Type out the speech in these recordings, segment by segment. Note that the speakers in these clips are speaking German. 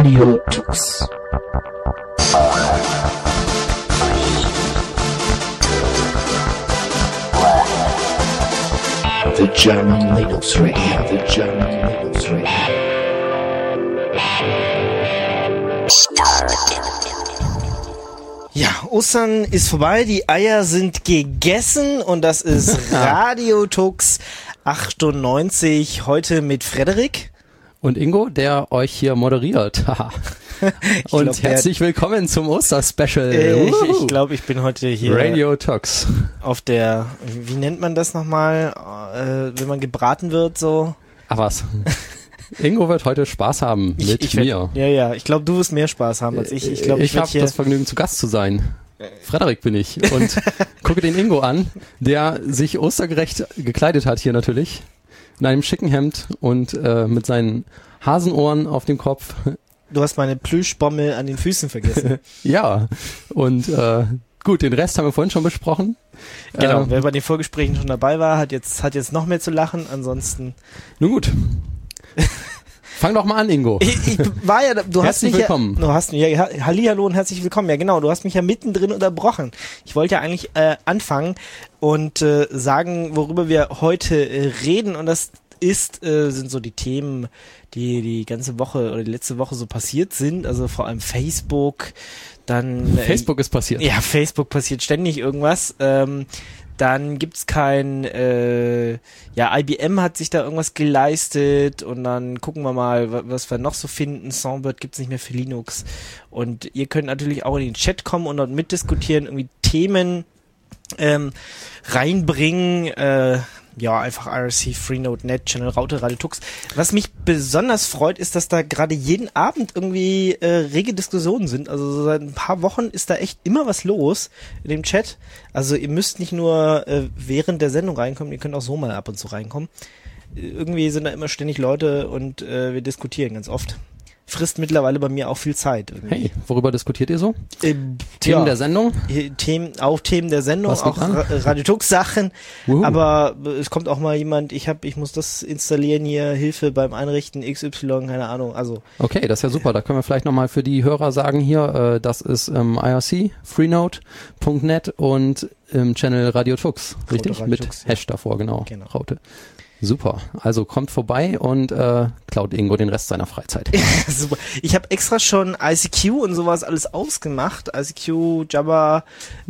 Radio Tux. The German Linux Radio, the German Linux Radio. Ja, Ostern ist vorbei, die Eier sind gegessen und das ist Radio Tux 98, heute mit Frederik. Und Ingo, der euch hier moderiert. Und herzlich willkommen zum Oster-Special. Ich glaube, ich bin heute hier Radio Tux. Auf der, wie nennt man das nochmal, wenn man gebraten wird, so? Ach was. Ingo wird heute Spaß haben mit mir. Ja, ich glaube, du wirst mehr Spaß haben als ich. Ich habe das Vergnügen, zu Gast zu sein. Frederik bin ich und gucke den Ingo an, der sich ostergerecht gekleidet hat hier natürlich. In einem schicken Hemd und mit seinen Hasenohren auf dem Kopf. Du hast meine Plüschbommel an den Füßen vergessen. Ja, und gut, den Rest haben wir vorhin schon besprochen. Genau, wer bei den Vorgesprächen schon dabei war, hat jetzt noch mehr zu lachen, ansonsten... Nun gut. Fang doch mal an, Ingo. Ich war ja, herzlich willkommen. Hallihallo und herzlich willkommen. Ja, genau, du hast mich ja mittendrin unterbrochen. Ich wollte ja eigentlich anfangen und sagen, worüber wir heute reden, und das sind so die Themen, die ganze Woche oder die letzte Woche so passiert sind, also vor allem Facebook, dann... Facebook ist passiert. Ja, Facebook passiert ständig irgendwas. Dann gibt's IBM hat sich da irgendwas geleistet, und dann gucken wir mal, was wir noch so finden. Songbird gibt's nicht mehr für Linux. Und ihr könnt natürlich auch in den Chat kommen und dort mitdiskutieren, irgendwie Themen reinbringen, einfach IRC, Freenode.net, Channel Raute, Radio Tux. Was mich besonders freut, ist, dass da gerade jeden Abend irgendwie rege Diskussionen sind. Also so seit ein paar Wochen ist da echt immer was los in dem Chat. Also ihr müsst nicht nur während der Sendung reinkommen, ihr könnt auch so mal ab und zu reinkommen. Irgendwie sind da immer ständig Leute und wir diskutieren ganz oft. Frisst mittlerweile bei mir auch viel Zeit. Irgendwie. Hey, worüber diskutiert ihr so? Themen der Sendung? Themen der Sendung, auch Radio Tux Sachen. Aber es kommt auch mal jemand, ich muss das installieren hier, Hilfe beim Einrichten, XY, keine Ahnung. Also okay, das ist ja super. Da können wir vielleicht nochmal für die Hörer sagen hier, das ist IRC, Freenode.net und im Channel Radio Tux, richtig? Radio mit Tux, Hash davor, genau. Raute. Super, also kommt vorbei und klaut Ingo den Rest seiner Freizeit. Super. Ich habe extra schon ICQ und sowas alles ausgemacht. ICQ, Jabba,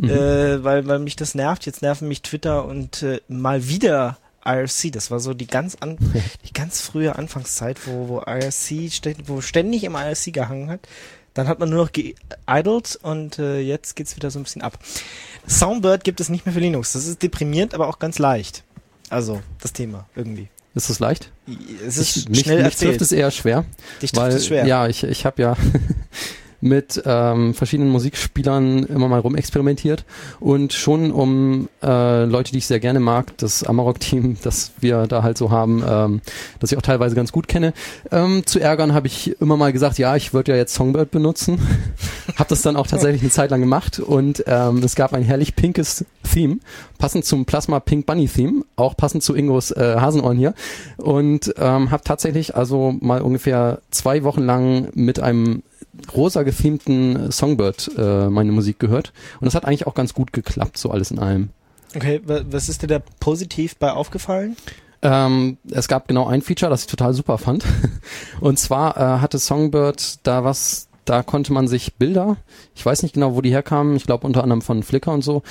weil mich das nervt. Jetzt nerven mich Twitter und mal wieder IRC. Das war so die ganz frühe Anfangszeit, wo IRC ständig im IRC gehangen hat. Dann hat man nur noch geidelt und jetzt geht's wieder so ein bisschen ab. Songbird gibt es nicht mehr für Linux. Das ist deprimierend, aber auch ganz leicht. Also, das Thema, irgendwie. Ist das leicht? Es ist schnell erzählt. Mich trifft es eher schwer. Dich trifft es schwer. Ja, ich habe ja mit verschiedenen Musikspielern immer mal rumexperimentiert und schon um Leute, die ich sehr gerne mag, das Amarok-Team, das wir da halt so haben, das ich auch teilweise ganz gut kenne, zu ärgern, habe ich immer mal gesagt, ja, ich würde ja jetzt Songbird benutzen. Habe das dann auch tatsächlich eine Zeit lang gemacht und es gab ein herrlich pinkes Theme, passend zum Plasma Pink Bunny Theme, auch passend zu Ingos Hasenohren hier, und habe tatsächlich also mal ungefähr 2 Wochen lang mit einem rosa gethemten Songbird meine Musik gehört, und das hat eigentlich auch ganz gut geklappt, so alles in allem. Okay, was ist dir da positiv bei aufgefallen? Es gab genau ein Feature, das ich total super fand, und zwar hatte Songbird da konnte man sich Bilder, ich weiß nicht genau, wo die herkamen, ich glaube unter anderem von Flickr und so,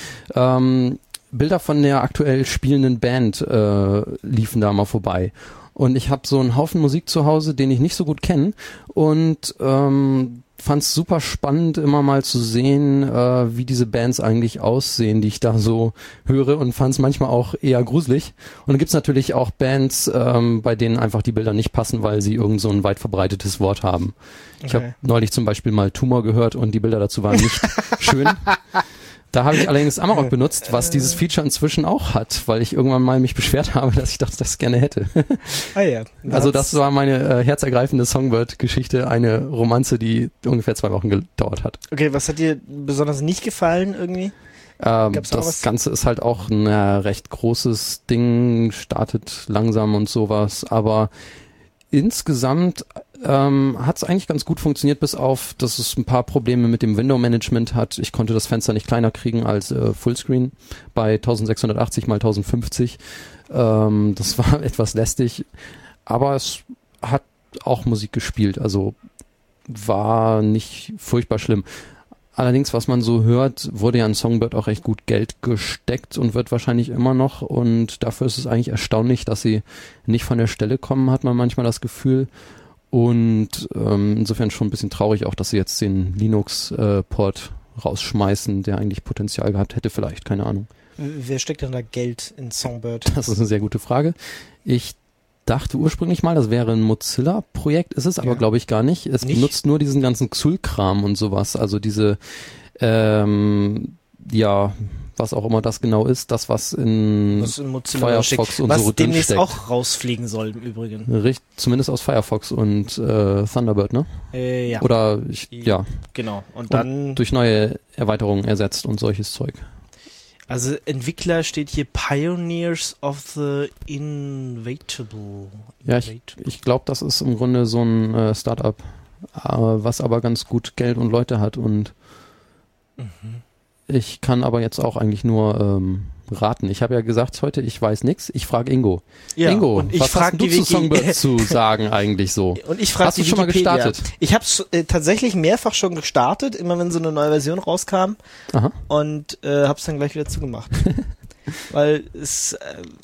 Bilder von der aktuell spielenden Band liefen da mal vorbei. Und ich habe so einen Haufen Musik zu Hause, den ich nicht so gut kenne, und fand es super spannend, immer mal zu sehen, wie diese Bands eigentlich aussehen, die ich da so höre, und fand es manchmal auch eher gruselig. Und dann gibt's natürlich auch Bands, bei denen einfach die Bilder nicht passen, weil sie irgend so ein weit verbreitetes Wort haben. Okay. Ich habe neulich zum Beispiel mal Tumor gehört und die Bilder dazu waren nicht schön. Da habe ich allerdings Amarok benutzt, was dieses Feature inzwischen auch hat, weil ich irgendwann mal mich beschwert habe, dass ich das gerne hätte. Ah ja. Also das war meine herzergreifende Songbird-Geschichte, eine Romanze, die ungefähr 2 Wochen gedauert hat. Okay, was hat dir besonders nicht gefallen irgendwie? Das Ganze ist halt auch ein recht großes Ding, startet langsam und sowas, aber insgesamt hat es eigentlich ganz gut funktioniert, bis auf, dass es ein paar Probleme mit dem Window-Management hat. Ich konnte das Fenster nicht kleiner kriegen als Fullscreen bei 1680 x 1050. Das war etwas lästig, aber es hat auch Musik gespielt, also war nicht furchtbar schlimm. Allerdings, was man so hört, wurde ja in Songbird auch recht gut Geld gesteckt und wird wahrscheinlich immer noch, und dafür ist es eigentlich erstaunlich, dass sie nicht von der Stelle kommen, hat man manchmal das Gefühl. Und insofern schon ein bisschen traurig auch, dass sie jetzt den Linux-Port rausschmeißen, der eigentlich Potenzial gehabt hätte, vielleicht, keine Ahnung. Wer steckt denn da Geld in Songbird? Das ist eine sehr gute Frage. Ich dachte ursprünglich mal, das wäre ein Mozilla-Projekt, ist es aber, glaube ich, gar nicht. Es benutzt nur diesen ganzen XUL-Kram und sowas, also diese, was auch immer das genau ist, das, was in Firefox und was so demnächst drinsteckt. Auch rausfliegen soll im Übrigen. Zumindest aus Firefox und Thunderbird, ne? Ja. Oder, Genau. Und dann durch neue Erweiterungen ersetzt und solches Zeug. Also Entwickler steht hier Pioneers of the Inevitable. Ja, ich glaube, das ist im Grunde so ein Startup, was aber ganz gut Geld und Leute hat, und ich kann aber jetzt auch eigentlich nur raten. Ich habe ja gesagt heute, ich weiß nichts. Ich frage Ingo. Ja, Ingo, und was hast du zu Songbird zu sagen eigentlich so? Und ich frage Hast du schon mal gestartet? Ich habe es tatsächlich mehrfach schon gestartet, immer wenn so eine neue Version rauskam. Aha. Und habe es dann gleich wieder zugemacht. Weil es,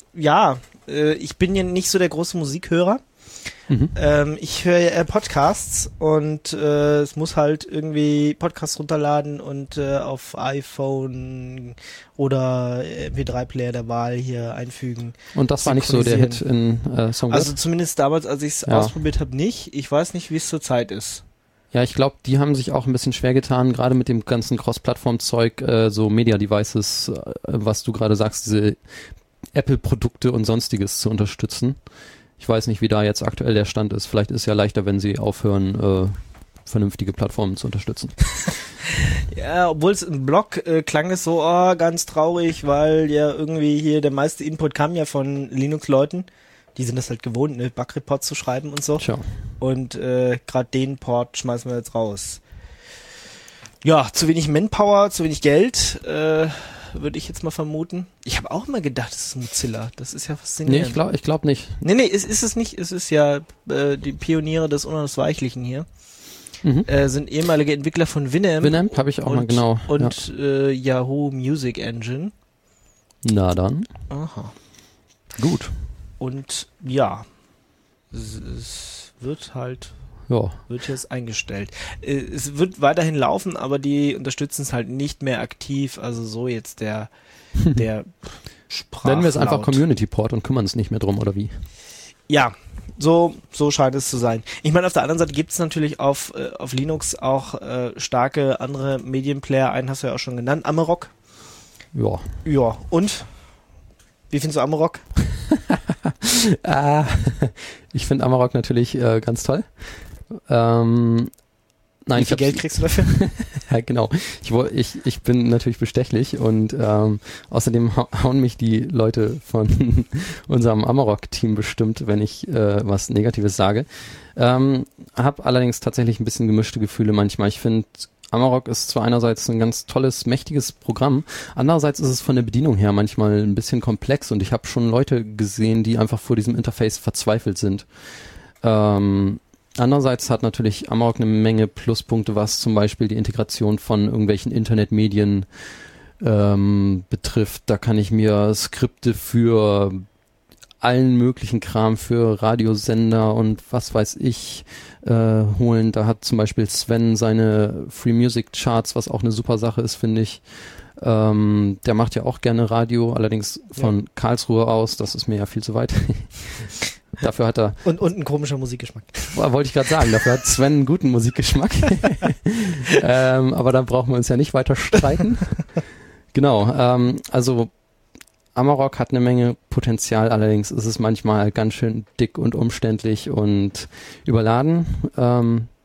ich bin ja nicht so der große Musikhörer. Ich höre ja Podcasts, und es muss halt irgendwie Podcasts runterladen und auf iPhone oder MP3-Player der Wahl hier einfügen. Und das war nicht so der Hit in Songbird? Also zumindest damals, als ich es ausprobiert habe, nicht. Ich weiß nicht, wie es zurzeit ist. Ja, ich glaube, die haben sich auch ein bisschen schwer getan, gerade mit dem ganzen Cross-Plattform-Zeug, so Media-Devices, was du gerade sagst, diese Apple-Produkte und Sonstiges zu unterstützen. Ich weiß nicht, wie da jetzt aktuell der Stand ist. Vielleicht ist es ja leichter, wenn sie aufhören, vernünftige Plattformen zu unterstützen. Ja, obwohl es im Blog klang es so ganz traurig, weil ja irgendwie hier der meiste Input kam ja von Linux-Leuten. Die sind das halt gewohnt, ne, Bug-Reports zu schreiben und so. Tja. Und gerade den Port schmeißen wir jetzt raus. Ja, zu wenig Manpower, zu wenig Geld, würde ich jetzt mal vermuten. Ich habe auch mal gedacht, es ist Mozilla. Das ist ja faszinierend. Nee, ich glaube nicht. Nee, ist es nicht. Es ist ja die Pioniere des Unausweichlichen hier. Sind ehemalige Entwickler von Winamp. Winamp habe ich auch mal, genau. Und Yahoo Music Engine. Na dann. Aha. Gut. Und ja, es wird halt... Wird jetzt eingestellt. Es wird weiterhin laufen, aber die unterstützen es halt nicht mehr aktiv. Also so jetzt der Sprachlaut. Nennen wir es einfach Community Port und kümmern uns nicht mehr drum, oder wie? Ja, so scheint es zu sein. Ich meine, auf der anderen Seite gibt es natürlich auf Linux auch starke andere Medienplayer. Einen hast du ja auch schon genannt, Amarok. Ja. Ja, und? Wie findest du Amarok? Ich finde Amarok natürlich ganz toll. Nein, wie viel Geld kriegst du dafür? Ja, genau. Ich bin natürlich bestechlich, und außerdem hauen mich die Leute von unserem Amarok-Team bestimmt, wenn ich was Negatives sage. Hab allerdings tatsächlich ein bisschen gemischte Gefühle manchmal. Ich finde, Amarok ist zwar einerseits ein ganz tolles, mächtiges Programm, andererseits ist es von der Bedienung her manchmal ein bisschen komplex, und ich habe schon Leute gesehen, die einfach vor diesem Interface verzweifelt sind. Andererseits hat natürlich Amarok eine Menge Pluspunkte, was zum Beispiel die Integration von irgendwelchen Internetmedien betrifft. Da kann ich mir Skripte für allen möglichen Kram, für Radiosender und was weiß ich holen. Da hat zum Beispiel Sven seine Free Music Charts, was auch eine super Sache ist, finde ich. Der macht ja auch gerne Radio, allerdings von Karlsruhe aus. Das ist mir ja viel zu weit. Dafür hat er... Und ein komischer Musikgeschmack. Wollte ich gerade sagen, dafür hat Sven einen guten Musikgeschmack. Aber dann brauchen wir uns ja nicht weiter streiten. Genau, also Amarok hat eine Menge Potenzial, allerdings ist es manchmal ganz schön dick und umständlich und überladen.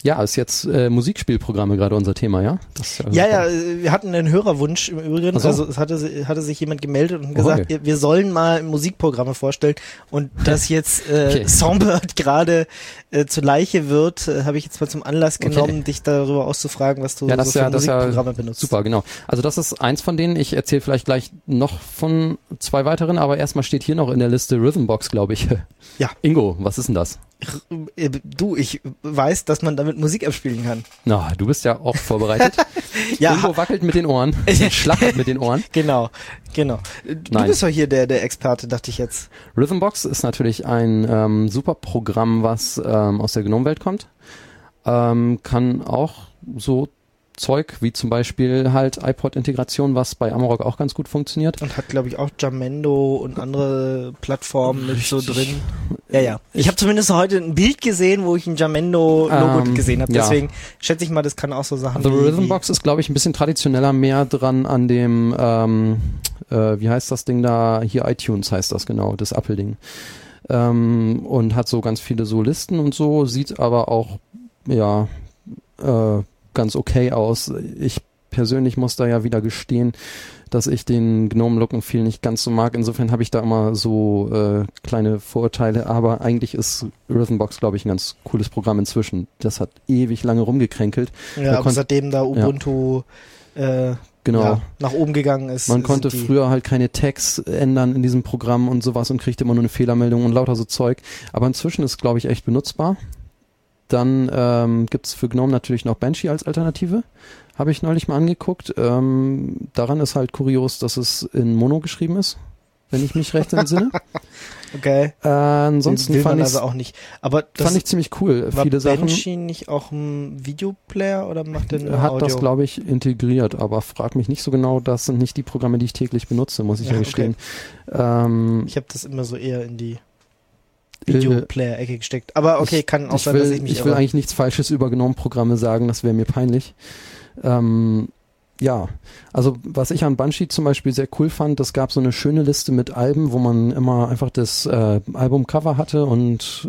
Ja, ist jetzt Musikspielprogramme gerade unser Thema, ja? Das ist Ja, wir hatten einen Hörerwunsch im Übrigen. So. Also es hatte sich jemand gemeldet und gesagt, wir sollen mal Musikprogramme vorstellen. Und dass jetzt Songbird gerade zur Leiche wird, habe ich jetzt mal zum Anlass genommen, dich darüber auszufragen, was du so für Musikprogramme benutzt. Super, genau. Also das ist eins von denen. Ich erzähle vielleicht gleich noch von 2 weiteren, aber erstmal steht hier noch in der Liste Rhythmbox, glaube ich. Ja. Ingo, was ist denn das? Du, ich weiß, dass man damit Musik abspielen kann. Na, du bist ja auch vorbereitet. Ja. Ingo wackelt mit den Ohren, schlackert mit den Ohren. Genau. Du bist doch hier der Experte, dachte ich jetzt. Rhythmbox ist natürlich ein super Programm, was aus der GNOME-Welt kommt. Kann auch so Zeug wie zum Beispiel halt iPod-Integration, was bei Amarok auch ganz gut funktioniert. Und hat, glaube ich, auch Jamendo und andere Plattformen mit so drin. Ja. Ich habe zumindest heute ein Bild gesehen, wo ich ein Jamendo-Logo gesehen habe. Deswegen schätze ich mal, das kann auch so Sachen wie Rhythmbox ist, glaube ich, ein bisschen traditioneller, mehr dran an dem, wie heißt das Ding da? Hier iTunes heißt das genau, das Apple-Ding. Und hat so ganz viele so Listen und so, sieht aber auch, ganz okay aus. Ich persönlich muss da ja wieder gestehen, dass ich den GNOME-Look und Feel nicht ganz so mag. Insofern habe ich da immer so kleine Vorurteile, aber eigentlich ist Rhythmbox, glaube ich, ein ganz cooles Programm inzwischen. Das hat ewig lange rumgekränkelt. Ja, aber seitdem da Ubuntu nach oben gegangen ist. Man konnte früher halt keine Tags ändern in diesem Programm und sowas und kriegte immer nur eine Fehlermeldung und lauter so Zeug. Aber inzwischen ist, glaube ich, echt benutzbar. Dann gibt's für GNOME natürlich noch Banshee als Alternative. Habe ich neulich mal angeguckt. Daran ist halt kurios, dass es in Mono geschrieben ist, wenn ich mich recht entsinne. Okay. Ansonsten fand ich also auch nicht. Aber das fand ich ziemlich cool. War Viele Sachen. Banshee nicht auch ein Videoplayer oder macht der nur hat Audio? das, glaube ich, integriert, aber frag mich nicht so genau. Das sind nicht die Programme, die ich täglich benutze, muss ich ja gestehen. Okay. Ich habe das immer so eher in die Videoplayer-Ecke gesteckt. Aber okay, kann auch sein, dass ich mich Ich will eigentlich nichts Falsches über GNOME-Programme sagen, das wäre mir peinlich. Ja, also was ich an Banshee zum Beispiel sehr cool fand, das gab so eine schöne Liste mit Alben, wo man immer einfach das Albumcover hatte und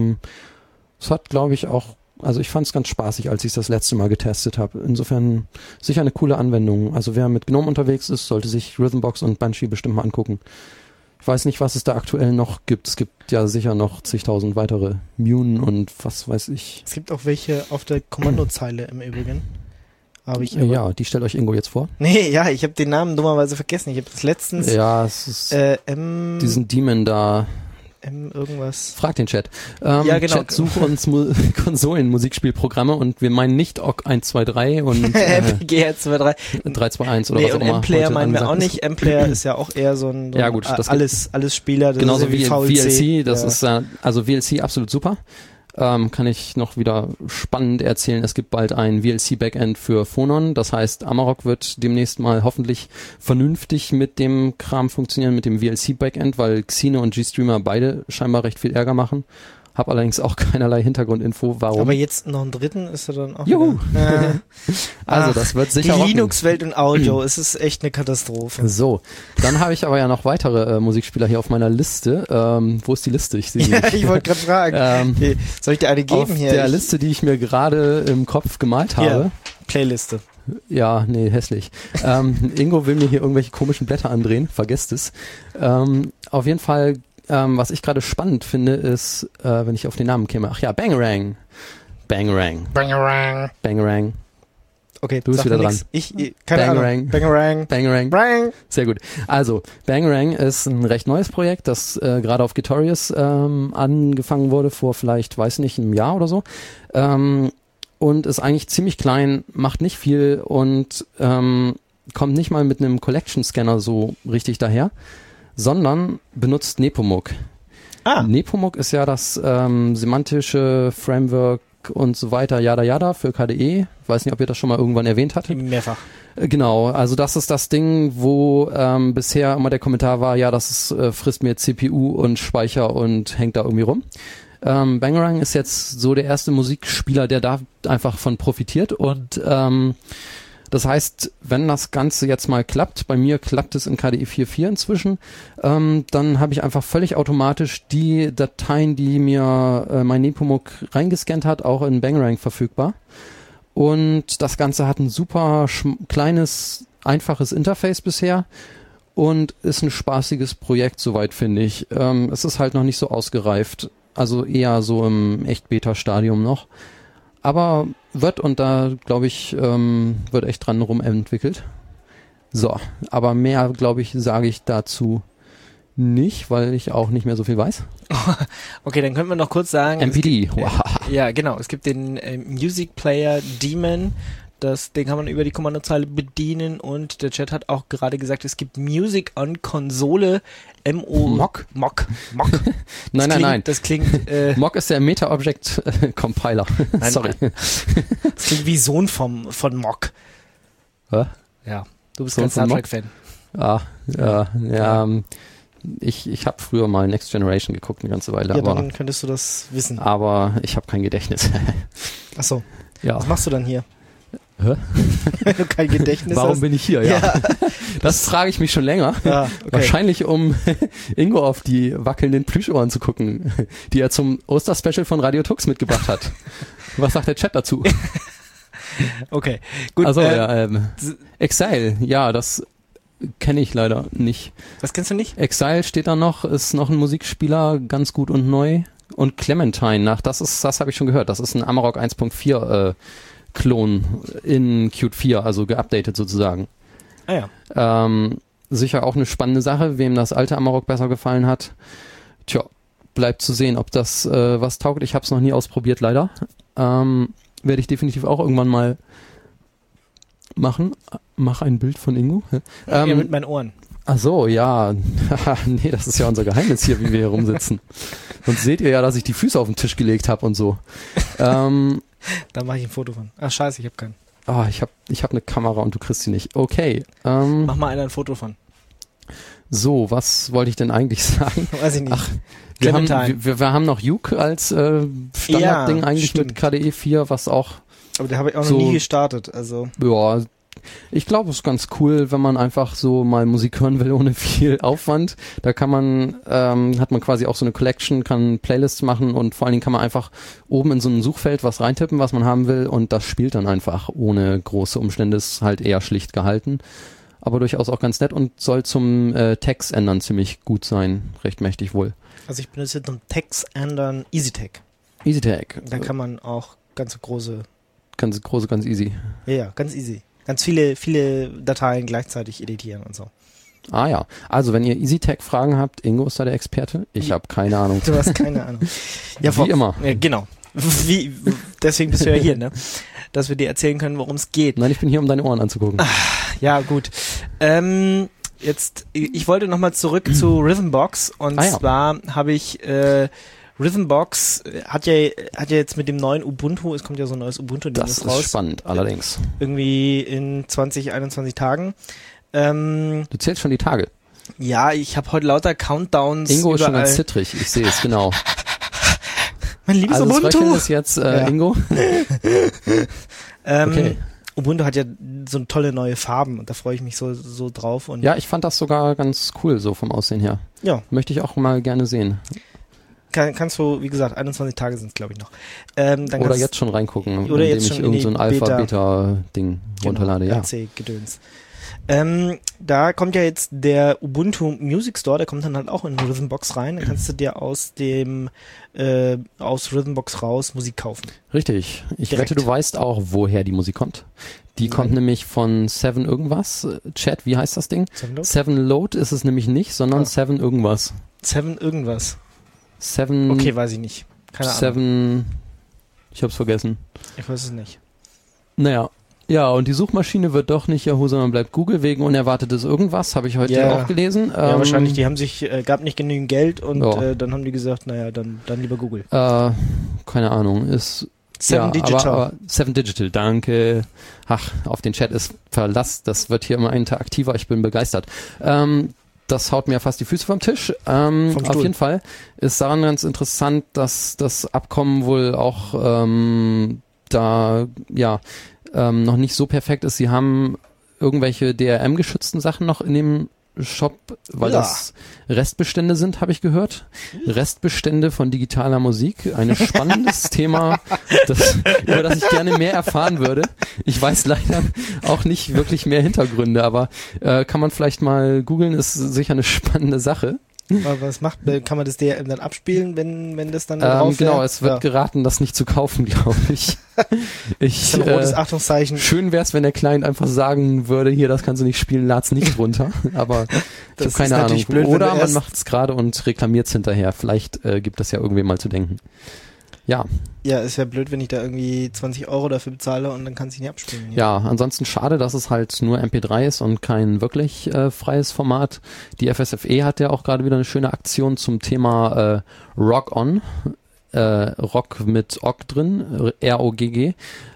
es hat, glaube ich, auch, also ich fand es ganz spaßig, als ich es das letzte Mal getestet habe. Insofern sicher eine coole Anwendung. Also wer mit GNOME unterwegs ist, sollte sich Rhythmbox und Banshee bestimmt mal angucken. Ich weiß nicht, was es da aktuell noch gibt. Es gibt ja sicher noch zigtausend weitere Mune und was weiß ich. Es gibt auch welche auf der Kommandozeile im Übrigen. Ja, die stellt euch Ingo jetzt vor. Nee, ja, ich habe den Namen dummerweise vergessen. Ich habe das letztens... Ja, es ist diesen Demon da... irgendwas. Frag den Chat. Ja, genau. Chat, suche uns Konsolen-Musikspielprogramme und wir meinen nicht OGG 123 und MPG 123 321 oder was auch immer. M-Player meinen wir auch nicht. M-Player ist ja auch eher so ein ja, gut, das alles Spieler. Das genauso ist wie VLC. Das ja. ist also VLC absolut super. Kann ich noch wieder spannend erzählen. Es gibt bald ein VLC-Backend für Phonon. Das heißt, Amarok wird demnächst mal hoffentlich vernünftig mit dem Kram funktionieren, mit dem VLC-Backend, weil Xine und GStreamer beide scheinbar recht viel Ärger machen. Hab allerdings auch keinerlei Hintergrundinfo, warum. Aber jetzt noch einen dritten ist er dann auch. Juhu! Also das wird sicher die Linux-Welt und Audio, es ist echt eine Katastrophe. So, dann habe ich aber ja noch weitere Musikspieler hier auf meiner Liste. Wo ist die Liste? Ich sehe nicht. Ich wollte gerade fragen. Soll ich dir eine geben auf hier? Auf der Liste, die ich mir gerade im Kopf gemalt habe. Ja, Playliste. Ja, nee, hässlich. Ingo will mir hier irgendwelche komischen Blätter andrehen, vergesst es. Auf jeden Fall was ich gerade spannend finde, ist, wenn ich auf den Namen käme. Ach ja, Bangarang. Bangarang. Bangarang. Bangarang. Okay, du bist wieder dran. Keine Ahnung. Bangarang. Bangarang. Bang. Sehr gut. Also, Bangarang ist ein recht neues Projekt, das gerade auf Gitorious angefangen wurde, vor vielleicht, weiß nicht, einem Jahr oder so. Und ist eigentlich ziemlich klein, macht nicht viel und kommt nicht mal mit einem Collection-Scanner so richtig daher, sondern benutzt Nepomuk. Nepomuk ist ja das semantische Framework und so weiter, yada für KDE. Ich weiß nicht, ob ihr das schon mal irgendwann erwähnt hattet. Mehrfach. Genau, also das ist das Ding, wo bisher immer der Kommentar war, ja, das frisst mir CPU und Speicher und hängt da irgendwie rum. Bangarang ist jetzt so der erste Musikspieler, der da einfach von profitiert und Das heißt, wenn das Ganze jetzt mal klappt, bei mir klappt es in KDE 4.4 inzwischen, dann habe ich einfach völlig automatisch die Dateien, die mir mein Nepomuk reingescannt hat, auch in Bangarang verfügbar. Und das Ganze hat ein super kleines, einfaches Interface bisher und ist ein spaßiges Projekt, soweit finde ich. Es ist halt noch nicht so ausgereift, also eher so im Echt-Beta-Stadium noch. Aber wird, und da glaube ich, wird echt dran rumentwickelt. So, aber mehr, glaube ich, sage ich dazu nicht, weil ich auch nicht mehr so viel weiß. Okay, dann könnten wir noch kurz sagen. MPD, wow. Ja, genau. Es gibt den Music Player Daemon. Den kann man über die Kommandozeile bedienen und der Chat hat auch gerade gesagt, es gibt Music on Konsole Mock. Nein. Das klingt Mock ist der Meta-Object Compiler. Sorry. Das klingt wie Sohn von Mock. Hä? Ja, du bist Sohn kein Star von Trek Fan. Ja. Ich habe früher mal Next Generation geguckt eine ganze Weile, Ja, aber dann könntest du das wissen. aber ich habe kein Gedächtnis. Ach so. Ja. Was machst du dann hier? Hä? Wenn du kein Gedächtnis Warum hast. bin ich hier? Ja. Das frage ich mich schon länger. Ah, okay. Wahrscheinlich, um Ingo auf die wackelnden Plüschohren zu gucken, die er zum Osterspecial von Radio Tux mitgebracht hat. Was sagt der Chat dazu? Okay, gut. Also Exile, ja, das kenne ich leider nicht. Was kennst du nicht? Exile steht da noch, ist noch ein Musikspieler, ganz gut und neu. Und Clementine, das habe ich schon gehört. Das ist ein Amarok 1.4 Klon in Qt 4, also geupdatet sozusagen. Ah ja. Sicher auch eine spannende Sache, wem das alte Amarok besser gefallen hat. Tja, bleibt zu sehen, ob das was taugt. Ich habe es noch nie ausprobiert, leider. Werde ich definitiv auch irgendwann mal machen. Mach ein Bild von Ingo. Ja, mit meinen Ohren. Ach so, ja. Nee, das ist ja unser Geheimnis hier, wie wir hier rumsitzen. Sonst seht ihr ja, dass ich die Füße auf den Tisch gelegt habe und so. Da mache ich ein Foto von. Ach scheiße, ich habe keinen. Ich hab eine Kamera und du kriegst sie nicht. Okay. Mach mal einer ein Foto von. So, was wollte ich denn eigentlich sagen? Weiß ich nicht. Ach, wir haben noch Uke als Standardding eigentlich stimmt. mit KDE 4, was auch Aber der habe ich auch noch so nie gestartet. Also ja, ich glaube, es ist ganz cool, wenn man einfach so mal Musik hören will ohne viel Aufwand. Da kann man, hat man quasi auch so eine Collection, kann Playlists machen und vor allen Dingen kann man einfach oben in so ein Suchfeld was reintippen, was man haben will und das spielt dann einfach ohne große Umstände, ist halt eher schlicht gehalten. Aber durchaus auch ganz nett und soll zum Text ändern ziemlich gut sein, recht mächtig wohl. Also ich benutze zum Text ändern EasyTag. EasyTag. Da kann man auch ganz große. Ganz easy. Ja, ganz easy. Ganz viele Dateien gleichzeitig editieren und so. Ah ja, also wenn ihr EasyTag-Fragen habt, Ingo ist da der Experte. Ich habe keine Ahnung. Du hast keine Ahnung. Ja, wie immer. Ja, genau. Deswegen bist du ja hier, ne? Dass wir dir erzählen können, worum es geht. Nein, ich bin hier, um deine Ohren anzugucken. Ja, gut. Ich wollte nochmal zurück zu Rhythmbox und zwar habe ich Rhythmbox hat ja jetzt mit dem neuen Ubuntu, es kommt ja so ein neues Ubuntu das ist raus. Spannend, allerdings. Irgendwie in 20, 21 Tagen. Du zählst schon die Tage. Ja, ich habe heute lauter Countdowns. Ingo ist überall. schon ganz zittrig, ich sehe es, genau. Mein liebes also Ubuntu. Also ist jetzt Ingo. Okay. Ubuntu hat ja so tolle neue Farben und da freue ich mich so drauf. Und ja, ich fand das sogar ganz cool, so vom Aussehen her. Ja. Möchte ich auch mal gerne sehen. Kannst du, wie gesagt, 21 Tage sind es, glaube ich, noch. Oder jetzt schon reingucken, oder indem jetzt ich schon irgend so ein Alpha-Beta-Ding runterlade. Ja. RC-Gedöns. Da kommt ja jetzt der Ubuntu Music Store, der kommt dann halt auch in Rhythmbox rein. Da kannst du dir aus Rhythmbox raus Musik kaufen. Richtig. Ich Direkt. wette, du weißt auch, woher die Musik kommt. Die kommt nämlich von Seven irgendwas. Chat, wie heißt das Ding? Seven Load ist es nämlich nicht, sondern Seven irgendwas. Seven irgendwas. Seven. Okay, weiß ich nicht. Keine Ahnung. Seven. Ich hab's vergessen. Ich weiß es nicht. Naja. Ja, und die Suchmaschine wird doch nicht Yahoo, sondern bleibt Google wegen unerwartetes irgendwas, habe ich heute auch gelesen. Ja, wahrscheinlich, die haben gab nicht genügend Geld und dann haben die gesagt, naja, dann lieber Google. Keine Ahnung, ist Seven Digital. Aber Seven Digital, danke. Ach, auf den Chat ist Verlass, das wird hier immer interaktiver, ich bin begeistert. Das haut mir fast die Füße vom Tisch. Auf jeden Fall ist daran ganz interessant, dass das Abkommen wohl auch noch nicht so perfekt ist. Sie haben irgendwelche DRM-geschützten Sachen noch in dem Shop, weil das Restbestände sind, habe ich gehört. Restbestände von digitaler Musik. Ein spannendes Thema, über das ich gerne mehr erfahren würde. Ich weiß leider auch nicht wirklich mehr Hintergründe, aber kann man vielleicht mal googeln, ist sicher eine spannende Sache. Aber was kann man das DRM dann abspielen, wenn das dann drauf genau, wäre? es wird geraten, das nicht zu kaufen, glaube ich. Das ist ein rotes Achtungszeichen. Schön wäre es, wenn der Client einfach sagen würde, hier, das kannst du nicht spielen, lad's nicht runter. Aber ich habe keine Ahnung. Blöd, oder man macht es gerade und reklamiert es hinterher. Vielleicht gibt das ja irgendwie mal zu denken. Ja. Ja, es wäre blöd, wenn ich da irgendwie 20 € dafür bezahle und dann kann es nicht abspielen. Ja, ansonsten schade, dass es halt nur MP3 ist und kein wirklich freies Format. Die FSFE hat ja auch gerade wieder eine schöne Aktion zum Thema Rock On. Rock mit OGG drin, ROGG.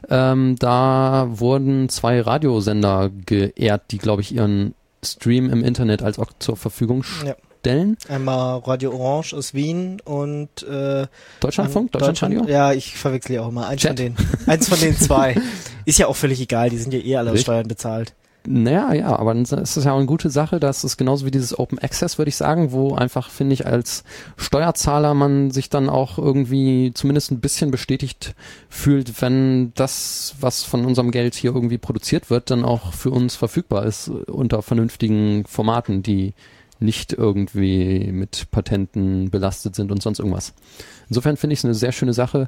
Da wurden 2 Radiosender geehrt, die, glaube ich, ihren Stream im Internet als OGG zur Verfügung stellen. Einmal Radio Orange aus Wien und Deutschlandfunk? Deutschlandradio? Ja, ich verwechsel ja auch immer. Eins von den 2. Ist ja auch völlig egal, die sind ja eh alle aus Steuern bezahlt. Naja, ja, aber dann ist es ja auch eine gute Sache, das ist genauso wie dieses Open Access, würde ich sagen, wo einfach, finde ich, als Steuerzahler man sich dann auch irgendwie zumindest ein bisschen bestätigt fühlt, wenn das, was von unserem Geld hier irgendwie produziert wird, dann auch für uns verfügbar ist unter vernünftigen Formaten, die nicht irgendwie mit Patenten belastet sind und sonst irgendwas. Insofern finde ich es eine sehr schöne Sache.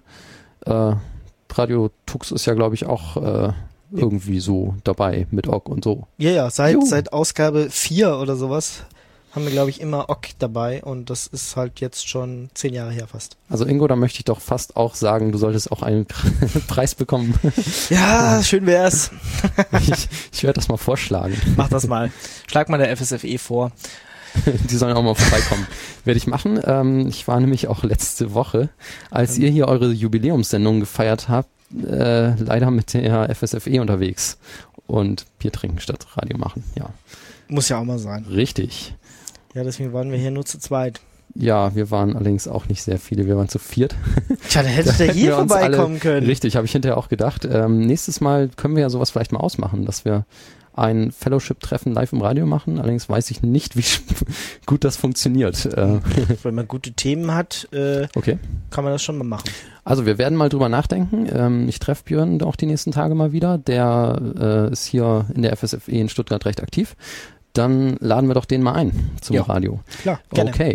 Radio Tux ist ja, glaube ich, auch irgendwie so dabei mit OGG und so. Ja, seit Ausgabe 4 oder sowas haben wir, glaube ich, immer OGG dabei und das ist halt jetzt schon 10 Jahre her fast. Also Ingo, da möchte ich doch fast auch sagen, du solltest auch einen Preis bekommen. Ja, schön wär's. Ich werde das mal vorschlagen. Mach das mal. Schlag mal der FSFE vor. Die sollen auch mal vorbeikommen. Werde ich machen. Ich war nämlich auch letzte Woche, als ihr hier eure Jubiläumssendung gefeiert habt, leider mit der FSFE unterwegs und Bier trinken statt Radio machen. Ja. Muss ja auch mal sein. Richtig. Ja, deswegen waren wir hier nur zu zweit. Ja, wir waren allerdings auch nicht sehr viele, wir waren zu 4. Tja, da hättest du hier vorbeikommen können. Richtig, habe ich hinterher auch gedacht. Nächstes Mal können wir ja sowas vielleicht mal ausmachen, dass wir ein Fellowship-Treffen live im Radio machen. Allerdings weiß ich nicht, wie gut das funktioniert. Wenn man gute Themen hat, okay, kann man das schon mal machen. Also wir werden mal drüber nachdenken. Ich treffe Björn auch die nächsten Tage mal wieder. Der ist hier in der FSFE in Stuttgart recht aktiv. Dann laden wir doch den mal ein zum Radio. Klar, gerne. Okay.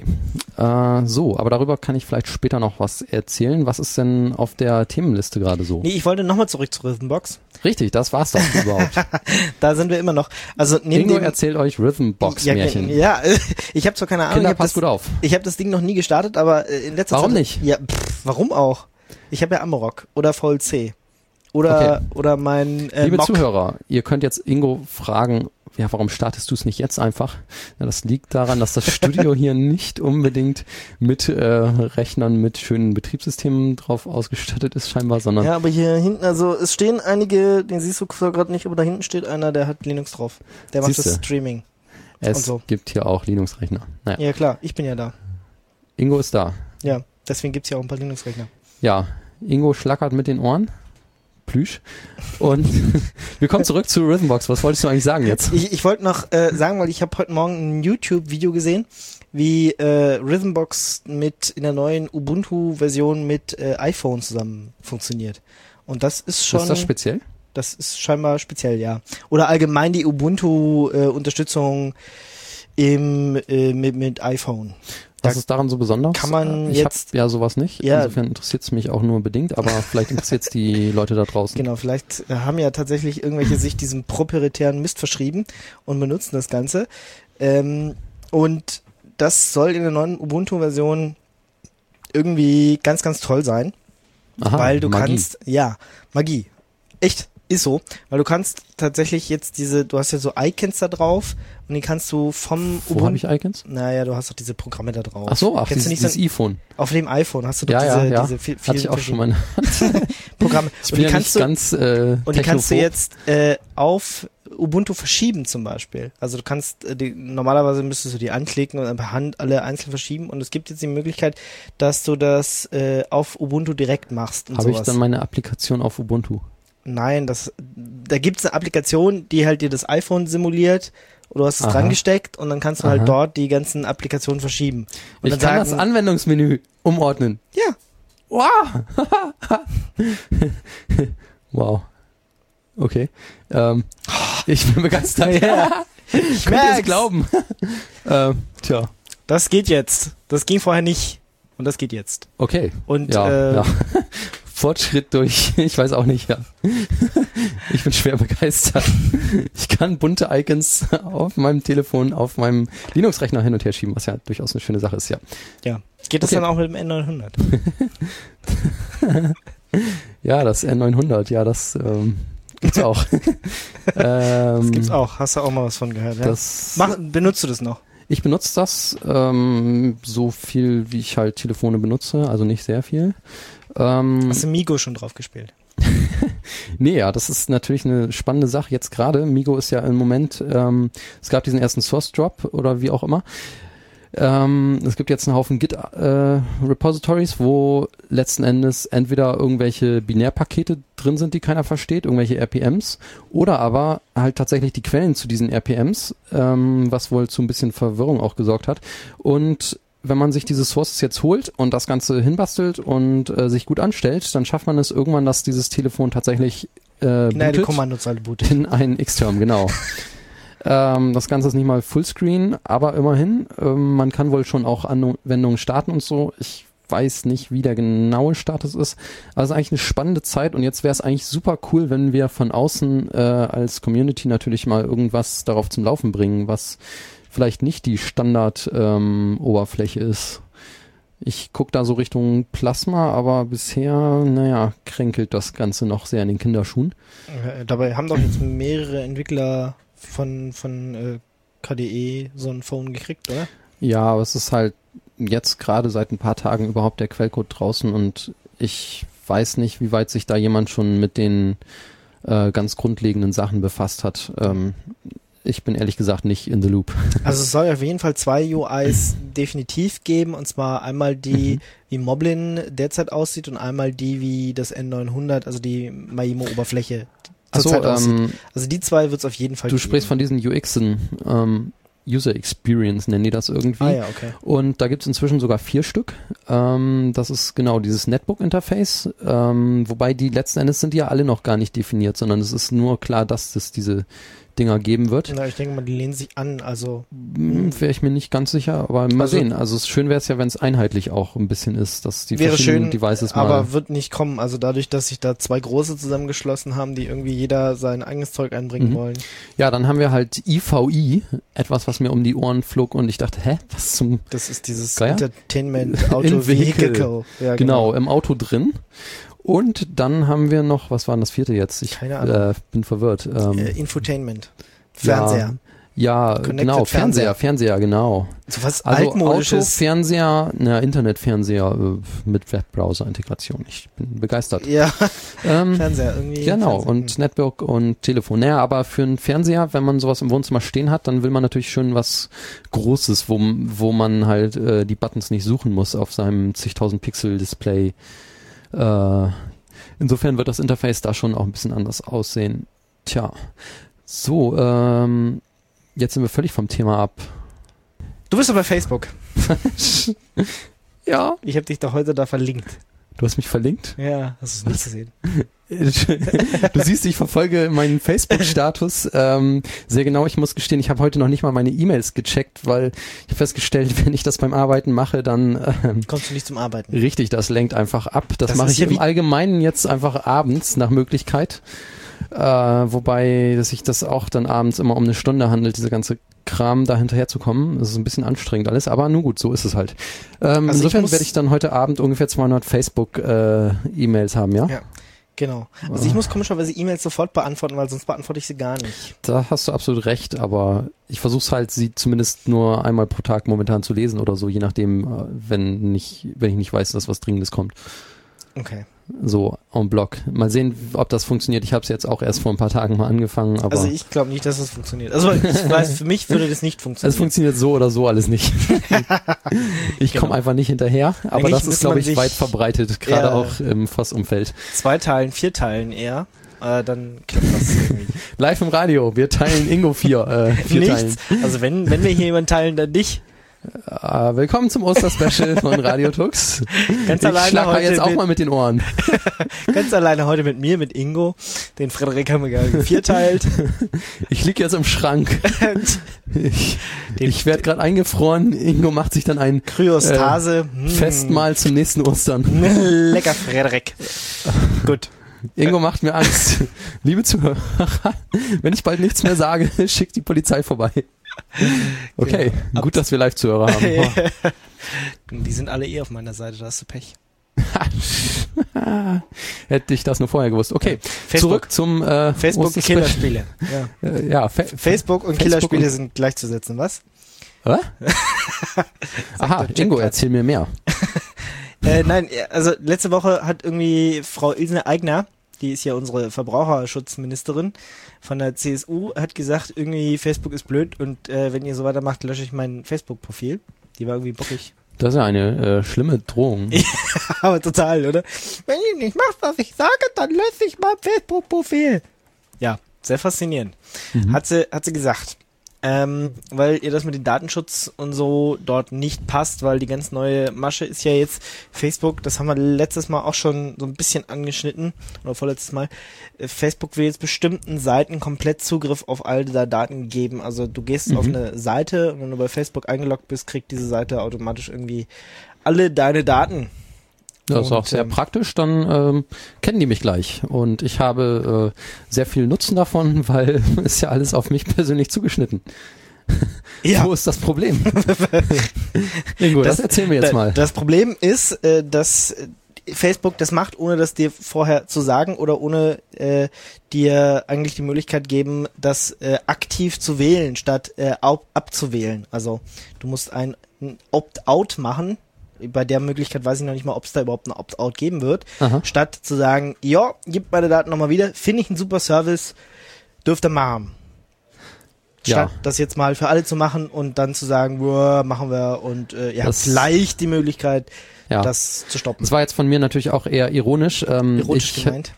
So, aber darüber kann ich vielleicht später noch was erzählen. Was ist denn auf der Themenliste gerade so? Nee, ich wollte nochmal zurück zur Rhythmbox. Richtig, das war's doch überhaupt. Da sind wir immer noch. Also Ingo erzählt euch Rhythmbox-Märchen. Ja, ich habe zwar keine Ahnung. Kinder, passt gut auf. Ich habe das Ding noch nie gestartet, aber in letzter Zeit... Warum nicht? Ja, warum auch? Ich habe ja Amarok oder VLC. Oder mein Liebe Mock. Zuhörer, ihr könnt jetzt Ingo fragen, ja, warum startest du es nicht jetzt einfach? Ja, das liegt daran, dass das Studio hier nicht unbedingt mit Rechnern mit schönen Betriebssystemen drauf ausgestattet ist scheinbar, sondern... Ja, aber hier hinten, also es stehen einige, den siehst du zwar gerade nicht, aber da hinten steht einer, der hat Linux drauf. Der macht das Streaming. Es gibt hier auch Linux-Rechner. Naja. Ja klar, ich bin ja da. Ingo ist da. Ja, deswegen gibt's ja auch ein paar Linux-Rechner. Ja, Ingo schlackert mit den Ohren. Plüsch. Und wir kommen zurück zu Rhythmbox. Was wolltest du eigentlich sagen jetzt? Ich wollte noch sagen, weil ich habe heute Morgen ein YouTube-Video gesehen, wie Rhythmbox in der neuen Ubuntu-Version mit iPhone zusammen funktioniert. Und das ist schon... Ist das speziell? Das ist scheinbar speziell, ja. Oder allgemein die Ubuntu-Unterstützung mit iPhone. Was ist daran so besonders? Kann man ich jetzt... ja sowas nicht. Ja. Insofern interessiert es mich auch nur bedingt, aber vielleicht interessiert es die Leute da draußen. Genau, vielleicht haben ja tatsächlich irgendwelche sich diesem proprietären Mist verschrieben und benutzen das Ganze. Und das soll in der neuen Ubuntu-Version irgendwie ganz, ganz toll sein. Aha, weil du Magie. kannst... Ja, Magie. Echt. Ist so, weil du kannst tatsächlich jetzt du hast ja so Icons da drauf und die kannst du vom Wo habe ich Icons? Naja, du hast doch diese Programme da drauf. Ach so, dieses iPhone. Auf dem iPhone hast du doch Ja. diese vielen Hatte ich auch schon mal. Programme. Ich bin ja nicht ganz und die kannst du jetzt auf Ubuntu verschieben zum Beispiel. Also du kannst, normalerweise müsstest du die anklicken und dann per Hand alle einzeln verschieben und es gibt jetzt die Möglichkeit, dass du das auf Ubuntu direkt machst und Habe ich sowas. dann meine Applikation auf Ubuntu? Nein, da gibt's eine Applikation, die halt dir das iPhone simuliert. Oder du hast es Aha. dran gesteckt und dann kannst du Aha. halt dort die ganzen Applikationen verschieben. Und Ich dann kann das Anwendungsmenü umordnen. Ja. Wow. Wow. Okay. Ich bin begeistert. Ja. Ich könnte es glauben. Tja. Das geht jetzt. Das ging vorher nicht. Und das geht jetzt. Okay. Und Ja. Fortschritt durch, ich weiß auch nicht, ja. Ich bin schwer begeistert. Ich kann bunte Icons auf meinem Telefon, auf meinem Linux-Rechner hin und her schieben, was ja durchaus eine schöne Sache ist, ja. ja. Geht das Okay. dann auch mit dem N900? Ja, das N900, ja, das gibt's auch. Das gibt's auch. Hast du auch mal was von gehört? Ja? Benutzt du das noch? Ich benutze das so viel, wie ich halt Telefone benutze, also nicht sehr viel. Hast du Migo schon drauf gespielt? Nee, ja, das ist natürlich eine spannende Sache jetzt gerade. Migo ist ja im Moment, es gab diesen ersten Source Drop oder wie auch immer. Es gibt jetzt einen Haufen Git-Repositories, wo letzten Endes entweder irgendwelche Binärpakete drin sind, die keiner versteht, irgendwelche RPMs, oder aber halt tatsächlich die Quellen zu diesen RPMs, was wohl zu ein bisschen Verwirrung auch gesorgt hat. Und wenn man sich diese Sources jetzt holt und das Ganze hinbastelt und sich gut anstellt, dann schafft man es irgendwann, dass dieses Telefon tatsächlich Die Kommandozeile bootet. in einen Xterm, genau. Das Ganze ist nicht mal Fullscreen, aber immerhin, man kann wohl schon auch Anwendungen starten und so. Ich weiß nicht, wie der genaue Status ist. Also eigentlich eine spannende Zeit und jetzt wäre es eigentlich super cool, wenn wir von außen als Community natürlich mal irgendwas darauf zum Laufen bringen, was vielleicht nicht die Standard-Oberfläche ist. Ich gucke da so Richtung Plasma, aber bisher, kränkelt das Ganze noch sehr in den Kinderschuhen. Dabei haben doch jetzt mehrere Entwickler von KDE so ein Phone gekriegt, oder? Ja, aber es ist halt jetzt gerade seit ein paar Tagen überhaupt der Quellcode draußen und ich weiß nicht, wie weit sich da jemand schon mit den ganz grundlegenden Sachen befasst hat. Ich bin ehrlich gesagt nicht in the loop. Also es soll auf jeden Fall 2 UIs definitiv geben, und zwar einmal die, wie Moblin derzeit aussieht, und einmal die, wie das N900, also die Maimo-Oberfläche zurzeit aussieht. Also die 2 wird es auf jeden Fall geben. Du sprichst von diesen UXen, User Experience nennen die das irgendwie. Ah ja, okay. Und da gibt es inzwischen sogar 4 Stück. Das ist genau dieses Netbook-Interface, wobei die letzten Endes sind die ja alle noch gar nicht definiert, sondern es ist nur klar, dass es diese Dinger geben wird. Na, ich denke mal, die lehnen sich an, also wäre ich mir nicht ganz sicher, aber mal sehen. Also schön wäre es ja, wenn es einheitlich auch ein bisschen ist, dass die wäre verschiedenen schön, Devices mal... aber wird nicht kommen. Also dadurch, dass sich da 2 große zusammengeschlossen haben, die irgendwie jeder sein eigenes Zeug einbringen wollen. Ja, dann haben wir halt IVI, etwas, was mir um die Ohren flog und ich dachte, was zum... Das ist dieses Geier? Entertainment Auto Vehicle. Ja, genau, im Auto drin. Und dann haben wir noch, was war denn das 4. jetzt? Keine Ahnung. Bin verwirrt. Infotainment. Fernseher. Ja, genau, Fernseher, genau. So was Also altmodisches. Auto, Fernseher, Internetfernseher mit Webbrowser-Integration. Ich bin begeistert. Ja, Fernseher irgendwie. Genau, Fernseher. und Network und Telefon. Naja, aber für einen Fernseher, wenn man sowas im Wohnzimmer stehen hat, dann will man natürlich schön was Großes, wo man halt die Buttons nicht suchen muss auf seinem zigtausend Pixel-Display. Insofern wird das Interface da schon auch ein bisschen anders aussehen. Tja, so, jetzt sind wir völlig vom Thema ab. Du bist doch bei Facebook. Ja. Ich habe dich doch heute da verlinkt. Du hast mich verlinkt? Ja, hast du es nicht gesehen. Du siehst, ich verfolge meinen Facebook-Status sehr genau. Ich muss gestehen, ich habe heute noch nicht mal meine E-Mails gecheckt, weil ich habe festgestellt, wenn ich das beim Arbeiten mache, dann kommst du nicht zum Arbeiten. Richtig, das lenkt einfach ab. Das mache ist ich ja im Allgemeinen jetzt einfach abends nach Möglichkeit. Wobei sich das auch dann abends immer um eine Stunde handelt, diese ganze Kram da hinterher zu kommen. Das ist ein bisschen anstrengend alles, aber nun gut, so ist es halt. Insofern werde ich dann heute Abend ungefähr 200 Facebook-E-Mails haben, ja? Ja, genau. Also ich muss komischerweise E-Mails sofort beantworten, weil sonst beantworte ich sie gar nicht. Da hast du absolut recht, aber ich versuche es halt, sie zumindest nur einmal pro Tag momentan zu lesen oder so, je nachdem, wenn ich nicht weiß, dass was Dringendes kommt. Okay. So, en bloc. Mal sehen, ob das funktioniert. Ich habe es jetzt auch erst vor ein paar Tagen mal angefangen. Aber also ich glaube nicht, dass es funktioniert. Also ich weiß, für mich würde das nicht funktionieren. Es funktioniert so oder so alles nicht. Ich komme einfach nicht hinterher, aber eigentlich das ist, glaube ich, weit verbreitet, gerade auch im FOSS-Umfeld. 2 Teilen, 4 Teilen eher. dann klappt das irgendwie. Live im Radio, wir teilen Ingo 4 Nichts. Also wenn wir hier jemanden teilen, dann nicht. Willkommen zum Osterspecial von Radio Tux. Ganz Ich alleine schlag mal heute jetzt auch mal mit den Ohren. Ganz alleine heute mit mir, mit Ingo. Den Frederik haben wir gerade vierteilt. Ich lieg jetzt im Schrank. Ich werde gerade eingefroren. Ingo macht sich dann ein Kryostase. Festmahl zum nächsten Ostern. Lecker, Frederik. Gut. Ingo macht mir Angst. Liebe Zuhörer, wenn ich bald nichts mehr sage, schickt die Polizei vorbei. Okay, genau. Gut, dass wir Live-Zuhörer haben. Die sind alle auf meiner Seite, da hast du Pech. Hätte ich das nur vorher gewusst. Okay, Facebook. zurück zum Facebook Killerspiele. Ja. Facebook und Killerspiele sind gleichzusetzen, was? Was? Aha, Ingo, erzähl mir mehr. Nein, also letzte Woche hat irgendwie Frau Ilse Aigner, die ist ja unsere Verbraucherschutzministerin von der CSU, hat gesagt, irgendwie Facebook ist blöd und wenn ihr so weitermacht, lösche ich mein Facebook-Profil. Die war irgendwie bockig. Das ist ja eine schlimme Drohung. Ja, aber total, oder? Wenn ihr nicht macht, was ich sage, dann lösche ich mein Facebook-Profil. Ja, sehr faszinierend. Hat sie gesagt. Weil ihr das mit dem Datenschutz und so dort nicht passt, weil die ganz neue Masche ist ja jetzt Facebook, das haben wir letztes Mal auch schon so ein bisschen angeschnitten, oder vorletztes Mal, Facebook will jetzt bestimmten Seiten komplett Zugriff auf all diese Daten geben, also du gehst auf eine Seite und wenn du bei Facebook eingeloggt bist, kriegt diese Seite automatisch irgendwie alle deine Daten. Das ist auch sehr praktisch, dann kennen die mich gleich und ich habe sehr viel Nutzen davon, weil ist ja alles auf mich persönlich zugeschnitten. Ja. Wo ist das Problem? Ingo, das erzähl mir jetzt mal. Das Problem ist, dass Facebook das macht, ohne das dir vorher zu sagen oder ohne dir eigentlich die Möglichkeit geben, das aktiv zu wählen, statt abzuwählen. Also du musst ein Opt-out machen. Bei der Möglichkeit weiß ich noch nicht mal, ob es da überhaupt ein Opt-out geben wird. Aha. Statt zu sagen, ja, gib meine Daten nochmal wieder, finde ich einen super Service, dürft ihr mal haben. Statt das jetzt mal für alle zu machen und dann zu sagen, machen wir und ihr habt gleich die Möglichkeit, das zu stoppen. Das war jetzt von mir natürlich auch eher ironisch. Ironisch gemeint.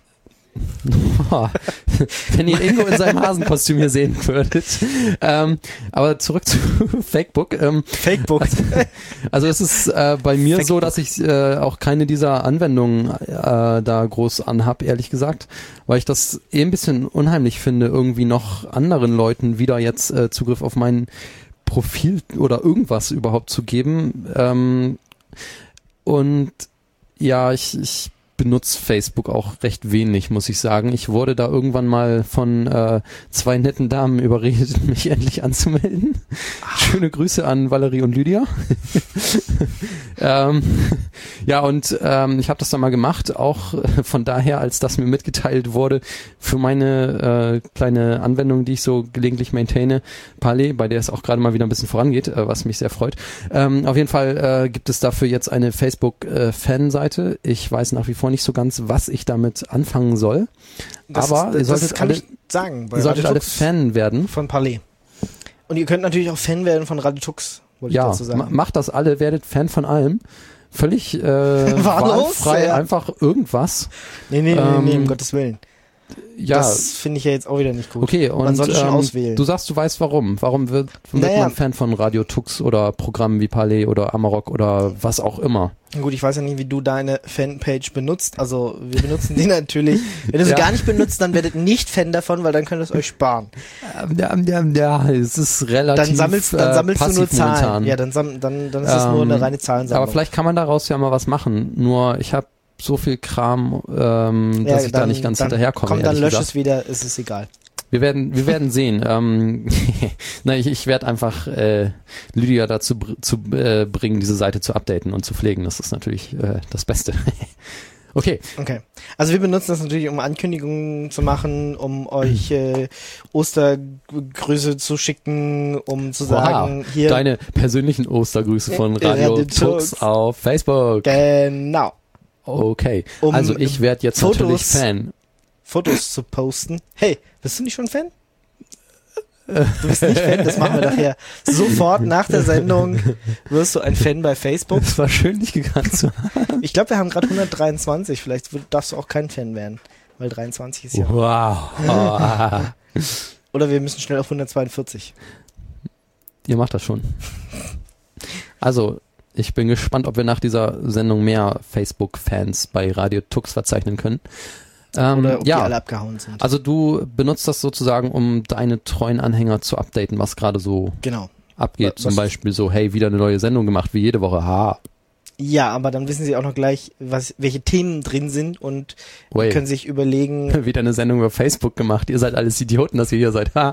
Wenn ihr Ingo in seinem Hasenkostüm hier sehen würdet. Aber zurück zu Facebook. Facebook. Also es ist bei mir Facebook. So, dass ich auch keine dieser Anwendungen da groß anhab, ehrlich gesagt, weil ich das ein bisschen unheimlich finde, irgendwie noch anderen Leuten wieder jetzt Zugriff auf mein Profil oder irgendwas überhaupt zu geben. Und ja, ich benutze Facebook auch recht wenig, muss ich sagen. Ich wurde da irgendwann mal von 2 netten Damen überredet, mich endlich anzumelden. Schöne Grüße an Valerie und Lydia. Ich habe das dann mal gemacht, auch von daher, als das mir mitgeteilt wurde, für meine kleine Anwendung, die ich so gelegentlich maintaine, Parley, bei der es auch gerade mal wieder ein bisschen vorangeht, was mich sehr freut. Auf jeden Fall gibt es dafür jetzt eine Facebook-Fanseite. Ich weiß nach wie vor nicht so ganz, was ich damit anfangen soll. Ihr solltet alle Fan werden. Von Parley. Und ihr könnt natürlich auch Fan werden von Radio Tux, wollte ich dazu sagen. Macht das alle, werdet Fan von allem. Völlig wahlfrei, einfach irgendwas. Nee, um Gottes Willen. Ja, das finde ich ja jetzt auch wieder nicht gut. Okay, und man sollte schon auswählen. Du sagst, du weißt warum. Warum wird man Fan von Radio Tux oder Programmen wie Parley oder Amarok oder was auch immer? Gut, ich weiß ja nicht, wie du deine Fanpage benutzt. Also wir benutzen die natürlich. Wenn du sie gar nicht benutzt, dann werdet nicht Fan davon, weil dann könnt ihr es euch sparen. Es ist relativ Dann sammelst du nur Zahlen. Momentan. Ja, dann ist es nur eine reine Zahlensammlung. Aber vielleicht kann man daraus ja mal was machen. Nur ich habe so viel Kram, dass ich da nicht ganz hinterherkomme. Komm, dann lösch es wieder, ist es egal. Wir werden sehen. Ich werde einfach Lydia dazu bringen, diese Seite zu updaten und zu pflegen. Das ist natürlich das Beste. Okay. Also wir benutzen das natürlich, um Ankündigungen zu machen, um euch Ostergrüße zu schicken, um zu sagen, hier deine persönlichen Ostergrüße von Radio Tux auf Facebook. Genau. Okay, also ich werde jetzt natürlich Fan. Fotos zu posten. Hey, bist du nicht schon Fan? Du bist nicht Fan, das machen wir nachher. Sofort nach der Sendung wirst du ein Fan bei Facebook. Das war schön, dich gekannt zu haben. Ich glaube, wir haben gerade 123, vielleicht darfst du auch kein Fan werden. weil 23 ist ja. Wow. Oder wir müssen schnell auf 142. Ihr macht das schon. Also, ich bin gespannt, ob wir nach dieser Sendung mehr Facebook-Fans bei Radio Tux verzeichnen können. Oder ob die alle abgehauen sind. Also du benutzt das sozusagen, um deine treuen Anhänger zu updaten, was gerade so genau. abgeht. Zum Beispiel so, hey, wieder eine neue Sendung gemacht, wie jede Woche. Ha. Ja, aber dann wissen sie auch noch gleich, welche Themen drin sind und können sich überlegen. Wieder eine Sendung über Facebook gemacht. Ihr seid alles Idioten, dass ihr hier seid. Ha.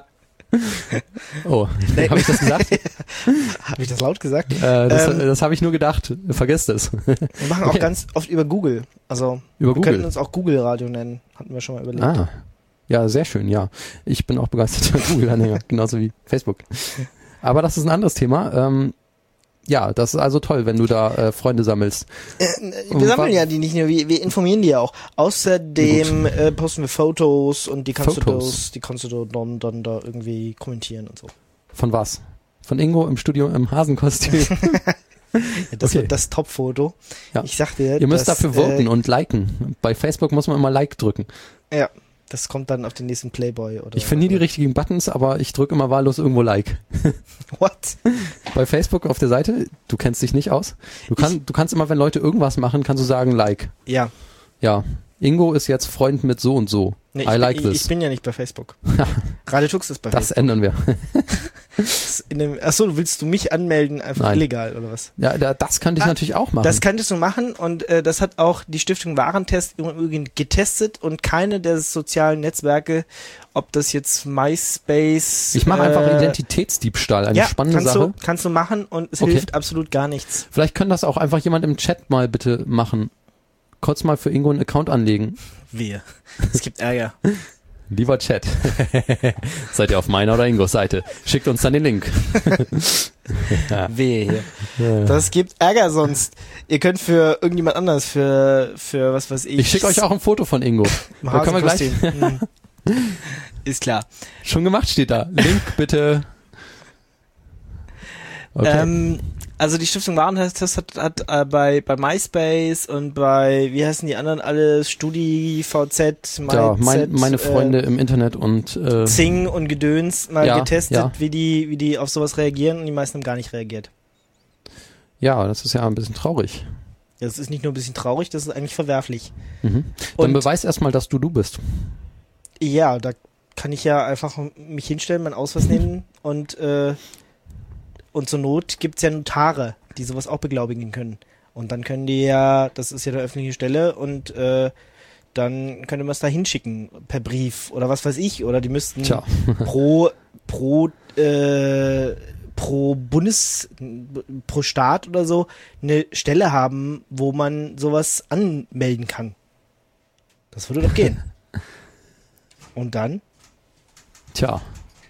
Oh, habe ich das gesagt? Habe ich das laut gesagt? Das habe ich nur gedacht. Vergesst es. Wir machen auch ganz oft über Google. Also über wir könnten uns auch Google Radio nennen. Hatten wir schon mal überlegt. Ah, ja, sehr schön, ja. Ich bin auch begeisterter Google-Anhänger, genauso wie Facebook. Aber das ist ein anderes Thema. Ja, das ist also toll, wenn du da Freunde sammelst. Wir sammeln ja die nicht nur, wir informieren die ja auch. Außerdem posten wir Fotos und die kannst du dann da irgendwie kommentieren und so. Von was? Von Ingo im Studio im Hasenkostüm? Ja, das wird das Top-Foto. Ja. Ich sag dir, ihr müsst dafür voten und liken. Bei Facebook muss man immer Like drücken. Ja. Das kommt dann auf den nächsten Playboy oder. Ich finde nie die richtigen Buttons, aber ich drücke immer wahllos irgendwo Like. What? Bei Facebook auf der Seite, du kennst dich nicht aus. Du kannst immer, wenn Leute irgendwas machen, kannst du sagen Like. Ja. Ja. Ingo ist jetzt Freund mit so und so. Nee, I like this. Ich bin ja nicht bei Facebook. Radio Tux ist bei Das Facebook. ändern wir. Achso, willst du mich anmelden, einfach Nein. illegal oder was? Ja, das könnte ich natürlich auch machen. Das könntest du machen und das hat auch die Stiftung Warentest übrigens getestet und keine der sozialen Netzwerke, ob das jetzt MySpace... Ich mache einfach Identitätsdiebstahl, eine spannende Sache. Kannst du machen und es hilft absolut gar nichts. Vielleicht kann das auch einfach jemand im Chat mal bitte machen. Kurz mal für Ingo einen Account anlegen. Wehe. Es gibt Ärger. Lieber Chat, seid ihr auf meiner oder Ingos Seite? Schickt uns dann den Link. Wehe hier. Das gibt Ärger sonst. Ihr könnt für irgendjemand anders, für was weiß ich. Ich schicke euch auch ein Foto von Ingo. Da können wir gleich. Ist klar. Schon gemacht steht da. Link bitte. Okay. Also die Stiftung Warentest hat bei MySpace und bei, wie heißen die anderen alle, StudiVZ, meine Freunde im Internet und Zing und Gedöns mal getestet, wie die auf sowas reagieren und die meisten haben gar nicht reagiert. Ja, das ist ja ein bisschen traurig. Das ist nicht nur ein bisschen traurig, das ist eigentlich verwerflich. Mhm. Dann beweis erstmal, dass du bist. Ja, da kann ich ja einfach mich hinstellen, meinen Ausweis nehmen und zur Not gibt's ja Notare, die sowas auch beglaubigen können. Und dann können die ja, das ist ja eine öffentliche Stelle und dann könnte man es da hinschicken per Brief oder was weiß ich. Oder die müssten pro Staat oder so eine Stelle haben, wo man sowas anmelden kann. Das würde doch gehen. Und dann? Tja.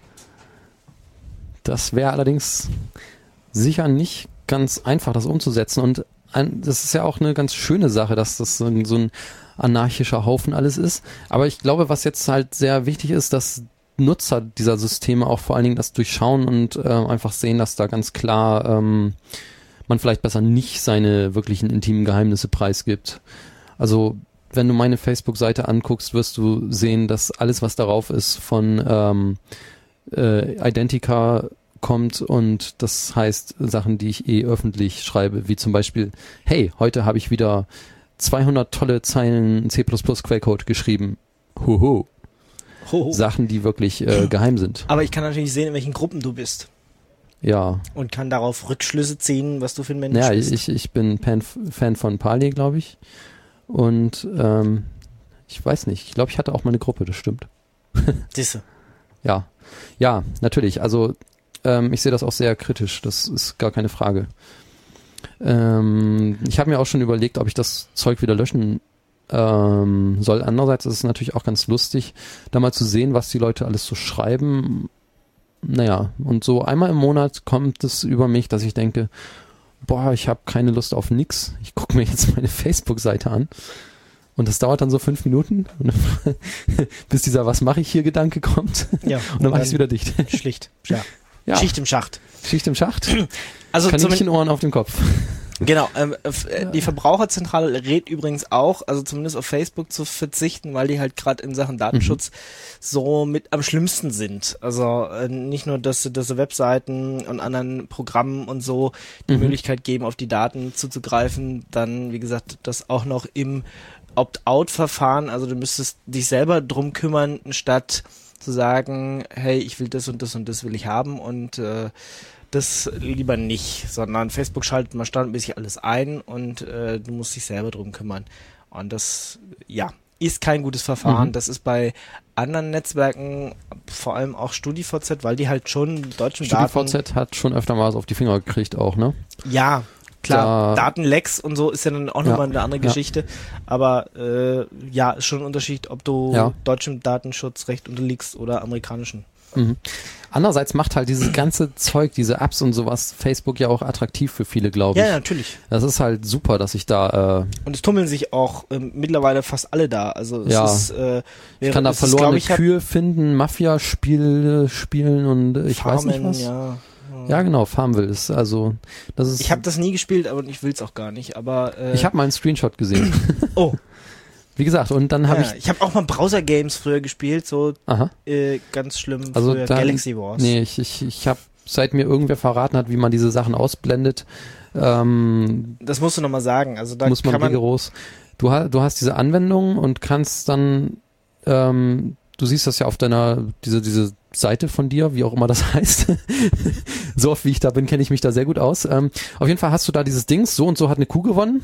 Das wäre allerdings sicher nicht ganz einfach, das umzusetzen. Und das ist ja auch eine ganz schöne Sache, dass das so ein anarchischer Haufen alles ist. Aber ich glaube, was jetzt halt sehr wichtig ist, dass Nutzer dieser Systeme auch vor allen Dingen das durchschauen und einfach sehen, dass da ganz klar man vielleicht besser nicht seine wirklichen intimen Geheimnisse preisgibt. Also wenn du meine Facebook-Seite anguckst, wirst du sehen, dass alles, was darauf ist, von Identica kommt und das heißt Sachen, die ich öffentlich schreibe, wie zum Beispiel, hey, heute habe ich wieder 200 tolle Zeilen C++ Quellcode geschrieben. Hoho. Sachen, die wirklich geheim sind. Aber ich kann natürlich sehen, in welchen Gruppen du bist. Ja. Und kann darauf Rückschlüsse ziehen, was du für ein Mensch bist. Ja, ich bin Fan von Parley, glaube ich. Und ich weiß nicht, ich glaube, ich hatte auch mal eine Gruppe, das stimmt. Disse. Ja, natürlich. Also ich sehe das auch sehr kritisch. Das ist gar keine Frage. Ich habe mir auch schon überlegt, ob ich das Zeug wieder löschen soll. Andererseits ist es natürlich auch ganz lustig, da mal zu sehen, was die Leute alles so schreiben. Naja, und so einmal im Monat kommt es über mich, dass ich denke, boah, ich habe keine Lust auf nix. Ich gucke mir jetzt meine Facebook-Seite an. Und das dauert dann so 5 Minuten, bis dieser Was mache ich hier Gedanke kommt. Ja, und dann mache ich es wieder dicht. Schlicht. Ja. Schicht im Schacht. Schicht im Schacht. Also Kaninchenohren auf dem Kopf. Genau, die Verbraucherzentrale rät übrigens auch, also zumindest auf Facebook zu verzichten, weil die halt gerade in Sachen Datenschutz so mit am schlimmsten sind. Also nicht nur, dass sie Webseiten und anderen Programmen und so die Möglichkeit geben, auf die Daten zuzugreifen, dann, wie gesagt, das auch noch im Opt-out-Verfahren, also du müsstest dich selber drum kümmern, statt zu sagen, hey, ich will das und das und das will ich haben und das lieber nicht, sondern Facebook schaltet mal standardmäßig alles ein und du musst dich selber drum kümmern. Und das, ja, ist kein gutes Verfahren. Das ist bei anderen Netzwerken, vor allem auch StudiVZ, weil die halt schon deutschen Daten... StudiVZ hat schon öfter mal was auf die Finger gekriegt auch, ne? Ja, klar, Datenlecks und so ist ja dann auch nochmal eine andere Geschichte, aber ja, ist schon ein Unterschied, ob du deutschem Datenschutzrecht unterliegst oder amerikanischen. Andererseits macht halt dieses ganze Zeug, diese Apps und sowas, Facebook ja auch attraktiv für viele, glaube ich. Ja, natürlich. Das ist halt super, dass ich da... und es tummeln sich auch mittlerweile fast alle da. Also es ist, ich kann da verlorene Kühe finden, Mafia-Spiele spielen und ich weiß nicht was. Ja, genau, Farmville ist, also, das ist... Ich habe das nie gespielt, aber ich will's auch gar nicht, aber... ich habe mal einen Screenshot gesehen. Oh. Wie gesagt, und dann habe ich habe auch mal Browser-Games früher gespielt, so ganz schlimm, also früher Galaxy Wars. Nee, ich habe, seit mir irgendwer verraten hat, wie man diese Sachen ausblendet. Das musst du nochmal sagen. Also da muss man rigoros. Du hast diese Anwendung und kannst dann, du siehst das ja auf deiner, diese Seite von dir, wie auch immer das heißt. So oft wie ich da bin, kenne ich mich da sehr gut aus. Auf jeden Fall hast du da dieses Dings, so und so hat eine Kuh gewonnen.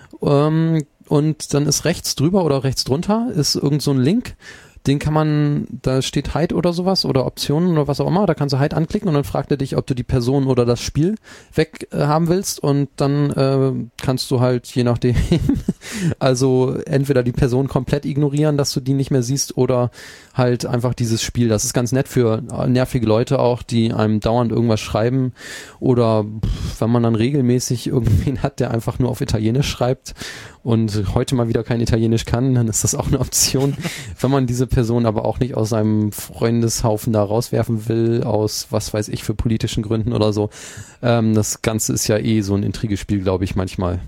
Und dann ist rechts drüber oder rechts drunter ist irgend so ein Link, den kann man, da steht Hide oder sowas oder Optionen oder was auch immer, da kannst du Hide anklicken und dann fragt er dich, ob du die Person oder das Spiel weg haben willst und dann kannst du halt je nachdem, also entweder die Person komplett ignorieren, dass du die nicht mehr siehst oder halt einfach dieses Spiel. Das ist ganz nett für nervige Leute auch, die einem dauernd irgendwas schreiben oder wenn man dann regelmäßig irgendwen hat, der einfach nur auf Italienisch schreibt und heute mal wieder kein Italienisch kann, dann ist das auch eine Option. Wenn man diese Person aber auch nicht aus seinem Freundeshaufen da rauswerfen will, aus was weiß ich für politischen Gründen oder so. Das Ganze ist ja so ein Intrigespiel, glaube ich, manchmal.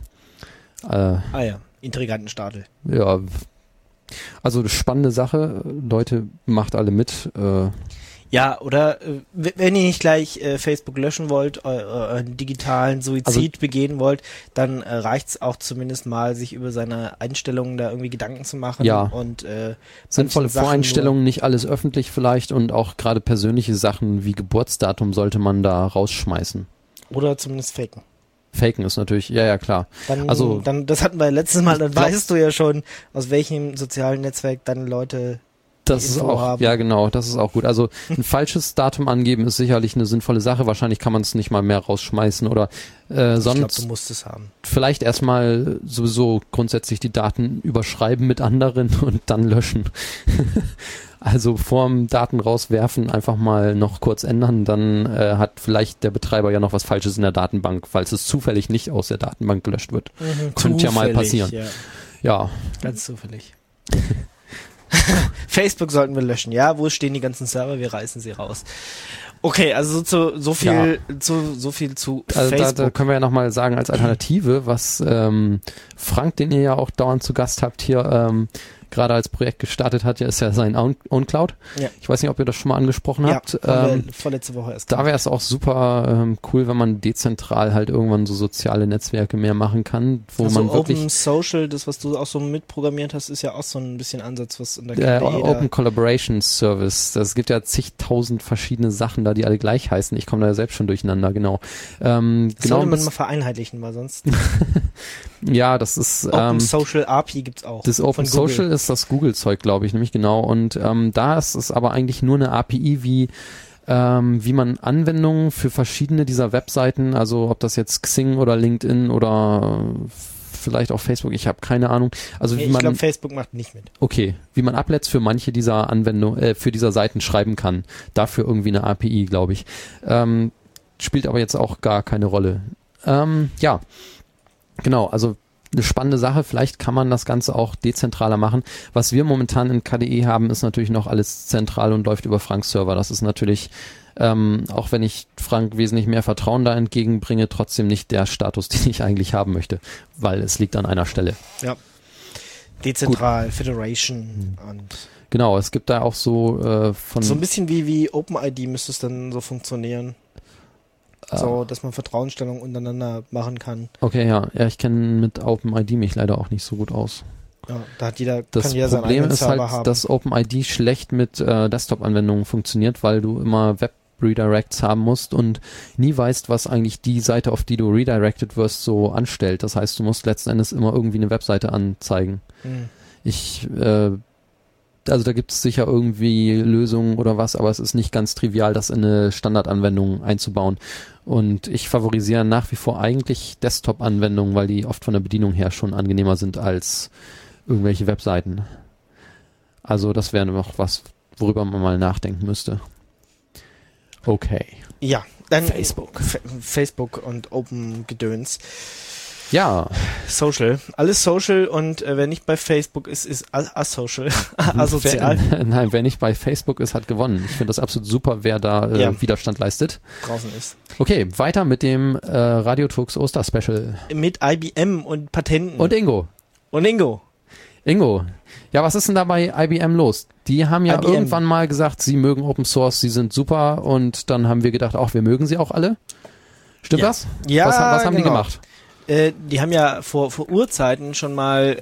Intrigantenstadel. Ja, also spannende Sache. Leute, macht alle mit. Ja, oder wenn ihr nicht gleich Facebook löschen wollt, euren digitalen Suizid begehen wollt, dann reicht's auch zumindest mal, sich über seine Einstellungen da irgendwie Gedanken zu machen. Ja. Und sinnvolle Voreinstellungen, nicht alles öffentlich vielleicht und auch gerade persönliche Sachen wie Geburtsdatum sollte man da rausschmeißen. Oder zumindest faken. Faken ist natürlich, ja klar. Dann, das hatten wir letztes Mal, dann weißt du ja schon, aus welchem sozialen Netzwerk dann Leute das ist auch haben. Ja genau, das ist auch gut. Also ein falsches Datum angeben ist sicherlich eine sinnvolle Sache. Wahrscheinlich kann man es nicht mal mehr rausschmeißen oder sonst. Ich glaube, du musst es haben. Vielleicht erstmal sowieso grundsätzlich die Daten überschreiben mit anderen und dann löschen. Also vorm Daten rauswerfen einfach mal noch kurz ändern, dann hat vielleicht der Betreiber ja noch was Falsches in der Datenbank, falls es zufällig nicht aus der Datenbank gelöscht wird. Könnte ja mal passieren. Ja. Ganz zufällig. Facebook sollten wir löschen, ja? Wo stehen die ganzen Server? Wir reißen sie raus. Okay, also so viel zu Facebook. Da können wir ja nochmal sagen als Alternative, was Frank, den ihr ja auch dauernd zu Gast habt hier, gerade als Projekt gestartet hat, ist ja sein OwnCloud. Ja. Ich weiß nicht, ob ihr das schon mal angesprochen habt. Vorletzte Woche erst. Da wäre es auch super cool, wenn man dezentral halt irgendwann so soziale Netzwerke mehr machen kann, wo also man wirklich... Open Social, das was du auch so mitprogrammiert hast, ist ja auch so ein bisschen Ansatz, was in der Open Collaboration Service. Es gibt ja zigtausend verschiedene Sachen da, die alle gleich heißen. Ich komme da ja selbst schon durcheinander, genau. Das sollte man mal vereinheitlichen, weil sonst... Ja, das ist... Open Social API gibt's auch. Das Open Social ist das Google-Zeug, glaube ich, nämlich genau. Und da ist es aber eigentlich nur eine API, wie man Anwendungen für verschiedene dieser Webseiten, also ob das jetzt Xing oder LinkedIn oder vielleicht auch Facebook, ich habe keine Ahnung. Also ich glaube, Facebook macht nicht mit. Okay, wie man Applets für manche dieser Anwendungen, für dieser Seiten schreiben kann. Dafür irgendwie eine API, glaube ich. Spielt aber jetzt auch gar keine Rolle. Ja, genau, also eine spannende Sache. Vielleicht kann man das Ganze auch dezentraler machen. Was wir momentan in KDE haben, ist natürlich noch alles zentral und läuft über Franks Server. Das ist natürlich, auch wenn ich Frank wesentlich mehr Vertrauen da entgegenbringe, trotzdem nicht der Status, den ich eigentlich haben möchte, weil es liegt an einer Stelle. Ja. Dezentral, Federation und genau, es gibt da auch so von... so ein bisschen wie OpenID müsste es dann so funktionieren. So, dass man Vertrauensstellungen untereinander machen kann. Okay, ja, ich kenne mit OpenID mich leider auch nicht so gut aus. Ja, da hat jeder, Das kann jeder seinen Problem eigenen ist Server halt, haben. dass OpenID schlecht mit Desktop-Anwendungen funktioniert, weil du immer Web-Redirects haben musst und nie weißt, was eigentlich die Seite, auf die du redirected wirst, so anstellt. Das heißt, du musst letzten Endes immer irgendwie eine Webseite anzeigen. Also da gibt es sicher irgendwie Lösungen oder was, aber es ist nicht ganz trivial, das in eine Standardanwendung einzubauen. Und ich favorisiere nach wie vor eigentlich Desktop-Anwendungen, weil die oft von der Bedienung her schon angenehmer sind als irgendwelche Webseiten. Also das wäre noch was, worüber man mal nachdenken müsste. Okay. Ja, dann Facebook. Facebook und Open-Gedöns. Ja. Social. Alles Social und wer nicht bei Facebook ist asocial. Asozial. Nein, wer nicht bei Facebook ist, hat gewonnen. Ich finde das absolut super, wer da Widerstand leistet. Draußen ist. Okay, weiter mit dem Radio Tux Oster-Special. Mit IBM und Patenten. Und Ingo. Und Ingo. Ingo, ja, was ist denn da bei IBM los? Die haben ja IBM. irgendwann mal gesagt, sie mögen Open Source, sie sind super und dann haben wir gedacht, wir mögen sie auch alle. Stimmt das? Ja, was haben die genau. gemacht? Die haben ja vor Urzeiten schon mal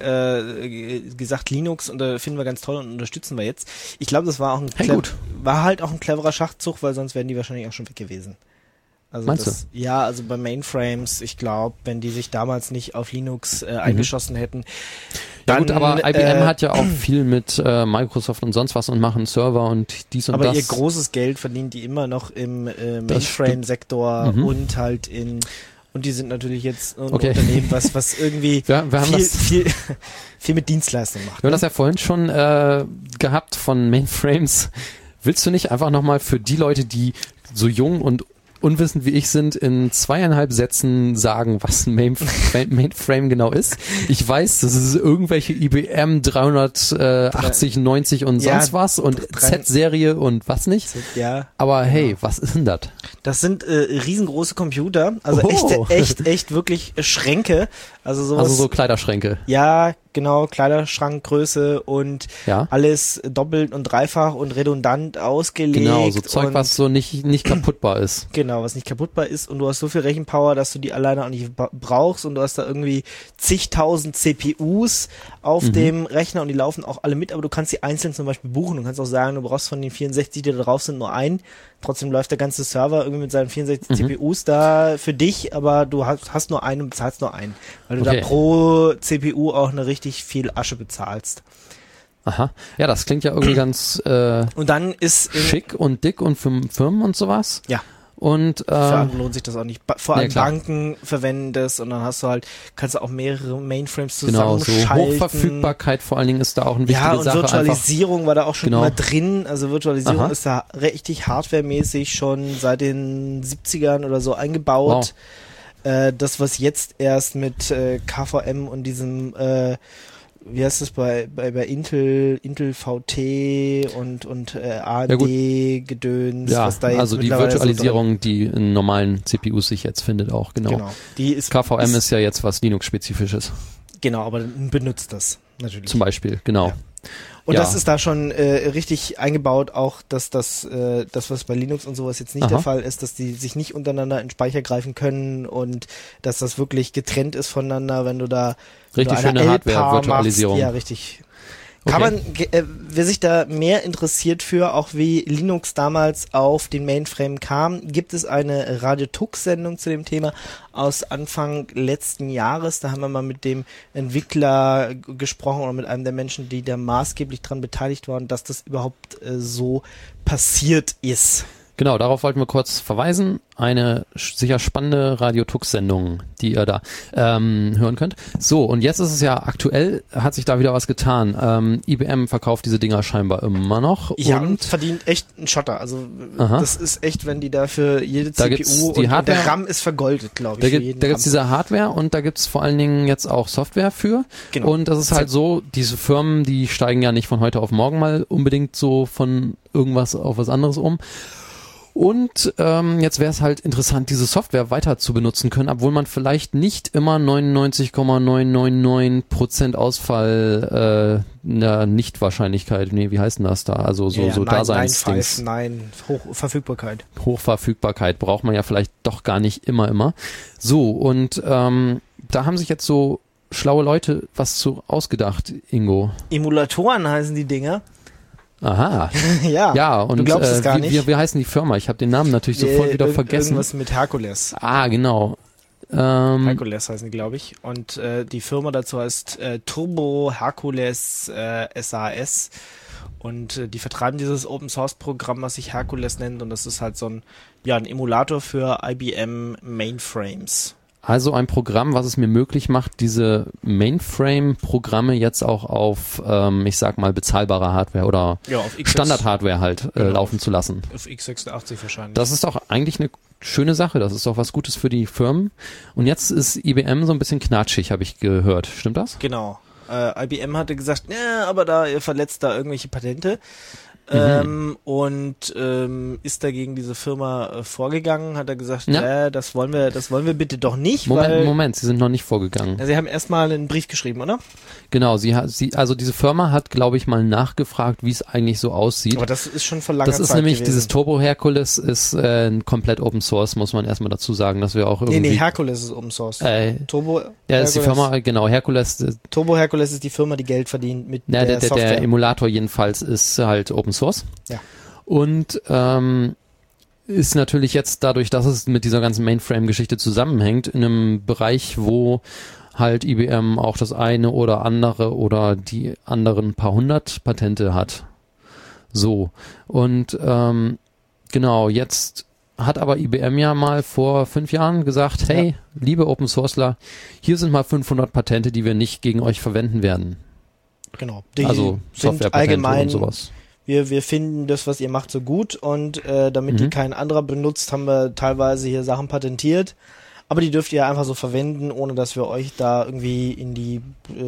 gesagt, Linux finden wir ganz toll und unterstützen wir jetzt. Ich glaube, das war auch war halt auch ein cleverer Schachzug, weil sonst wären die wahrscheinlich auch schon weg gewesen. Also Meinst du? Ja, also bei Mainframes, ich glaube, wenn die sich damals nicht auf Linux eingeschossen hätten. Ja Dann, gut, aber IBM hat ja auch viel mit Microsoft und sonst was und machen Server und dies und aber das. ihr großes Geld verdienen die immer noch im Mainframe-Sektor und halt und die sind natürlich jetzt ein Unternehmen, was irgendwie wir haben viel mit Dienstleistung macht. Wir haben das ja vorhin schon gehabt von Mainframes. Willst du nicht einfach nochmal für die Leute, die so jung und unwissend wie ich sind, in 2,5 Sätzen sagen, was ein Mainframe genau ist? Ich weiß, das ist irgendwelche IBM 380, 90 und sonst was und Z-Serie und was nicht. Ja. Aber hey, was ist denn das? Das sind riesengroße Computer, also echt wirklich Schränke. Also sowas. Also so Kleiderschränke. Ja, genau, Kleiderschrankgröße und alles doppelt und dreifach und redundant ausgelegt. Genau, so Zeug, was so nicht kaputtbar ist. Genau, was nicht kaputtbar ist und du hast so viel Rechenpower, dass du die alleine auch nicht brauchst und du hast da irgendwie zigtausend CPUs auf dem Rechner und die laufen auch alle mit, aber du kannst die einzeln zum Beispiel buchen. Du kannst auch sagen, du brauchst von den 64, die da drauf sind, nur einen. Trotzdem läuft der ganze Server irgendwie mit seinen 64 CPUs da für dich, aber du hast nur einen und bezahlst nur einen, weil du da pro CPU auch eine richtig viel Asche bezahlst. Aha, ja, das klingt ja irgendwie ganz und dann ist schick und dick und für Firmen und sowas. Ja. Und für andere lohnt sich das auch nicht. Vor allem Banken verwenden das und dann kannst du auch mehrere Mainframes zusammenschalten. Genau, so Hochverfügbarkeit vor allen Dingen ist da auch eine wichtige Sache. Ja, und Virtualisierung war da auch schon immer drin. Also Virtualisierung ist da richtig hardwaremäßig schon seit den 70ern oder so eingebaut. Wow. Das, was jetzt erst mit KVM und diesem wie heißt das bei Intel VT und AMD Gedöns, was da jetzt also die Virtualisierung, so die in normalen CPUs sich jetzt findet auch, genau. KVM ist ja jetzt was Linux-spezifisches. Genau, aber benutzt das natürlich. Zum Beispiel, genau. Ja. Und das ist da schon richtig eingebaut, auch dass das, was bei Linux und sowas jetzt nicht der Fall ist, dass die sich nicht untereinander in Speicher greifen können und dass das wirklich getrennt ist voneinander, wenn du da richtig schöne Hardware-Virtualisierung. Ja, richtig. Kann man, wer sich da mehr interessiert für, auch wie Linux damals auf den Mainframe kam, gibt es eine Radio Tux-Sendung zu dem Thema aus Anfang letzten Jahres. Da haben wir mal mit dem Entwickler gesprochen oder mit einem der Menschen, die da maßgeblich dran beteiligt waren, dass das überhaupt so passiert ist. Genau, darauf wollten wir kurz verweisen. Eine sicher spannende Radio-Tux-Sendung, die ihr da hören könnt. So, und jetzt ist es ja aktuell, hat sich da wieder was getan. IBM verkauft diese Dinger scheinbar immer noch. Ja, und und verdient echt einen Schotter. Also Aha. das ist echt, wenn die dafür jede Da gibt's CPU die und Hardware. der RAM ist vergoldet, glaube ich. Da für gibt jeden es RAM. diese Hardware und da gibt es vor allen Dingen jetzt auch Software für. Genau. Und das ist halt so, diese Firmen, die steigen ja nicht von heute auf morgen mal unbedingt so von irgendwas auf was anderes um. Und jetzt wäre es halt interessant, diese Software weiter zu benutzen können, obwohl man vielleicht nicht immer 99,999% Ausfall Nichtwahrscheinlichkeit, wie heißt denn das da? Also so Daseinsdings. Nein, Hochverfügbarkeit. Hochverfügbarkeit braucht man ja vielleicht doch gar nicht immer. So, und da haben sich jetzt so schlaue Leute was zu ausgedacht, Ingo. Emulatoren heißen die Dinger. Aha. Ja, Ja, und du glaubst es gar nicht. wie heißt die Firma? Ich habe den Namen natürlich sofort wieder vergessen. Irgendwas mit Hercules. Genau. Hercules heißen die, glaube ich. Und die Firma dazu heißt Turbo Hercules SAS. Und die vertreiben dieses Open-Source-Programm, was sich Hercules nennt. Und das ist halt so ein Emulator für IBM Mainframes. Also ein Programm, was es mir möglich macht, diese Mainframe-Programme jetzt auch auf, ich sag mal, bezahlbare Hardware oder Auf X6, Standard-Hardware halt Genau. laufen zu lassen. Auf x86 wahrscheinlich. Das ist doch eigentlich eine schöne Sache. Das ist doch was Gutes für die Firmen. Und jetzt ist IBM so ein bisschen knatschig, habe ich gehört. Stimmt das? Genau. IBM hatte gesagt, ja, aber ihr verletzt da irgendwelche Patente. Und ist dagegen diese Firma vorgegangen, hat er gesagt, Ja. das wollen wir bitte doch nicht, Moment, Sie sind noch nicht vorgegangen. Sie haben erstmal einen Brief geschrieben, oder? Genau, also diese Firma hat, glaube ich, mal nachgefragt, wie es eigentlich so aussieht. Aber das ist schon vor langer Zeit Das ist nämlich, gewesen. dieses Turbo Hercules ist komplett Open Source, muss man erstmal dazu sagen, dass wir auch irgendwie... Nee, Hercules ist Open Source. Ja, ist die Firma, genau, Hercules... Turbo Hercules ist die Firma, die Geld verdient mit der Software. Der Emulator jedenfalls ist halt Open Source. Ja. Und ist natürlich jetzt dadurch, dass es mit dieser ganzen Mainframe-Geschichte zusammenhängt, in einem Bereich, wo halt IBM auch das eine oder andere oder die anderen paar hundert Patente hat. So. Und genau, jetzt hat aber IBM ja mal vor 5 Jahren gesagt, hey, liebe Open Sourceler, hier sind mal 500 Patente, die wir nicht gegen euch verwenden werden. Genau. Die Also sind Softwarepatente allgemein und sowas. Wir finden das, was ihr macht, so gut und damit die kein anderer benutzt, haben wir teilweise hier Sachen patentiert. Aber die dürft ihr einfach so verwenden, ohne dass wir euch da irgendwie in die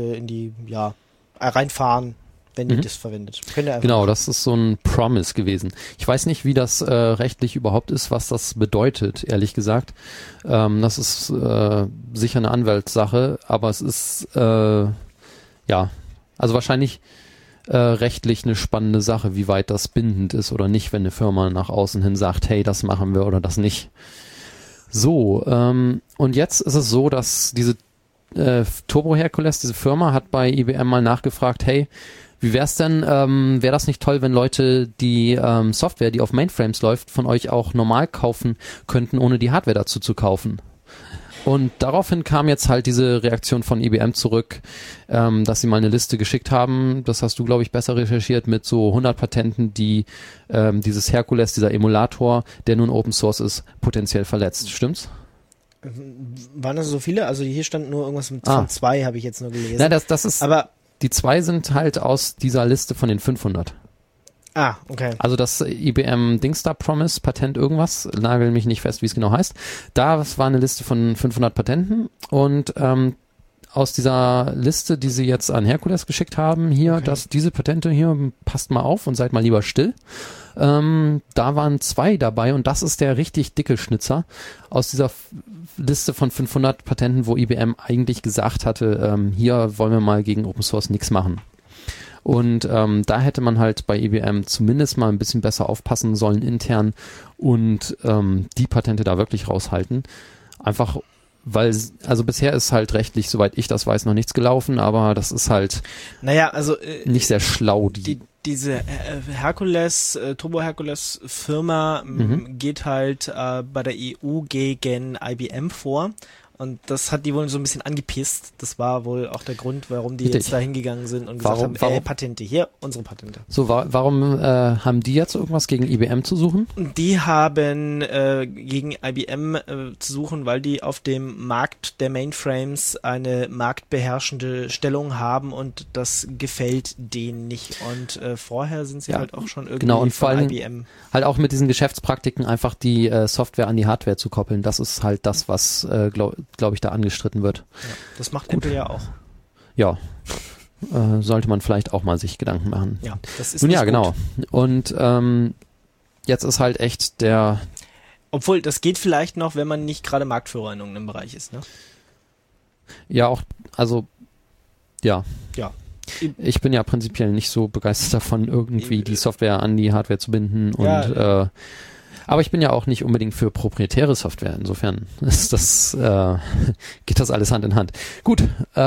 reinfahren, wenn ihr das verwendet. Könnt ihr einfach Genau, das ist so ein Promise gewesen. Ich weiß nicht, wie das rechtlich überhaupt ist, was das bedeutet, ehrlich gesagt. Das ist sicher eine Anwaltssache, aber es ist also wahrscheinlich rechtlich eine spannende Sache, wie weit das bindend ist oder nicht, wenn eine Firma nach außen hin sagt, hey, das machen wir oder das nicht. So, und jetzt ist es so, dass diese Turbo Hercules, diese Firma, hat bei IBM mal nachgefragt, hey, wie wär's denn, wäre das nicht toll, wenn Leute die Software, die auf Mainframes läuft, von euch auch normal kaufen könnten, ohne die Hardware dazu zu kaufen? Und daraufhin kam jetzt halt diese Reaktion von IBM zurück, dass sie mal eine Liste geschickt haben, das hast du, glaube ich, besser recherchiert, mit so 100 Patenten, die dieses Hercules, dieser Emulator, der nun Open Source ist, potenziell verletzt. Stimmt's? Waren das so viele? Also hier stand nur irgendwas mit von 2, habe ich jetzt nur gelesen. Nein, das ist, aber die 2 sind halt aus dieser Liste von den 500. Okay. Also das IBM Dingstar Promise Patent irgendwas, nagel mich nicht fest, wie es genau heißt. Das war eine Liste von 500 Patenten und aus dieser Liste, die sie jetzt an Hercules geschickt haben, hier, diese Patente hier, passt mal auf und seid mal lieber still. Da waren 2 dabei und das ist der richtig dicke Schnitzer aus dieser Liste von 500 Patenten, wo IBM eigentlich gesagt hatte, hier wollen wir mal gegen Open Source nichts machen. Und da hätte man halt bei IBM zumindest mal ein bisschen besser aufpassen sollen intern und die Patente da wirklich raushalten. Einfach, weil, also bisher ist halt rechtlich, soweit ich das weiß, noch nichts gelaufen, aber das ist halt nicht sehr schlau. Diese Hercules, Turbo Hercules Firma geht halt bei der EU gegen IBM vor. Und das hat die wohl so ein bisschen angepisst. Das war wohl auch der Grund, warum die Richtig. jetzt da hingegangen sind und Warum- gesagt haben, warum- Patente, hier, unsere Patente. So, warum haben die jetzt irgendwas gegen IBM zu suchen? Und die haben gegen IBM zu suchen, weil die auf dem Markt der Mainframes eine marktbeherrschende Stellung haben und das gefällt denen nicht. Und vorher sind sie Ja, halt auch schon irgendwie genau, und vor von allem IBM. Halt auch mit diesen Geschäftspraktiken einfach die Software an die Hardware zu koppeln. Das ist halt das, was, glaube ich, da angestritten wird. Ja, das macht Apple ja auch. Ja, sollte man vielleicht auch mal sich Gedanken machen. Ja, das ist Nun nicht ja, gut. genau. Und jetzt ist halt echt der... Obwohl, das geht vielleicht noch, wenn man nicht gerade Marktführer in irgendeinem Bereich ist, ne? Ja, auch, also, ja. Ja. Ich bin ja prinzipiell nicht so begeistert davon, irgendwie die Software an die Hardware zu binden. Und, Ja. Aber ich bin ja auch nicht unbedingt für proprietäre Software. Insofern ist das, geht das alles Hand in Hand. Gut,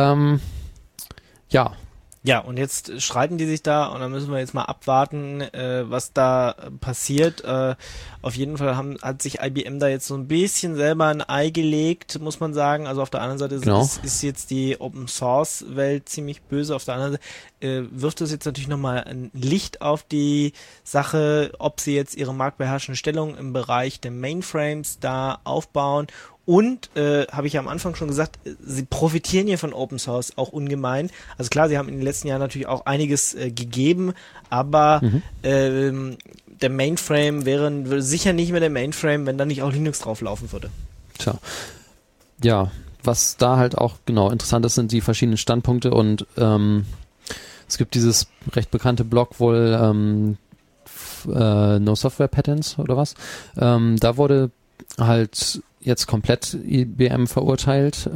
ja. Ja, und jetzt streiten die sich da und dann müssen wir jetzt mal abwarten, was da passiert. Auf jeden Fall hat sich IBM da jetzt so ein bisschen selber ein Ei gelegt, muss man sagen. Also auf der anderen Seite Genau. ist jetzt die Open-Source-Welt ziemlich böse. Auf der anderen Seite wirft es jetzt natürlich nochmal ein Licht auf die Sache, ob sie jetzt ihre marktbeherrschende Stellung im Bereich der Mainframes da aufbauen. Und, habe ich ja am Anfang schon gesagt, sie profitieren hier von Open Source auch ungemein. Also klar, sie haben in den letzten Jahren natürlich auch einiges gegeben, aber der Mainframe wäre sicher nicht mehr der Mainframe, wenn da nicht auch Linux drauf laufen würde. Tja. Ja, was da halt auch genau interessant ist, sind die verschiedenen Standpunkte und es gibt dieses recht bekannte Blog wohl No Software Patents oder was. Da wurde halt jetzt komplett IBM verurteilt,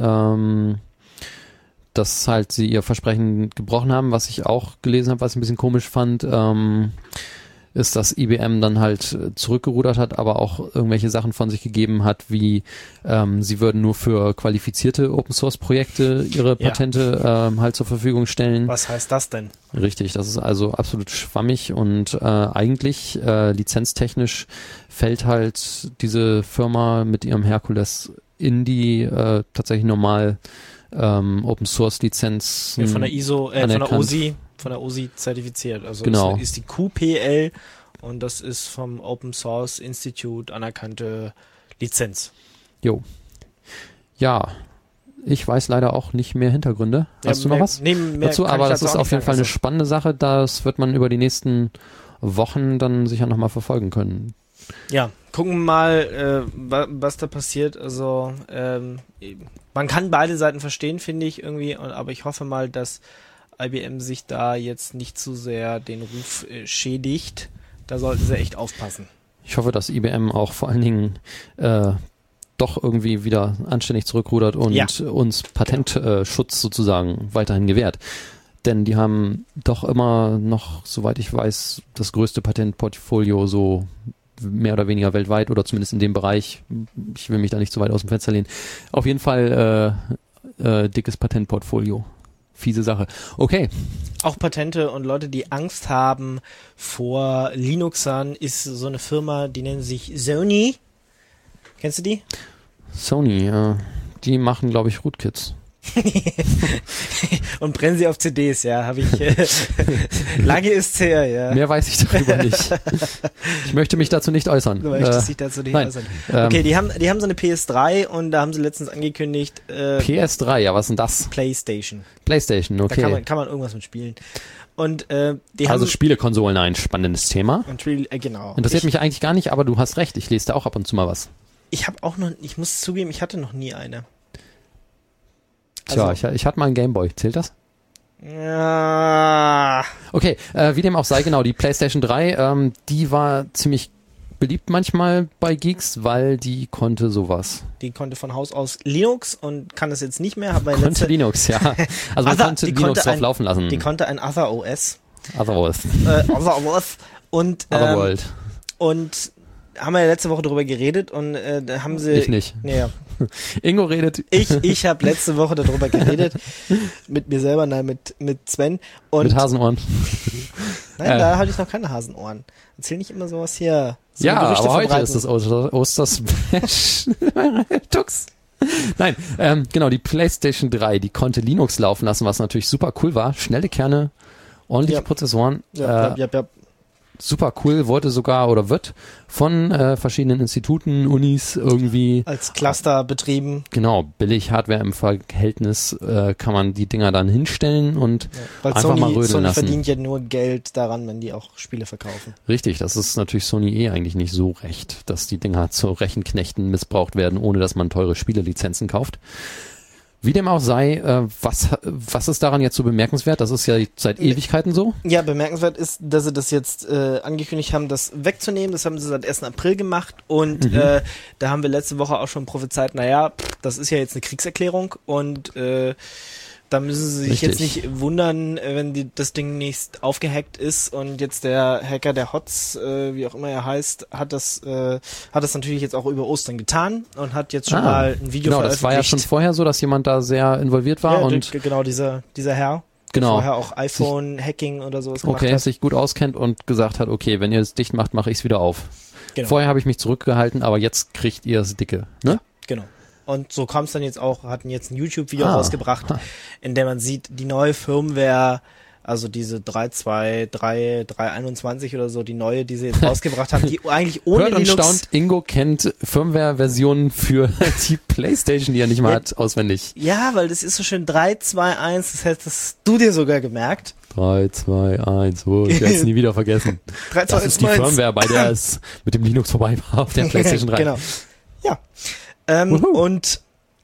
dass halt sie ihr Versprechen gebrochen haben. Was ich auch gelesen habe, was ich ein bisschen komisch fand, ist, dass IBM dann halt zurückgerudert hat, aber auch irgendwelche Sachen von sich gegeben hat, wie sie würden nur für qualifizierte Open-Source-Projekte ihre Patente halt zur Verfügung stellen. Was heißt das denn? Richtig, das ist also absolut schwammig und eigentlich lizenztechnisch fällt halt diese Firma mit ihrem Herkules in die tatsächlich normal Open Source Lizenz Von der ISO, anerkannt. von der OSI zertifiziert. Also Genau. ist die QPL und das ist vom Open Source Institute anerkannte Lizenz. Jo. Ja, ich weiß leider auch nicht mehr Hintergründe. Hast du noch was dazu? Aber das ist auf jeden Fall eine spannende Sache. Das wird man über die nächsten Wochen dann sicher nochmal verfolgen können. Ja, gucken wir mal, was da passiert. Also man kann beide Seiten verstehen, finde ich irgendwie, aber ich hoffe mal, dass IBM sich da jetzt nicht zu sehr den Ruf schädigt. Da sollten sie echt aufpassen. Ich hoffe, dass IBM auch vor allen Dingen doch irgendwie wieder anständig zurückrudert und uns Patentschutz sozusagen weiterhin gewährt. Denn die haben doch immer noch, soweit ich weiß, das größte Patentportfolio so mehr oder weniger weltweit oder zumindest in dem Bereich. Ich will mich da nicht so weit aus dem Fenster lehnen. Auf jeden Fall dickes Patentportfolio. Fiese Sache. Okay. Auch Patente und Leute, die Angst haben vor Linuxern, ist so eine Firma, die nennt sich Sony. Kennst du die? Sony, die machen, glaube ich, Rootkits. Und brennen sie auf CDs, ja, habe ich lange ist her, ja. Mehr weiß ich darüber nicht. Ich möchte mich dazu nicht äußern. Du möchtest dich dazu nicht äußern. Okay, die haben so eine PS3 und da haben sie letztens angekündigt, PS3, ja, was ist denn das? PlayStation. PlayStation, okay. Da kann man irgendwas mit spielen. Und die also haben Spielekonsolen, ein spannendes Thema. genau. Interessiert mich eigentlich gar nicht, aber du hast recht, ich lese da auch ab und zu mal was. Ich muss zugeben, ich hatte noch nie eine. Tja, Also, ich hatte mal einen Gameboy. Zählt das? ja, Okay, wie dem auch sei, genau, die PlayStation 3, die war ziemlich beliebt manchmal bei Geeks, weil die konnte sowas. die konnte von Haus aus Linux und kann das jetzt nicht mehr. Konnte Linux, ja. Also man konnte Linux drauf laufen lassen. Die konnte ein Other OS. Otherworld. Other OS. Und, Otherworld. und haben wir ja letzte Woche darüber geredet und da haben sie... Ich nicht. Ja. Ingo redet. Ich habe letzte Woche darüber geredet. Mit mir selber, nein, mit Sven. Und mit Hasenohren. Nein, da hatte ich noch keine Hasenohren. Erzähl nicht immer sowas hier. So ja, Gerüchte aber heute verbreiten. ist das Ostersmash. Tux. Nein, genau, die PlayStation 3, die konnte Linux laufen lassen, was natürlich super cool war. Schnelle Kerne, ordentliche Prozessoren. Ja. Super cool, wurde sogar oder wird von verschiedenen Instituten, Unis irgendwie als Cluster betrieben. Genau, billig Hardware im Verhältnis kann man die Dinger dann hinstellen und weil einfach mal rödeln Sony lassen. verdient ja nur Geld daran, wenn die auch Spiele verkaufen. Richtig, das ist natürlich Sony eigentlich nicht so recht, dass die Dinger zu Rechenknechten missbraucht werden, ohne dass man teure Spielelizenzen kauft. Wie dem auch sei, was ist daran jetzt so bemerkenswert? Das ist ja seit Ewigkeiten so. Ja, bemerkenswert ist, dass sie das jetzt angekündigt haben, das wegzunehmen. Das haben sie seit 1. April gemacht und da haben wir letzte Woche auch schon prophezeit, das ist ja jetzt eine Kriegserklärung und da müssen sie sich jetzt nicht wundern, wenn das Ding nicht aufgehackt ist und jetzt der Hacker, der Hotz, wie auch immer er heißt, hat das natürlich jetzt auch über Ostern getan und hat jetzt schon mal ein Video veröffentlicht. Das war ja schon vorher so, dass jemand da sehr involviert war. Ja, und genau, dieser Herr. Genau. Vorher auch iPhone-Hacking oder sowas gemacht hat. Sich gut auskennt und gesagt hat, okay, wenn ihr es dicht macht, mache ich es wieder auf. Genau. Vorher habe ich mich zurückgehalten, aber jetzt kriegt ihr es dicke, ne? Ja, genau. Und so kam es dann jetzt auch, hatten jetzt ein YouTube-Video rausgebracht, in dem man sieht, die neue Firmware, also diese 3.2.3.3.21 oder so, die neue, die sie jetzt rausgebracht haben, die eigentlich ohne Hört und Linux... staunt, Ingo kennt Firmware-Versionen für die PlayStation, die er nicht mal hat, auswendig. Ja, weil das ist so schön 3.2.1, das hast du dir sogar gemerkt. 3, 2, 1, ich werde es nie wieder vergessen. 3, 2, das ist die Firmware, bei der es mit dem Linux vorbei war auf der PlayStation 3. Genau. Ja. Und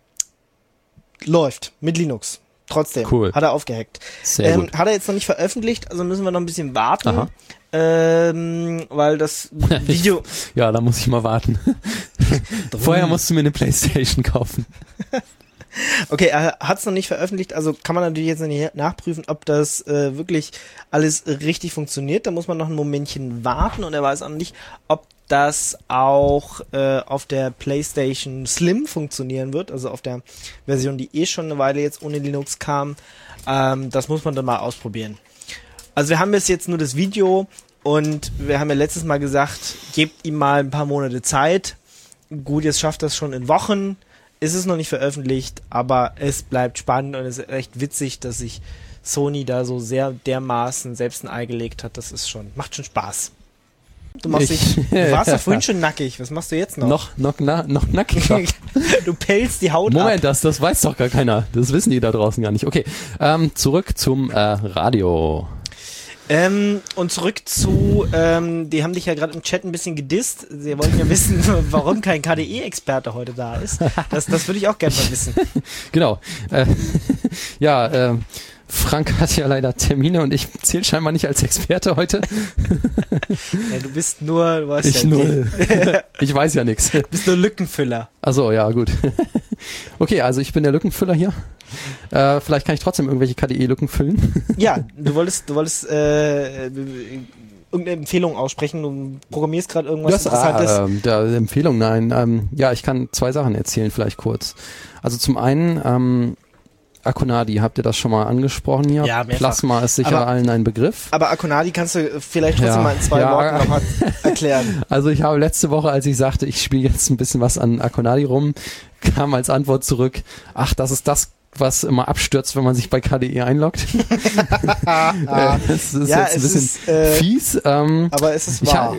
läuft mit Linux. Trotzdem. Cool. Hat er aufgehackt. Sehr gut. Hat er jetzt noch nicht veröffentlicht, also müssen wir noch ein bisschen warten. Weil das Video... Ja, da muss ich mal warten. Vorher musst du mir eine PlayStation kaufen. Okay, er hat es noch nicht veröffentlicht, also kann man natürlich jetzt noch nicht nachprüfen, ob das wirklich alles richtig funktioniert. Da muss man noch ein Momentchen warten und er weiß auch nicht, ob das auch auf der PlayStation Slim funktionieren wird, also auf der Version, die schon eine Weile jetzt ohne Linux kam. Das muss man dann mal ausprobieren. Also wir haben jetzt nur das Video und wir haben ja letztes Mal gesagt, gebt ihm mal ein paar Monate Zeit. Gut, jetzt schafft das schon in Wochen. Ist es noch nicht veröffentlicht, aber es bleibt spannend und es ist echt witzig, dass sich Sony da so sehr dermaßen selbst ein Ei gelegt hat. Das ist macht schon Spaß. Du warst ja vorhin schon nackig. Was machst du jetzt noch? Noch nackiger. Du pelzt die Haut ab. Moment, das weiß doch gar keiner. Das wissen die da draußen gar nicht. Okay, zurück zum Radio. Und zurück zu, die haben dich ja gerade im Chat ein bisschen gedisst. Sie wollten ja wissen, warum kein KDE-Experte heute da ist. Das würde ich auch gerne mal wissen. Genau. Frank hat ja leider Termine und ich zähle scheinbar nicht als Experte heute. Ja, du weißt ich ja null. Ich weiß ja nichts. Du bist nur Lückenfüller. Achso, ja, gut. Okay, also ich bin der Lückenfüller hier. Vielleicht kann ich trotzdem irgendwelche KDE-Lücken füllen. Ja, du wolltest irgendeine Empfehlung aussprechen. Du programmierst gerade irgendwas Interessantes. Empfehlung, nein. Ich kann 2 Sachen erzählen, vielleicht kurz. Also zum einen, Akonadi, habt ihr das schon mal angesprochen hier? Ja, mehrfach. Plasma ist sicher allen ein Begriff. Aber Akonadi kannst du vielleicht trotzdem mal in 2 Worten nochmal erklären. Also ich habe letzte Woche, als ich sagte, ich spiele jetzt ein bisschen was an Akonadi rum, kam als Antwort zurück, das ist das, was immer abstürzt, wenn man sich bei KDE einloggt. Das ist jetzt ein bisschen fies. Aber es ist wahr.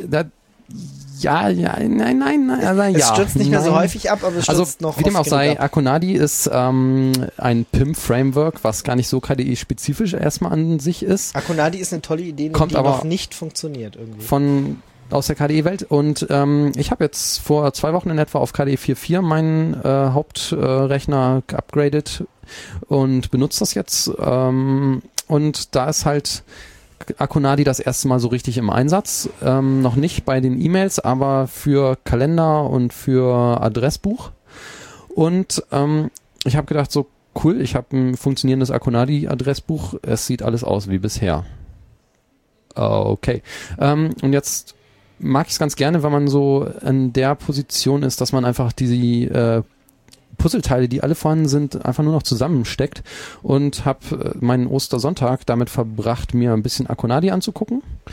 Nein. Es stürzt nicht mehr so häufig ab, aber es stürzt noch. Wie dem auch sei, ab. Akonadi ist ein PIM-Framework, was gar nicht so KDE-spezifisch erstmal an sich ist. Akonadi ist eine tolle Idee, Kommt die aber noch nicht funktioniert irgendwie. Aus der KDE-Welt und ich habe jetzt vor 2 Wochen in etwa auf KDE 4.4 meinen Hauptrechner geupgradet und benutze das jetzt und da ist halt Akonadi das erste Mal so richtig im Einsatz. Noch nicht bei den E-Mails, aber für Kalender und für Adressbuch. Und ich habe gedacht, so cool, ich habe ein funktionierendes Akonadi-Adressbuch. Es sieht alles aus wie bisher. Okay. Und jetzt mag ich es ganz gerne, wenn man so in der Position ist, dass man einfach diese Puzzleteile, die alle vorhanden sind, einfach nur noch zusammensteckt und habe meinen Ostersonntag damit verbracht, mir ein bisschen Akonadi anzugucken.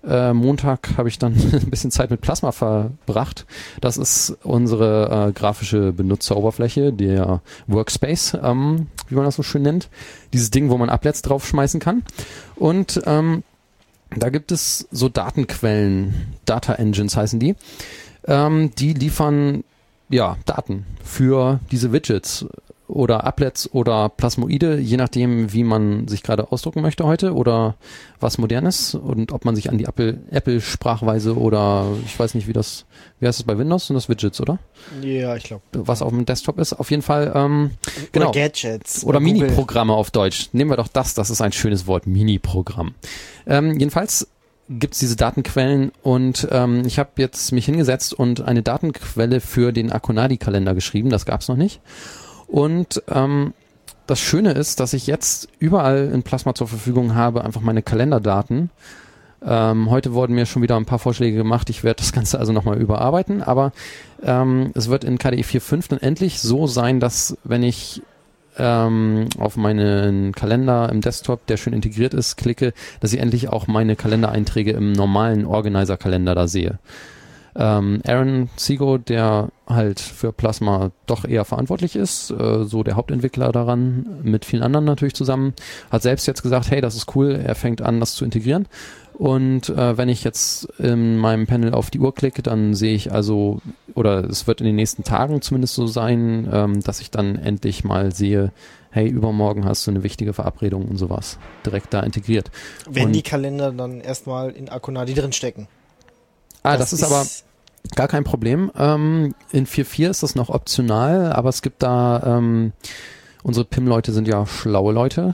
Montag habe ich dann ein bisschen Zeit mit Plasma verbracht. Das ist unsere grafische Benutzeroberfläche, der Workspace, wie man das so schön nennt. Dieses Ding, wo man Applets draufschmeißen kann. Und da gibt es so Datenquellen, Data Engines heißen die. Die liefern Daten für diese Widgets oder Applets oder Plasmoide, je nachdem, wie man sich gerade ausdrucken möchte heute oder was modern ist und ob man sich an die Apple-Sprachweise oder ich weiß nicht, wie heißt das bei Windows? Sind das Widgets, oder? Ja, ich glaube. Was auf dem Desktop ist. Auf jeden Fall, genau. Oder Gadgets. Oder Mini-Programme auf Deutsch. Nehmen wir doch das ist ein schönes Wort, Mini-Programm. Jedenfalls gibt's diese Datenquellen und ich habe jetzt mich hingesetzt und eine Datenquelle für den Akonadi-Kalender geschrieben, das gab's noch nicht. Und das Schöne ist, dass ich jetzt überall in Plasma zur Verfügung habe, einfach meine Kalenderdaten. Heute wurden mir schon wieder ein paar Vorschläge gemacht, ich werde das Ganze also nochmal überarbeiten, aber es wird in KDE 4.5 dann endlich so sein, dass wenn ich auf meinen Kalender im Desktop, der schön integriert ist, klicke, dass ich endlich auch meine Kalendereinträge im normalen Organizer-Kalender da sehe. Aaron Seago, der halt für Plasma doch eher verantwortlich ist, so der Hauptentwickler daran, mit vielen anderen natürlich zusammen, hat selbst jetzt gesagt, hey, das ist cool, er fängt an, das zu integrieren. Und wenn ich jetzt in meinem Panel auf die Uhr klicke, dann sehe ich also, oder es wird in den nächsten Tagen zumindest so sein, dass ich dann endlich mal sehe, hey, übermorgen hast du eine wichtige Verabredung und sowas direkt da integriert. Wenn die Kalender dann erstmal in Akonadi drinstecken. Das ist aber gar kein Problem. In 4.4 ist das noch optional, aber es gibt da, unsere PIM-Leute sind ja schlaue Leute,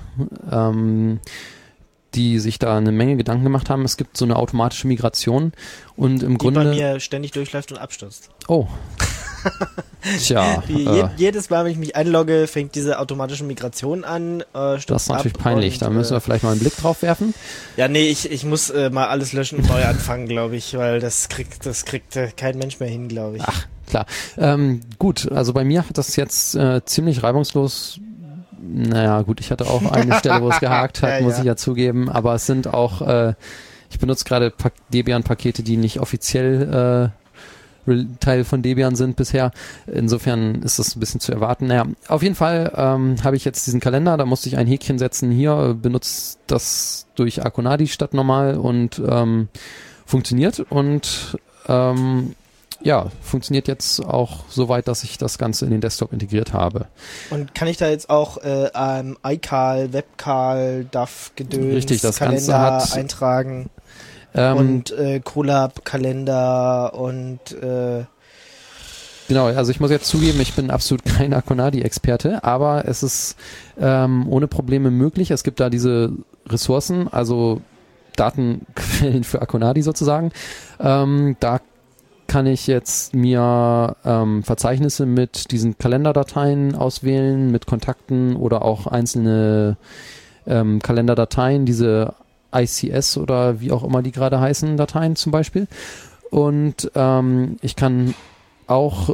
die sich da eine Menge Gedanken gemacht haben. Es gibt so eine automatische Migration und im Grunde... Die bei mir ständig durchläuft und abstürzt. Oh. Tja. Jedes Mal, wenn ich mich einlogge, fängt diese automatische Migration an. Das ist natürlich peinlich. Da müssen wir vielleicht mal einen Blick drauf werfen. Ja, nee, ich muss mal alles löschen und neu anfangen, glaube ich, weil das kriegt kein Mensch mehr hin, glaube ich. Ach, klar. Gut, also bei mir hat das jetzt ziemlich reibungslos. Naja, gut, ich hatte auch eine Stelle, wo es gehakt hat, muss ich ja zugeben. Aber es sind auch, ich benutze gerade Debian-Pakete, die nicht offiziell Teil von Debian sind bisher. Insofern ist das ein bisschen zu erwarten. Naja, auf jeden Fall habe ich jetzt diesen Kalender, da musste ich ein Häkchen setzen. Hier benutzt das durch Akonadi statt normal und funktioniert und funktioniert jetzt auch so weit, dass ich das Ganze in den Desktop integriert habe. Und kann ich da jetzt auch iCal, WebCal, DAF, Gedöns, richtig, das Kalender Ganze hat, eintragen und Colab-Kalender und Genau, also ich muss jetzt zugeben, ich bin absolut kein Akonadi-Experte, aber es ist ohne Probleme möglich. Es gibt da diese Ressourcen, also Datenquellen für Akonadi sozusagen. Da kann ich jetzt mir Verzeichnisse mit diesen Kalenderdateien auswählen, mit Kontakten oder auch einzelne Kalenderdateien, diese ICS oder wie auch immer die gerade heißen, Dateien zum Beispiel. Und ich kann auch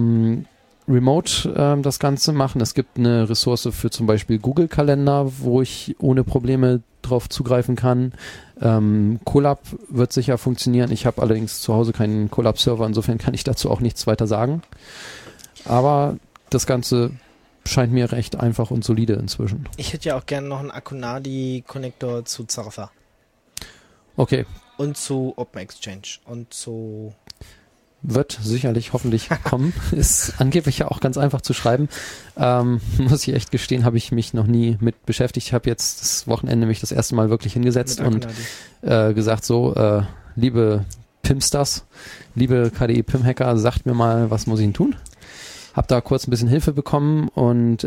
remote das Ganze machen. Es gibt eine Ressource für zum Beispiel Google-Kalender, wo ich ohne Probleme drauf zugreifen kann. Colab wird sicher funktionieren. Ich habe allerdings zu Hause keinen Colab-Server, insofern kann ich dazu auch nichts weiter sagen. Aber das Ganze scheint mir recht einfach und solide inzwischen. Ich hätte ja auch gerne noch einen Akonadi-Connector zu Zarafa. Okay. Und zu OpenExchange und zu... Wird sicherlich hoffentlich kommen. Ist angeblich ja auch ganz einfach zu schreiben. Muss ich echt gestehen, habe ich mich noch nie mit beschäftigt. Ich habe jetzt das Wochenende mich das erste Mal wirklich hingesetzt und gesagt so, liebe Pimsters, liebe KDE Pim-Hacker, sagt mir mal, was muss ich denn tun? Hab da kurz ein bisschen Hilfe bekommen und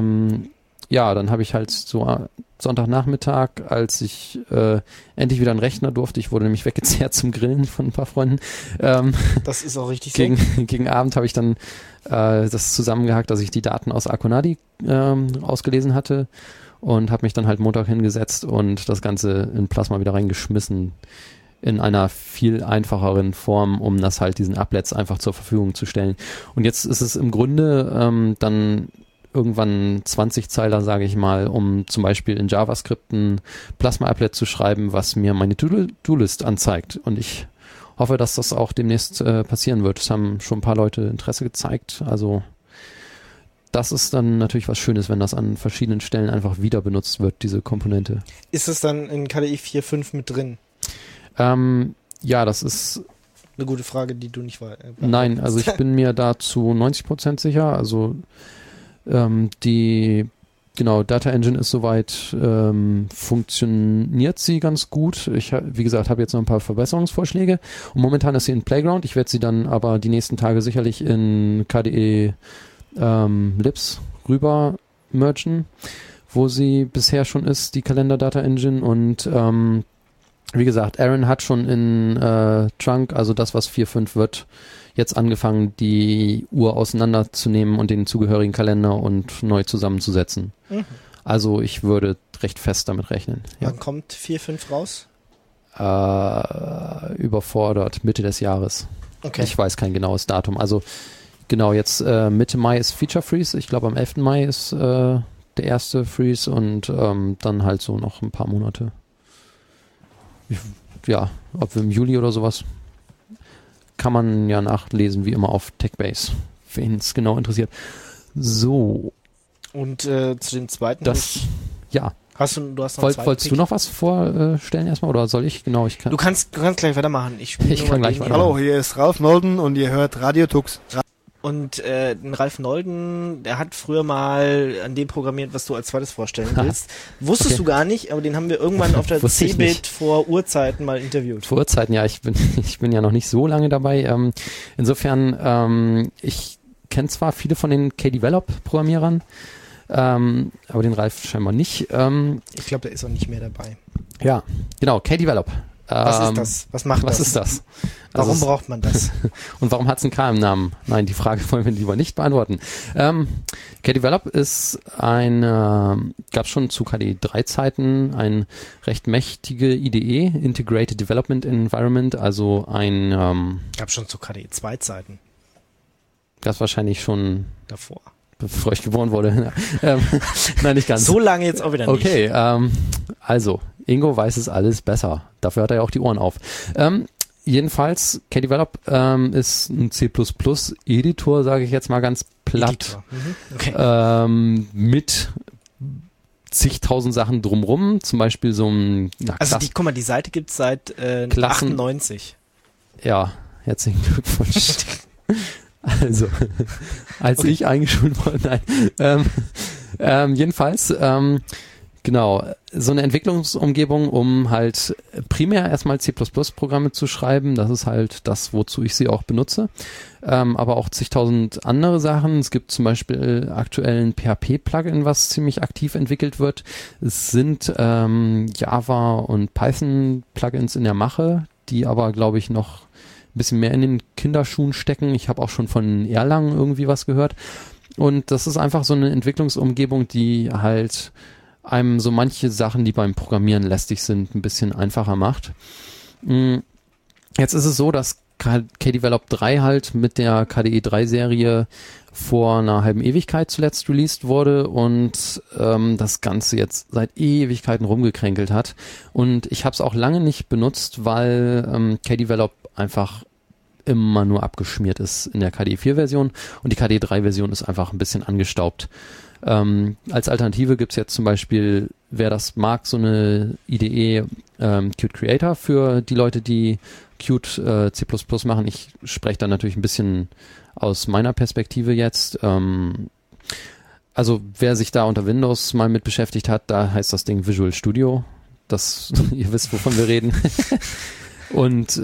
dann habe ich halt so Sonntagnachmittag, als ich endlich wieder einen Rechner durfte, ich wurde nämlich weggezerrt zum Grillen von ein paar Freunden. Das ist auch richtig gegen Abend habe ich dann das zusammengehackt, dass ich die Daten aus Akonadi ausgelesen hatte und habe mich dann halt Montag hingesetzt und das Ganze in Plasma wieder reingeschmissen in einer viel einfacheren Form, um das halt diesen Applets einfach zur Verfügung zu stellen. Und jetzt ist es im Grunde dann irgendwann 20-Zeiler, sage ich mal, um zum Beispiel in JavaScript ein Plasma-Applet zu schreiben, was mir meine To-Do-List anzeigt. Und ich hoffe, dass das auch demnächst passieren wird. Es haben schon ein paar Leute Interesse gezeigt. Also das ist dann natürlich was Schönes, wenn das an verschiedenen Stellen einfach wieder benutzt wird, diese Komponente. Ist es dann in KDE 4.5 mit drin? Ja, das ist... Eine gute Frage, die du nicht weißt. Nein, also ich bin mir da zu 90% sicher. Also Data Engine ist soweit, funktioniert sie ganz gut. Ich, wie gesagt, habe jetzt noch ein paar Verbesserungsvorschläge und momentan ist sie in Playground. Ich werde sie dann aber die nächsten Tage sicherlich in KDE Libs rüber mergen, wo sie bisher schon ist, die Kalender Data Engine. Und wie gesagt, Aaron hat schon in Trunk, also das, was 4.5 wird, jetzt angefangen, die Uhr auseinanderzunehmen und den zugehörigen Kalender und neu zusammenzusetzen. Mhm. Also ich würde recht fest damit rechnen. Ja. Wann kommt 4.5 raus? Überfordert, Mitte des Jahres. Okay. Ich weiß kein genaues Datum. Also genau, jetzt Mitte Mai ist Feature Freeze. Ich glaube am 11. Mai ist der erste Freeze und dann halt so noch ein paar Monate. Ob wir im Juli oder sowas, kann man ja nachlesen, wie immer auf TechBase, wen es genau interessiert. So. Und zu dem zweiten? Du hast noch wolltest du noch was vorstellen erstmal oder soll ich? Genau, ich kann. Du kannst gleich weitermachen. Ich kann gleich weitermachen. Hallo, hier ist Ralf Nolden und ihr hört Radio Tux. Und den Ralf Nolden, der hat früher mal an dem programmiert, was du als zweites vorstellen willst. Wusstest du gar nicht, aber den haben wir irgendwann auf der CeBIT vor Urzeiten mal interviewt. Vor Urzeiten, ja. Ich bin ja noch nicht so lange dabei. Insofern, ich kenne zwar viele von den KDevelop-Programmierern, aber den Ralf scheinbar nicht. Ich glaube, der ist auch nicht mehr dabei. Ja, genau, KDevelop. Was ist das? Was macht das? Was ist das? Warum braucht man das? Und warum hat es einen K im Namen? Nein, die Frage wollen wir lieber nicht beantworten. KDevelop ist gab schon zu KDE 3 Zeiten ein recht mächtige IDE, Integrated Development Environment, also gab schon zu KDE 2 Zeiten. Das wahrscheinlich schon davor. Bevor ich geboren wurde. Nein, nicht ganz. So lange jetzt auch wieder nicht. Okay, also Ingo weiß es alles besser. Dafür hat er ja auch die Ohren auf. Jedenfalls, KDevelop ist ein C++-Editor, sage ich jetzt mal ganz platt. Okay. Mit zigtausend Sachen drumrum, zum Beispiel so ein... Also die Seite gibt es seit 98. Ja, herzlichen Glückwunsch. Also, als ich eingeschult wurde, nein. Jedenfalls, genau, so eine Entwicklungsumgebung, um halt primär erstmal C++-Programme zu schreiben. Das ist halt das, wozu ich sie auch benutze. Aber auch zigtausend andere Sachen. Es gibt zum Beispiel aktuell ein PHP-Plugin, was ziemlich aktiv entwickelt wird. Es sind Java- und Python-Plugins in der Mache, die aber, glaube ich, noch ein bisschen mehr in den Kinderschuhen stecken. Ich habe auch schon von Erlang irgendwie was gehört. Und das ist einfach so eine Entwicklungsumgebung, die halt einem so manche Sachen, die beim Programmieren lästig sind, ein bisschen einfacher macht. Jetzt ist es so, dass KDevelop 3 halt mit der KDE 3 Serie vor einer halben Ewigkeit zuletzt released wurde und das Ganze jetzt seit Ewigkeiten rumgekränkelt hat. Und ich habe es auch lange nicht benutzt, weil KDevelop einfach immer nur abgeschmiert ist in der KDE 4 Version und die KDE 3 Version ist einfach ein bisschen angestaubt. Als Alternative gibt's jetzt zum Beispiel, wer das mag, so eine IDE Qt Creator für die Leute, die Qt C++ machen. Ich spreche da natürlich ein bisschen aus meiner Perspektive jetzt. Also wer sich da unter Windows mal mit beschäftigt hat, da heißt das Ding Visual Studio. Ihr wisst, wovon wir reden. Und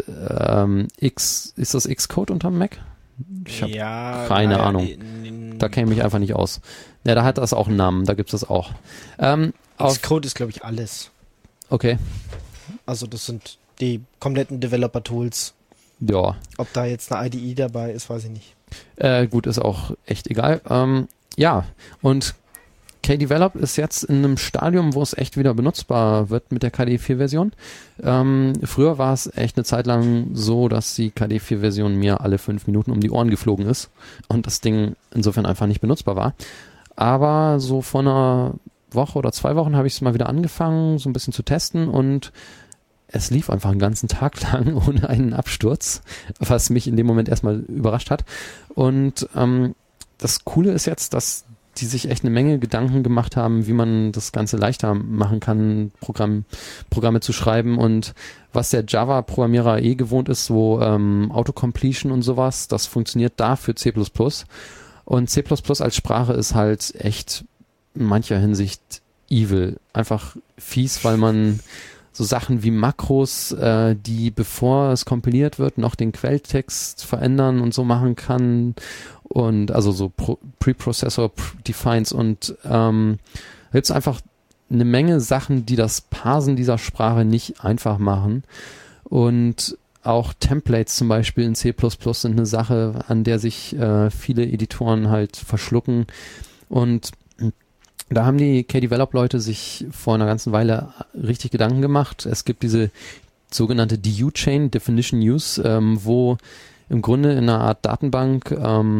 ist das Xcode unterm Mac? Ich habe keine Ahnung. Da käme ich einfach nicht aus. Ja, da hat das auch einen Namen, da gibt's das auch. Xcode ist, glaube ich, alles. Okay. Also das sind die kompletten Developer-Tools. Ja. Ob da jetzt eine IDE dabei ist, weiß ich nicht. Gut, ist auch echt egal. Ja, und KDevelop ist jetzt in einem Stadium, wo es echt wieder benutzbar wird mit der KDE 4 Version. Früher war es echt eine Zeit lang so, dass die KDE 4 Version mir alle 5 Minuten um die Ohren geflogen ist und das Ding insofern einfach nicht benutzbar war. Aber so vor einer Woche oder 2 Wochen habe ich es mal wieder angefangen, so ein bisschen zu testen und es lief einfach einen ganzen Tag lang ohne einen Absturz, was mich in dem Moment erstmal überrascht hat. Und das Coole ist jetzt, dass die sich echt eine Menge Gedanken gemacht haben, wie man das Ganze leichter machen kann, Programme zu schreiben. Und was der Java-Programmierer gewohnt ist, so Autocompletion und sowas, das funktioniert da für C++. Und C++ als Sprache ist halt echt in mancher Hinsicht evil. Einfach fies, weil man so Sachen wie Makros, die bevor es kompiliert wird, noch den Quelltext verändern und so machen kann. Und also so Preprocessor Defines und gibt es einfach eine Menge Sachen, die das Parsen dieser Sprache nicht einfach machen. Und auch Templates zum Beispiel in C++ sind eine Sache, an der sich viele Editoren halt verschlucken. Und da haben die Kdevelop-Leute sich vor einer ganzen Weile richtig Gedanken gemacht. Es gibt diese sogenannte DU-Chain, Definition Use, wo im Grunde in einer Art Datenbank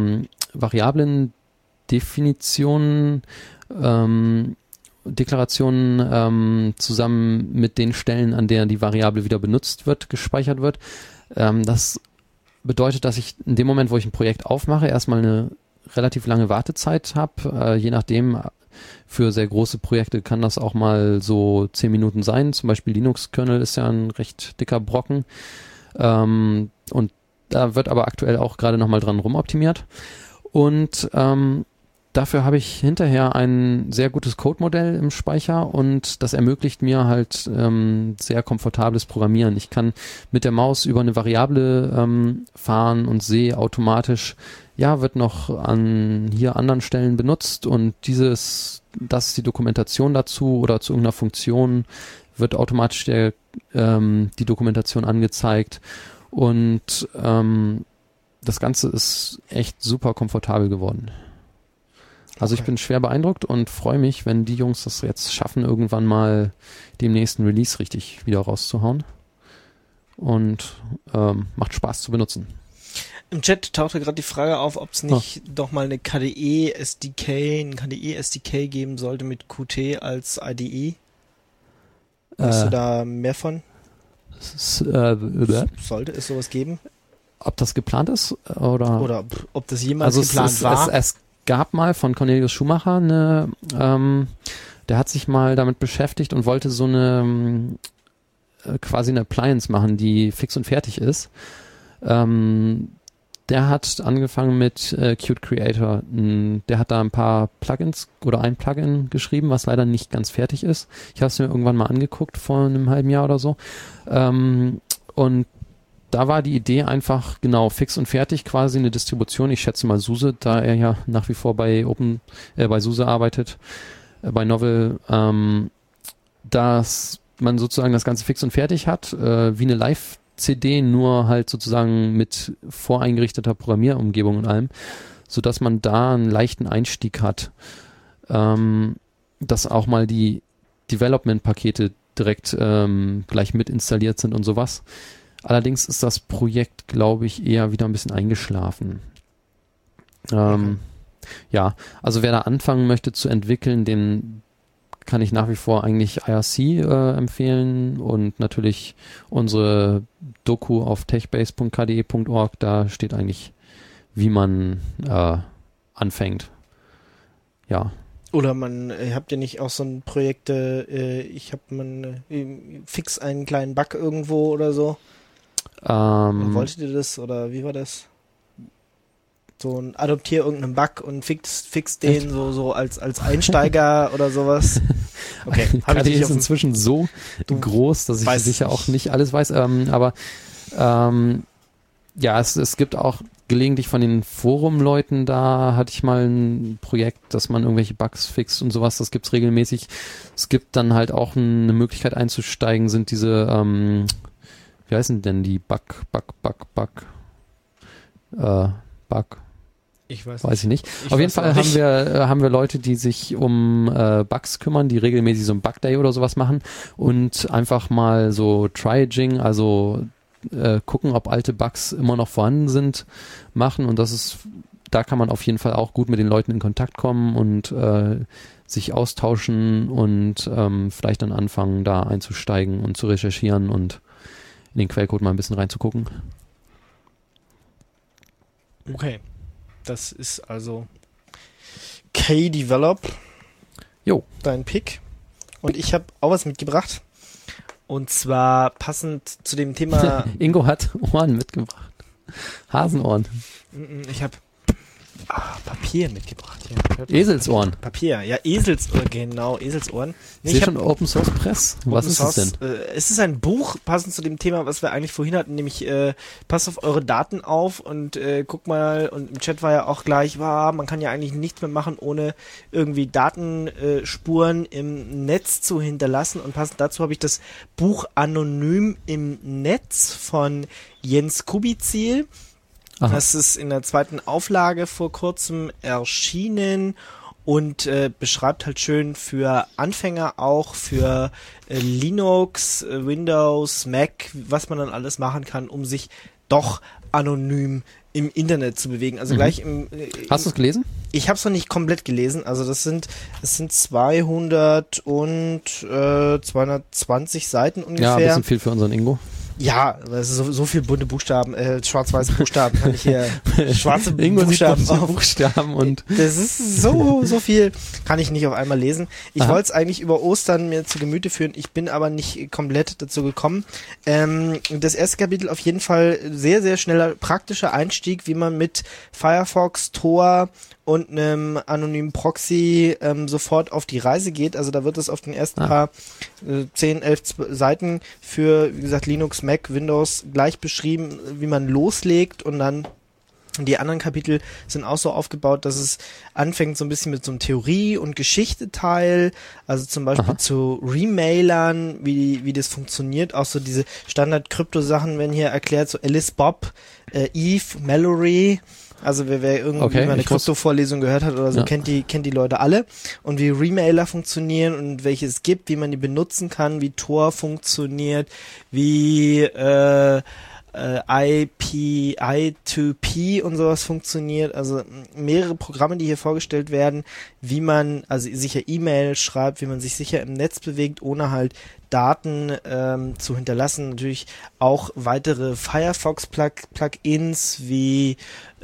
Variablen-Definitionen, Deklarationen zusammen mit den Stellen, an der die Variable wieder benutzt wird, gespeichert wird. Das bedeutet, dass ich in dem Moment, wo ich ein Projekt aufmache, erstmal eine relativ lange Wartezeit habe. Je nachdem, für sehr große Projekte kann das auch mal so 10 Minuten sein. Zum Beispiel Linux-Kernel ist ja ein recht dicker Brocken. Und da wird aber aktuell auch gerade nochmal dran rumoptimiert. Und dafür habe ich hinterher ein sehr gutes Code-Modell im Speicher und das ermöglicht mir halt sehr komfortables Programmieren. Ich kann mit der Maus über eine Variable fahren und sehe automatisch, ja, wird noch an hier anderen Stellen benutzt und das ist die Dokumentation dazu oder zu irgendeiner Funktion wird automatisch die Dokumentation angezeigt und das Ganze ist echt super komfortabel geworden. Also ich bin schwer beeindruckt und freue mich, wenn die Jungs das jetzt schaffen, irgendwann mal dem nächsten Release richtig wieder rauszuhauen. Und macht Spaß zu benutzen. Im Chat tauchte gerade die Frage auf, ob es nicht doch mal eine KDE-SDK geben sollte mit Qt als IDE. Weißt du da mehr von? Sollte es sowas geben? Ob das geplant ist? Oder ob das jemals geplant war? Es gab mal von Cornelius Schumacher der hat sich mal damit beschäftigt und wollte so quasi eine Appliance machen, die fix und fertig ist. Der hat angefangen mit Qt Creator. Der hat da ein paar Plugins oder ein Plugin geschrieben, was leider nicht ganz fertig ist. Ich habe es mir irgendwann mal angeguckt vor einem halben Jahr oder so. Und da war die Idee einfach, genau, fix und fertig quasi eine Distribution. Ich schätze mal SUSE, da er ja nach wie vor bei SUSE arbeitet, bei Novell, dass man sozusagen das Ganze fix und fertig hat, wie eine Live-CD, nur halt sozusagen mit voreingerichteter Programmierumgebung und allem, sodass man da einen leichten Einstieg hat, dass auch mal die Development-Pakete direkt gleich mit installiert sind und sowas. Allerdings ist das Projekt, glaube ich, eher wieder ein bisschen eingeschlafen. Ja, also wer da anfangen möchte zu entwickeln, den kann ich nach wie vor eigentlich IRC empfehlen und natürlich unsere Doku auf techbase.kde.org, da steht eigentlich, wie man anfängt. Ja. Oder habt ihr nicht auch so ein Projekt, fix einen kleinen Bug irgendwo oder so? Wolltet ihr das oder wie war das? So ein adoptier irgendeinen Bug und fix den so als Einsteiger oder sowas. Okay, KDE ist inzwischen so groß, dass ich sicher auch nicht alles weiß. Aber ja, es gibt auch gelegentlich von den Forum-Leuten, da hatte ich mal ein Projekt, dass man irgendwelche Bugs fixt und sowas, das gibt's regelmäßig. Es gibt dann halt auch eine Möglichkeit einzusteigen, sind diese wie heißen denn die Bug? Ich weiß ich nicht. Auf jeden Fall haben wir Leute, die sich um Bugs kümmern, die regelmäßig so ein Bug Day oder sowas machen und einfach mal so Triaging, also gucken, ob alte Bugs immer noch vorhanden sind, machen und das ist da kann man auf jeden Fall auch gut mit den Leuten in Kontakt kommen und sich austauschen und vielleicht dann anfangen, da einzusteigen und zu recherchieren und in den Quellcode mal ein bisschen reinzugucken. Okay. Das ist also K-Develop. Jo. Dein Pick. Und ich habe auch was mitgebracht. Und zwar passend zu dem Thema. Ingo hat Ohren mitgebracht. Hasenohren. Ich habe Papier mitgebracht. Ja, Eselsohren. Papier, ja, Eselsohren, genau, Eselsohren. Ich sehe schon Open Source Press. Was ist das denn? Es ist ein Buch, passend zu dem Thema, was wir eigentlich vorhin hatten, nämlich passt auf eure Daten auf und guck mal, und im Chat war ja auch gleich, man kann ja eigentlich nichts mehr machen, ohne irgendwie Datenspuren im Netz zu hinterlassen, und passend dazu habe ich das Buch Anonym im Netz von Jens Kubizil. Aha. Das ist in der 2. Auflage vor kurzem erschienen und beschreibt halt schön für Anfänger auch, für Linux, Windows, Mac, was man dann alles machen kann, um sich doch anonym im Internet zu bewegen. Also gleich im... Hast du es gelesen? Ich habe es noch nicht komplett gelesen. Also das sind 200 und 220 Seiten ungefähr. Ja, ein bisschen viel für unseren Ingo. Ja, das ist so viel bunte Buchstaben, schwarz-weiße Buchstaben, kann ich hier schwarze Ingo Buchstaben sieht Buchstaben und das ist so viel, kann ich nicht auf einmal lesen. Ich wollte es eigentlich über Ostern mir zu Gemüte führen, ich bin aber nicht komplett dazu gekommen. Das erste Kapitel auf jeden Fall sehr, sehr schneller praktischer Einstieg, wie man mit Firefox, Tor und einem anonymen Proxy sofort auf die Reise geht. Also da wird es auf den ersten paar 10, 11 Seiten für, wie gesagt, Linux, Mac, Windows gleich beschrieben, wie man loslegt, und dann die anderen Kapitel sind auch so aufgebaut, dass es anfängt so ein bisschen mit so einem Theorie- und Geschichte-Teil, also zum Beispiel zu Remailern, wie das funktioniert, auch so diese Standard-Krypto-Sachen werden hier erklärt, so Alice Bob, Eve, Mallory. Also wer irgendwie mal eine Krypto-Vorlesung gehört hat oder so, kennt die Leute alle. Und wie Remailer funktionieren und welche es gibt, wie man die benutzen kann, wie Tor funktioniert, wie I2P und sowas funktioniert. Also mehrere Programme, die hier vorgestellt werden, wie man also sicher E-Mail schreibt, wie man sich sicher im Netz bewegt, ohne halt Daten zu hinterlassen. Natürlich auch weitere Firefox-Plugins wie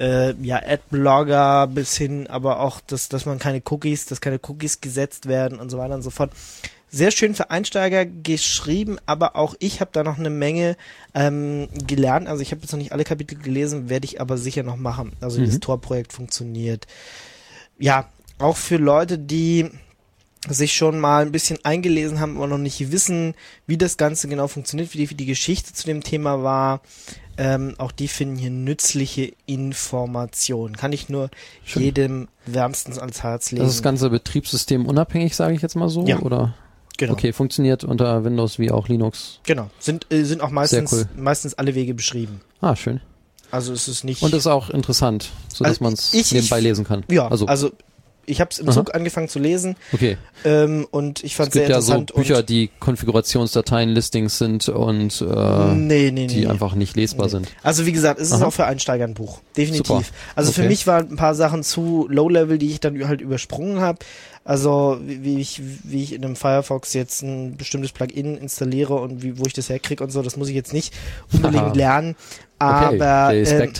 Adblogger bis hin, aber auch, dass keine Cookies gesetzt werden und so weiter und so fort. Sehr schön für Einsteiger geschrieben, aber auch ich habe da noch eine Menge gelernt. Also ich habe jetzt noch nicht alle Kapitel gelesen, werde ich aber sicher noch machen. Also wie das Tor-Projekt funktioniert. Ja, auch für Leute, die sich schon mal ein bisschen eingelesen haben, aber noch nicht wissen, wie das Ganze genau funktioniert, wie die Geschichte zu dem Thema war. Auch die finden hier nützliche Informationen. Kann ich nur jedem wärmstens ans Herz legen. Das ist das ganze Betriebssystem unabhängig, sage ich jetzt mal so? Ja. Oder? Genau. Okay, funktioniert unter Windows wie auch Linux. Genau. Sind auch meistens alle Wege beschrieben. Ah, schön. Also es ist nicht... Und ist auch interessant, sodass Also man es nebenbei lesen kann. Ja, also ich habe es im Zug angefangen zu lesen. Okay. Und ich fand es es sehr gibt interessant. Ja so Bücher, die Konfigurationsdateien, Listings sind und die einfach nicht lesbar sind. Also wie gesagt, es ist auch für Einsteiger ein Buch. Definitiv. Super. Also für mich waren ein paar Sachen zu Low-Level, die ich dann halt übersprungen habe. Also wie ich in einem Firefox jetzt ein bestimmtes Plugin installiere und wo ich das herkriege und so, das muss ich jetzt nicht unbedingt lernen. Aber Respekt.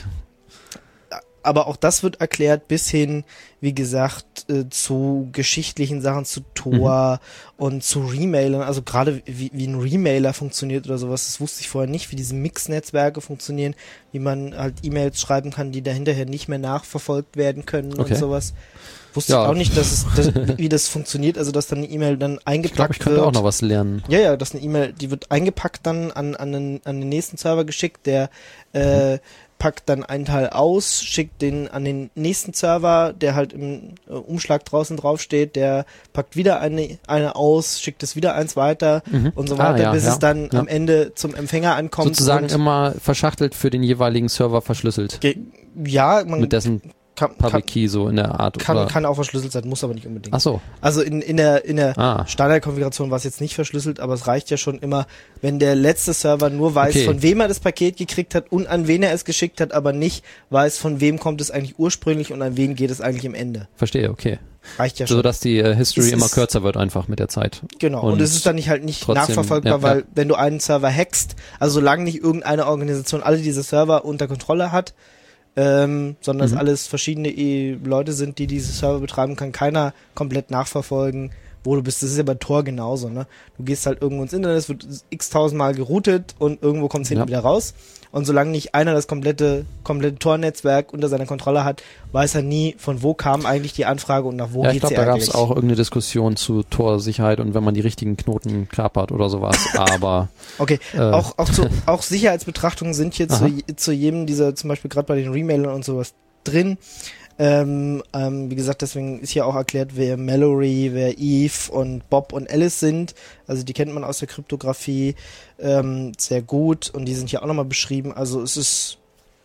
Aber auch das wird erklärt bis hin, wie gesagt, zu geschichtlichen Sachen, zu Tor und zu Remailern. Also gerade wie ein Remailer funktioniert oder sowas, das wusste ich vorher nicht, wie diese Mix-Netzwerke funktionieren, wie man halt E-Mails schreiben kann, die da hinterher nicht mehr nachverfolgt werden können und sowas. Wusste ich auch nicht, wie das funktioniert, also dass dann eine E-Mail dann eingepackt wird. Ich könnte auch noch was lernen. Ja, dass eine E-Mail, die wird eingepackt dann an den nächsten Server geschickt, der packt dann einen Teil aus, schickt den an den nächsten Server, der halt im Umschlag draußen draufsteht, der packt wieder eine aus, schickt es wieder eins weiter und so weiter, bis es dann am Ende zum Empfänger ankommt. Sozusagen immer verschachtelt für den jeweiligen Server verschlüsselt. Mit dessen Public Key so in der Art. Kann auch verschlüsselt sein, muss aber nicht unbedingt. Ach so. Also in der Standardkonfiguration war es jetzt nicht verschlüsselt, aber es reicht ja schon immer, wenn der letzte Server nur weiß, von wem er das Paket gekriegt hat und an wen er es geschickt hat, aber nicht weiß, von wem kommt es eigentlich ursprünglich und an wen geht es eigentlich am Ende. Verstehe, okay. Reicht ja schon. So, dass die History immer kürzer wird einfach mit der Zeit. Genau. Und es ist dann nicht trotzdem, nachverfolgbar, weil wenn du einen Server hackst, also solange nicht irgendeine Organisation alle diese Server unter Kontrolle hat, sondern es alles verschiedene Leute sind, die diese Server betreiben, kann keiner komplett nachverfolgen, wo du bist. Das ist ja bei Tor genauso, ne? Du gehst halt irgendwo ins Internet, es wird x-tausendmal geroutet und irgendwo kommt es hinten wieder raus. Und solange nicht einer das komplette Tor-Netzwerk unter seiner Kontrolle hat, weiß er nie, von wo kam eigentlich die Anfrage und nach wo geht's ich glaube, da gab es auch irgendeine Diskussion zu Tor-Sicherheit und wenn man die richtigen Knoten kapert oder sowas, aber... Okay, auch Sicherheitsbetrachtungen sind hier zu jedem dieser, zum Beispiel gerade bei den Remailern und sowas drin. Wie gesagt, deswegen ist hier auch erklärt, wer Mallory, wer Eve und Bob und Alice sind. Also die kennt man aus der Kryptographie sehr gut und die sind hier auch nochmal beschrieben. Also es ist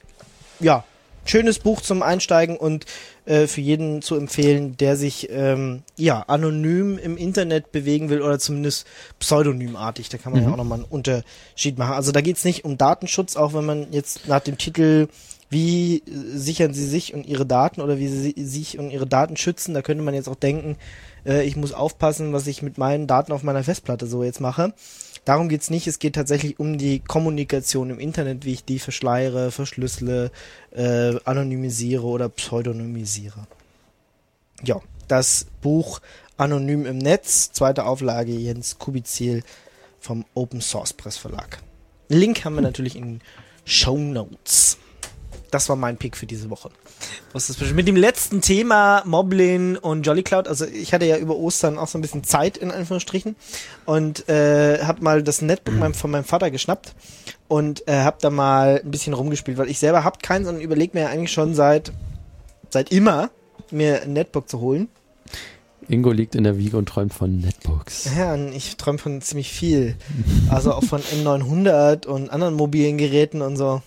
schönes Buch zum Einsteigen und für jeden zu empfehlen, der sich anonym im Internet bewegen will oder zumindest pseudonymartig. Da kann man ja auch nochmal einen Unterschied machen. Also da geht's nicht um Datenschutz, auch wenn man jetzt nach dem Titel wie sichern sie sich und ihre Daten oder wie sie sich und ihre Daten schützen, da könnte man jetzt auch denken, ich muss aufpassen, was ich mit meinen Daten auf meiner Festplatte so jetzt mache. Darum geht's nicht, es geht tatsächlich um die Kommunikation im Internet, wie ich die verschleiere, verschlüssele, anonymisiere oder pseudonymisiere. Ja, das Buch Anonym im Netz, 2. Auflage, Jens Kubizil vom Open Source Press Verlag. Link haben wir natürlich in Shownotes. Das war mein Pick für diese Woche. Was ist mit dem letzten Thema Moblin und Jolly Cloud? Also ich hatte ja über Ostern auch so ein bisschen Zeit in Anführungsstrichen und habe mal das Netbook von meinem Vater geschnappt und habe da mal ein bisschen rumgespielt, weil ich selber habe keinen, sondern überlege mir ja eigentlich schon seit immer mir ein Netbook zu holen. Ingo liegt in der Wiege und träumt von Netbooks. Ja, und ich träume von ziemlich viel. Also auch von M900 und anderen mobilen Geräten und so.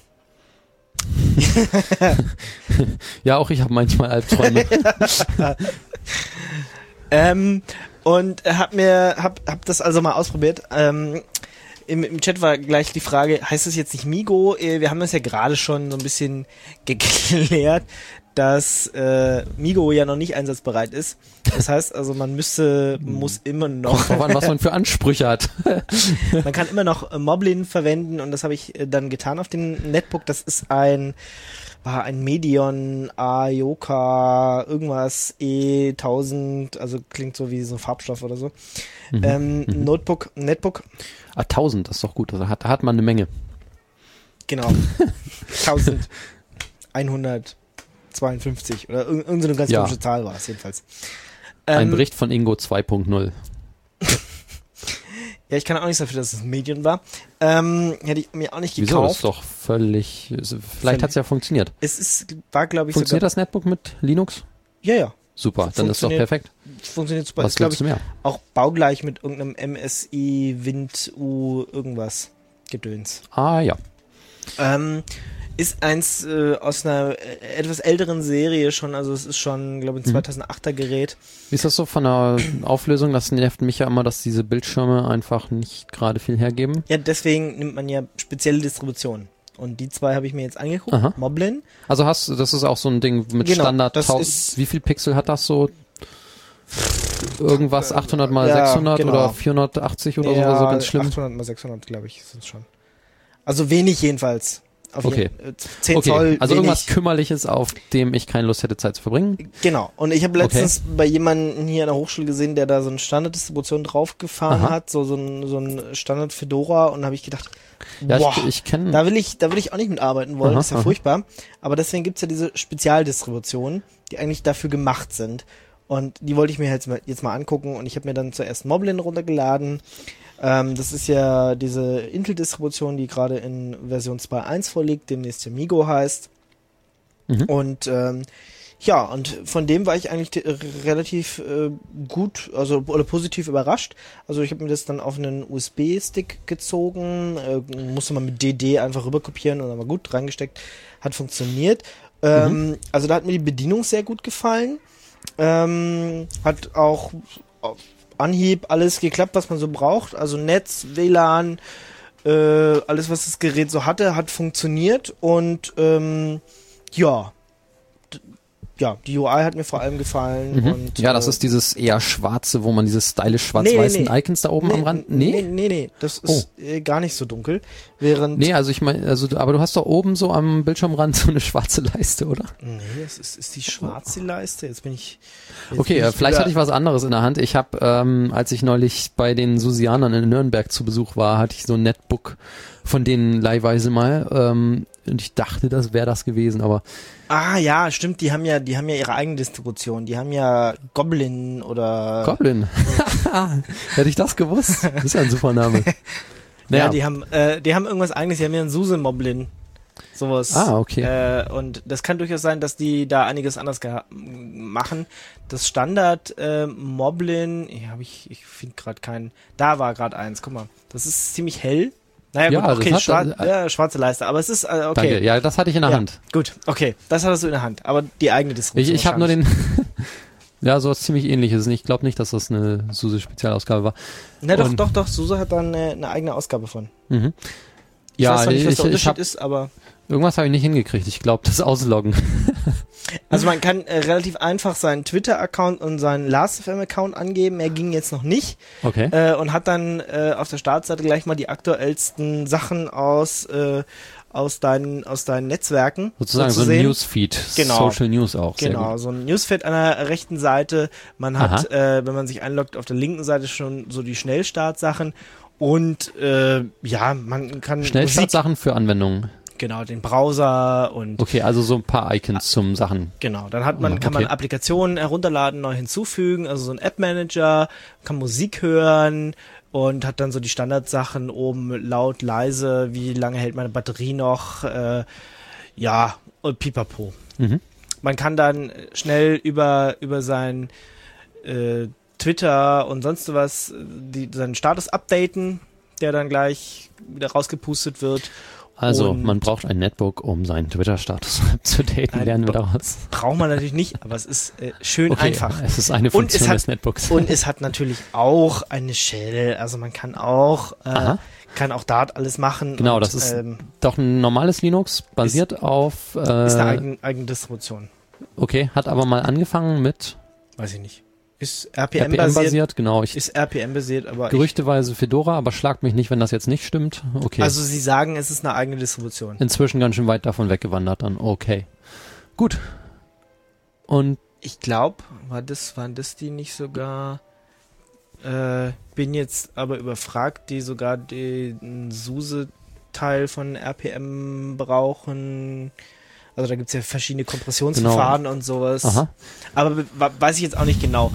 Ja, auch ich habe manchmal Albträume. Und hab das also mal ausprobiert. Im Chat war gleich die Frage, heißt das jetzt nicht Migo? Wir haben das ja gerade schon so ein bisschen geklärt, dass Migo ja noch nicht einsatzbereit ist. Das heißt also, muss immer noch... Kommt drauf an, was man für Ansprüche hat. Man kann immer noch Moblin verwenden und das habe ich dann getan auf dem Netbook. Das ist ein Medion Ayoka irgendwas E1000, also klingt so wie so ein Farbstoff oder so. Netbook. 1000, das ist doch gut. Da hat man eine Menge. Genau. 1152 oder irgendeine ganz komische Zahl war es jedenfalls. Ein Bericht von Ingo 2.0. Ja, ich kann auch nichts dafür, dass es ein Medium war. Hätte ich mir auch nicht gekauft. Wieso? Das ist doch völlig... Vielleicht hat es ja funktioniert. War, glaube ich, funktioniert das Netbook mit Linux? Ja. Super, dann ist doch perfekt. Funktioniert super. Was willst du mehr? Auch baugleich mit irgendeinem MSI Wind U irgendwas Gedöns. Ah, ja. Ist eins aus einer etwas älteren Serie schon, also es ist schon, glaube ich, ein 2008er Gerät. Wie ist das so von der Auflösung? Das nervt mich ja immer, dass diese Bildschirme einfach nicht gerade viel hergeben. Ja, deswegen nimmt man ja spezielle Distributionen. Und die zwei habe ich mir jetzt angeguckt. Aha. Moblin. Also das ist auch so ein Ding mit Standard. Wie viel Pixel hat das so? Irgendwas 800 mal 600 oder 480 oder so, ganz schlimm. 800 mal 600, glaube ich, sind es schon. Also wenig jedenfalls. Okay. 10 Zoll. Also wenig. irgendwas Kümmerliches, auf dem ich keine Lust hätte, Zeit zu verbringen. Genau. Und ich habe letztens bei jemandem hier an der Hochschule gesehen, der da so eine Standarddistribution draufgefahren hat, so ein Standard Fedora, und da habe ich gedacht, ich kenne. Da will ich auch nicht mitarbeiten wollen, das ist ja furchtbar. Aber deswegen gibt's ja diese Spezialdistributionen, die eigentlich dafür gemacht sind. Und die wollte ich mir jetzt mal angucken, und ich habe mir dann zuerst Moblin runtergeladen. Das ist ja diese Intel-Distribution, die gerade in Version 2.1 vorliegt, demnächst ja Migo heißt. Und und von dem war ich eigentlich relativ gut, oder positiv überrascht. Also ich habe mir das dann auf einen USB-Stick gezogen, musste man mit DD einfach rüber kopieren und dann mal gut reingesteckt, hat funktioniert. Also da hat mir die Bedienung sehr gut gefallen. Hat auch auf Anhieb alles geklappt, was man so braucht. Also Netz, WLAN, alles, was das Gerät so hatte, hat funktioniert. Und die UI hat mir vor allem gefallen. Und, ja, das ist dieses eher schwarze, wo man diese stylisch schwarz-weißen Icons da oben am Rand... Nee, das ist gar nicht so dunkel. Während also ich meine, aber du hast doch oben so am Bildschirmrand so eine schwarze Leiste, oder? Nee, das ist die schwarze Leiste. Jetzt bin ich... Vielleicht hatte ich was anderes in der Hand. Ich habe, als ich neulich bei den Susianern in Nürnberg zu Besuch war, hatte ich so ein Netbook von denen leihweise mal. Und ich dachte, das wäre das gewesen, aber... Ah ja, stimmt, die haben ja ihre eigene Distribution. Die haben ja Goblin oder... Goblin? Hätte ich das gewusst? Das ist ja ein super Name. Naja. Ja, die haben irgendwas eigenes, die haben ja einen SUSE-Moblin. Sowas. Ah, okay. Und das kann durchaus sein, dass die da einiges anders machen. Das Standard Moblin, ich finde gerade keinen... Da war gerade eins, guck mal. Das ist ziemlich hell. Naja, gut, okay, schwarze Leiste, aber es ist, okay. Danke, ja, das hatte ich in der Hand. Gut, okay, das hattest du in der Hand, aber die eigene Distribution. Ich habe nur den, ja, sowas ziemlich ähnliches. Ich glaube nicht, dass das eine SUSE-Spezialausgabe war. Na doch, SUSE hat da eine eigene Ausgabe von. Mhm. Ich weiß noch nicht, was der Unterschied ist, aber... Irgendwas habe ich nicht hingekriegt. Ich glaube, das Ausloggen. Also man kann relativ einfach seinen Twitter-Account und seinen Last.fm-Account angeben. Er ging jetzt noch nicht. Okay. Und hat dann auf der Startseite gleich mal die aktuellsten Sachen aus deinen Netzwerken. Sozusagen so ein Newsfeed. Genau. Social News auch. Genau, so ein Newsfeed an der rechten Seite. Man hat, wenn man sich einloggt, auf der linken Seite schon so die Schnellstartsachen. Und man kann Schnellstartsachen für Anwendungen. Genau, den Browser und... Okay, also so ein paar Icons zum Sachen. Genau, dann kann man Applikationen herunterladen, neu hinzufügen, also so ein App-Manager, kann Musik hören und hat dann so die Standardsachen oben laut, leise, wie lange hält meine Batterie noch, und pipapo. Mhm. Man kann dann schnell über sein Twitter und sonst was seinen Status updaten, der dann gleich wieder rausgepustet wird. Also, man braucht ein Netbook, um seinen Twitter-Status zu daten, lernen wir daraus. Braucht man natürlich nicht, aber es ist schön einfach. Es ist eine Funktion des Netbooks. Und es hat natürlich auch eine Shell, also man kann auch Dart alles machen. Genau, das ist doch ein normales Linux, basiert auf... ist eine eigene Distribution. Okay, hat aber mal angefangen mit... Weiß ich nicht. Ist RPM-basiert, genau. Ist RPM-basiert, aber... Gerüchteweise Fedora, aber schlagt mich nicht, wenn das jetzt nicht stimmt. Okay. Also sie sagen, es ist eine eigene Distribution. Inzwischen ganz schön weit davon weggewandert dann. Okay. Gut. Und... Ich glaube, waren das die nicht sogar... bin jetzt aber überfragt, die sogar den SUSE-Teil von RPM brauchen... Also da gibt's ja verschiedene Kompressionsverfahren und sowas. Aha. Aber weiß ich jetzt auch nicht genau.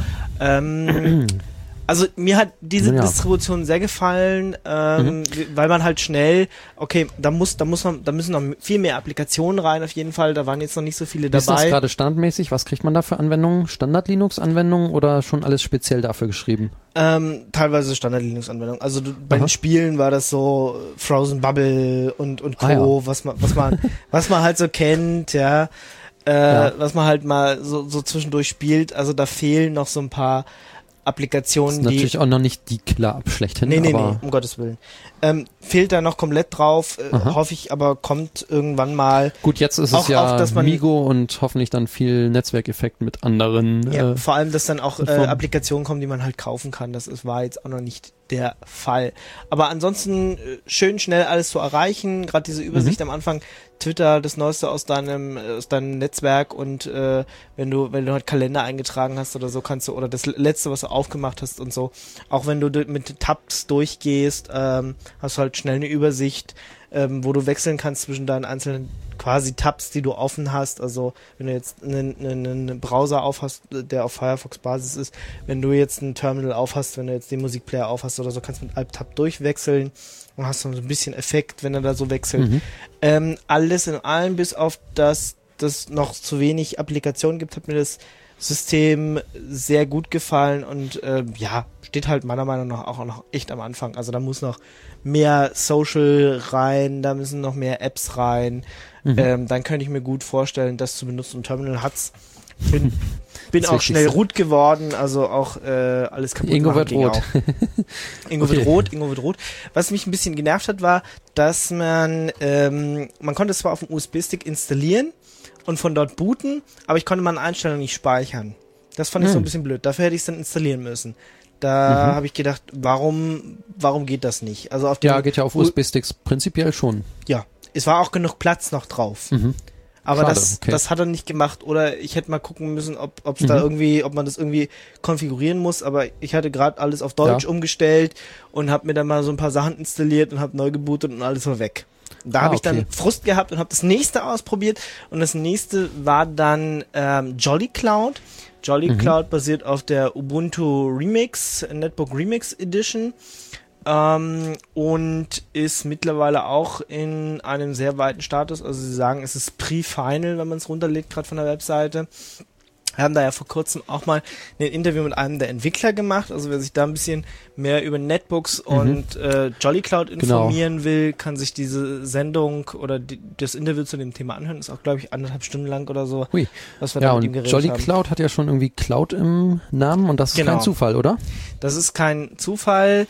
Also mir hat diese Distribution sehr gefallen, weil man halt schnell, da müssen noch viel mehr Applikationen rein auf jeden Fall. Da waren jetzt noch nicht so viele dabei. Ist das gerade standardmäßig? Was kriegt man da für Anwendungen? Standard-Linux-Anwendungen oder schon alles speziell dafür geschrieben? Teilweise Standard-Linux-Anwendungen. Also bei den Spielen war das so Frozen Bubble und Co., was man halt so kennt, was man halt mal so zwischendurch spielt. Also da fehlen noch so ein paar Applikationen, das ist natürlich auch noch nicht die klar schlechthin. Nee, um Gottes Willen. Fehlt da noch komplett drauf, hoffe ich, aber kommt irgendwann mal. Gut, jetzt ist es ja Migo und hoffentlich dann viel Netzwerkeffekt mit anderen. Ja, vor allem, dass dann auch Applikationen kommen, die man halt kaufen kann. Das war jetzt auch noch nicht der Fall. Aber ansonsten schön schnell alles zu erreichen. Gerade diese Übersicht am Anfang. Twitter, das Neueste aus deinem Netzwerk und wenn du halt Kalender eingetragen hast oder so, kannst du, oder das Letzte, was du aufgemacht hast und so, auch wenn du mit Tabs durchgehst, hast du halt schnell eine Übersicht, wo du wechseln kannst zwischen deinen einzelnen quasi Tabs, die du offen hast. Also wenn du jetzt einen Browser aufhast, der auf Firefox-Basis ist, wenn du jetzt ein Terminal aufhast, wenn du jetzt den Musikplayer aufhast oder so, kannst du mit Alt-Tab durchwechseln und hast dann so ein bisschen Effekt, wenn er da so wechselt. Alles in allem, bis auf das noch zu wenig Applikationen gibt, hat mir das System sehr gut gefallen und steht halt meiner Meinung nach auch noch echt am Anfang. Also da muss noch mehr Social rein, da müssen noch mehr Apps rein. Dann könnte ich mir gut vorstellen, das zu benutzen. Und Terminal hat's. Bin auch schnell root geworden, also auch alles kaputt Ingo machen wird ging rot. auch. Ingo wird rot. Was mich ein bisschen genervt hat, war, dass man konnte es zwar auf dem USB-Stick installieren und von dort booten, aber ich konnte meine Einstellungen nicht speichern. Das fand ich so ein bisschen blöd. Dafür hätte ich es dann installieren müssen. Da habe ich gedacht, warum geht das nicht? Also auf dem Ja, geht ja auf USB-Sticks prinzipiell schon. Ja, es war auch genug Platz noch drauf. Aber Schade, das hat er nicht gemacht. Oder ich hätte mal gucken müssen, ob man das irgendwie konfigurieren muss. Aber ich hatte gerade alles auf Deutsch umgestellt und habe mir dann mal so ein paar Sachen installiert und habe neu gebootet und alles war weg. Da habe ich dann Frust gehabt und habe das nächste ausprobiert. Und das nächste war dann Jolly Cloud. Jolly Cloud basiert auf der Ubuntu Remix, Netbook Remix Edition. Und ist mittlerweile auch in einem sehr weiten Status. Also sie sagen, es ist pre-final, wenn man es runterlegt, gerade von der Webseite. Wir haben da ja vor kurzem auch mal ein Interview mit einem der Entwickler gemacht. Also wer sich da ein bisschen mehr über Netbooks und Jolly Cloud informieren will, kann sich diese Sendung oder das Interview zu dem Thema anhören. Ist auch, glaube ich, 1,5 Stunden lang oder so, was wir da mit ihm geredet haben. Jolly Cloud hat ja schon irgendwie Cloud im Namen und das ist kein Zufall, oder? Das ist kein Zufall.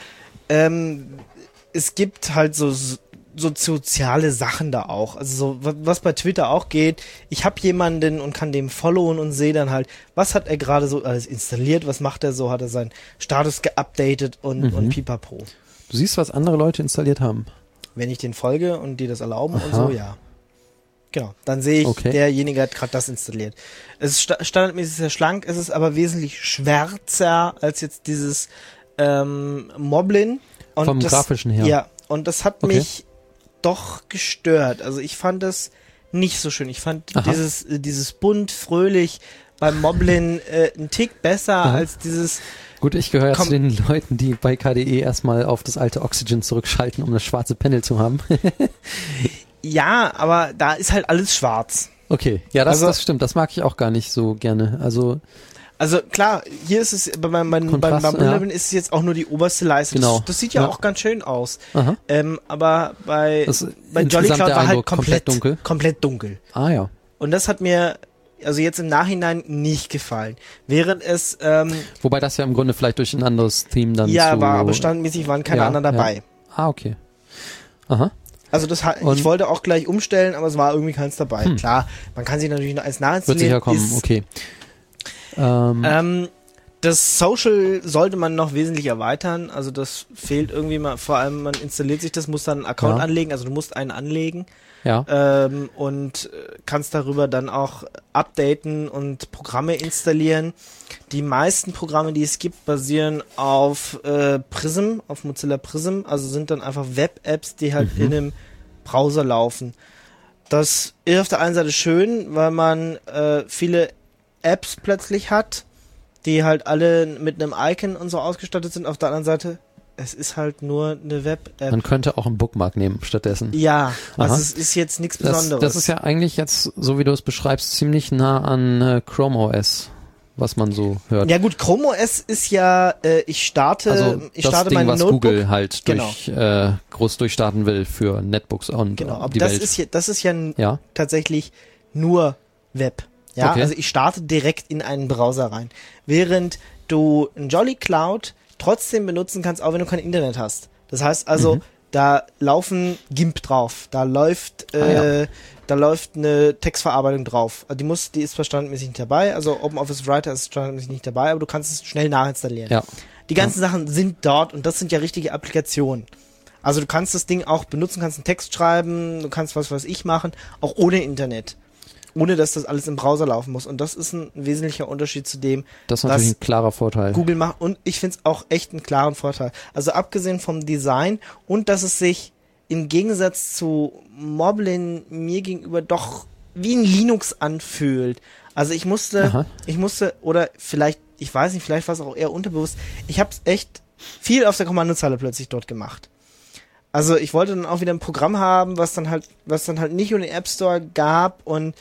Es gibt halt so soziale Sachen da auch. Also so, was bei Twitter auch geht. Ich habe jemanden und kann dem followen und sehe dann halt, was hat er gerade so alles installiert, was macht er so, hat er seinen Status geupdatet und pipapo. Du siehst, was andere Leute installiert haben. Wenn ich den folge und die das erlauben und so, ja. Genau, dann sehe ich, derjenige hat gerade das installiert. Es ist standardmäßig sehr schlank, es ist aber wesentlich schwärzer als jetzt dieses Moblin. Und vom Grafischen her. Ja, und das hat mich doch gestört. Also ich fand das nicht so schön. Ich fand dieses bunt, fröhlich beim Moblin einen Tick besser als dieses... Gut, ich gehöre zu den Leuten, die bei KDE erstmal auf das alte Oxygen zurückschalten, um das schwarze Panel zu haben. Ja, aber da ist halt alles schwarz. Okay, ja, das stimmt. Das mag ich auch gar nicht so gerne. Also klar, hier ist es, beim Moblin ist es jetzt auch nur die oberste Leiste. Genau. Das sieht ja auch ganz schön aus. Aber bei Jolly Cloud war halt komplett dunkel. Ah ja. Und das hat mir also jetzt im Nachhinein nicht gefallen. Während es wobei das ja im Grunde vielleicht durch ein anderes Theme dann aber standmäßig waren keine anderen dabei. Ja. Ah, okay. Aha. Also ich wollte auch gleich umstellen, aber es war irgendwie keins dabei. Klar, man kann sich natürlich noch eins nachinstallieren. Wird sicher kommen, okay. Das Social sollte man noch wesentlich erweitern, also das fehlt irgendwie mal, vor allem man installiert sich das, muss dann einen Account anlegen, also du musst einen anlegen und kannst darüber dann auch updaten und Programme installieren. Die meisten Programme, die es gibt, basieren auf Prism, auf Mozilla Prism, also sind dann einfach Web-Apps, die halt in einem Browser laufen. Das ist auf der einen Seite schön, weil man viele Apps plötzlich hat, die halt alle mit einem Icon und so ausgestattet sind. Auf der anderen Seite, es ist halt nur eine Web-App. Man könnte auch einen Bookmark nehmen stattdessen. Ja, also es ist jetzt nichts Besonderes. Das ist ja eigentlich jetzt, so wie du es beschreibst, ziemlich nah an Chrome OS, was man so hört. Ja gut, Chrome OS ist ja, ich starte mein was Notebook. Google halt groß durchstarten will für Netbooks und aber die Welt. Das ist ja tatsächlich nur Web. Ja, also ich starte direkt in einen Browser rein. Während du ein Jolly Cloud trotzdem benutzen kannst, auch wenn du kein Internet hast. Das heißt also, da laufen GIMP drauf, da läuft eine Textverarbeitung drauf. Also die ist zwar standardmäßig nicht dabei, also OpenOffice Writer ist standardmäßig nicht dabei, aber du kannst es schnell nachinstallieren. Ja. Die ganzen Sachen sind dort und das sind ja richtige Applikationen. Also du kannst das Ding auch benutzen, kannst einen Text schreiben, du kannst was weiß ich machen, auch ohne Internet. Ohne, dass das alles im Browser laufen muss. Und das ist ein wesentlicher Unterschied zu dem, das ist natürlich ein klarer Vorteil. Google macht. Und ich finde es auch echt einen klaren Vorteil. Also abgesehen vom Design und dass es sich im Gegensatz zu Moblin mir gegenüber doch wie ein Linux anfühlt. Also ich musste, oder vielleicht, ich weiß nicht, vielleicht war es auch eher unterbewusst, ich habe es echt viel auf der Kommandozeile plötzlich dort gemacht. Also ich wollte dann auch wieder ein Programm haben, was dann halt nicht nur den App Store gab und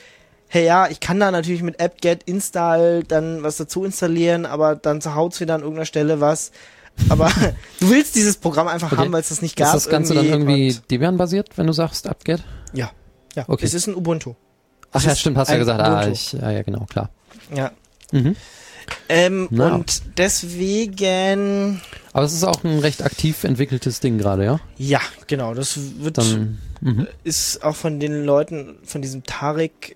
hey ja, ich kann da natürlich mit apt-get install dann was dazu installieren, aber dann haut's wieder an irgendeiner Stelle was. Aber du willst dieses Programm einfach haben, weil es das nicht gab. Ist das Ganze dann irgendwie Debian-basiert, wenn du sagst apt-get? Ja. Okay. Es ist ein Ubuntu. Ach ja, stimmt, hast du ja gesagt. Ubuntu. Ja, genau, klar. Ja. Mhm. Und deswegen... Aber es ist auch ein recht aktiv entwickeltes Ding gerade, ja? Ja, genau. Das wird ist auch von den Leuten, von diesem Tarek,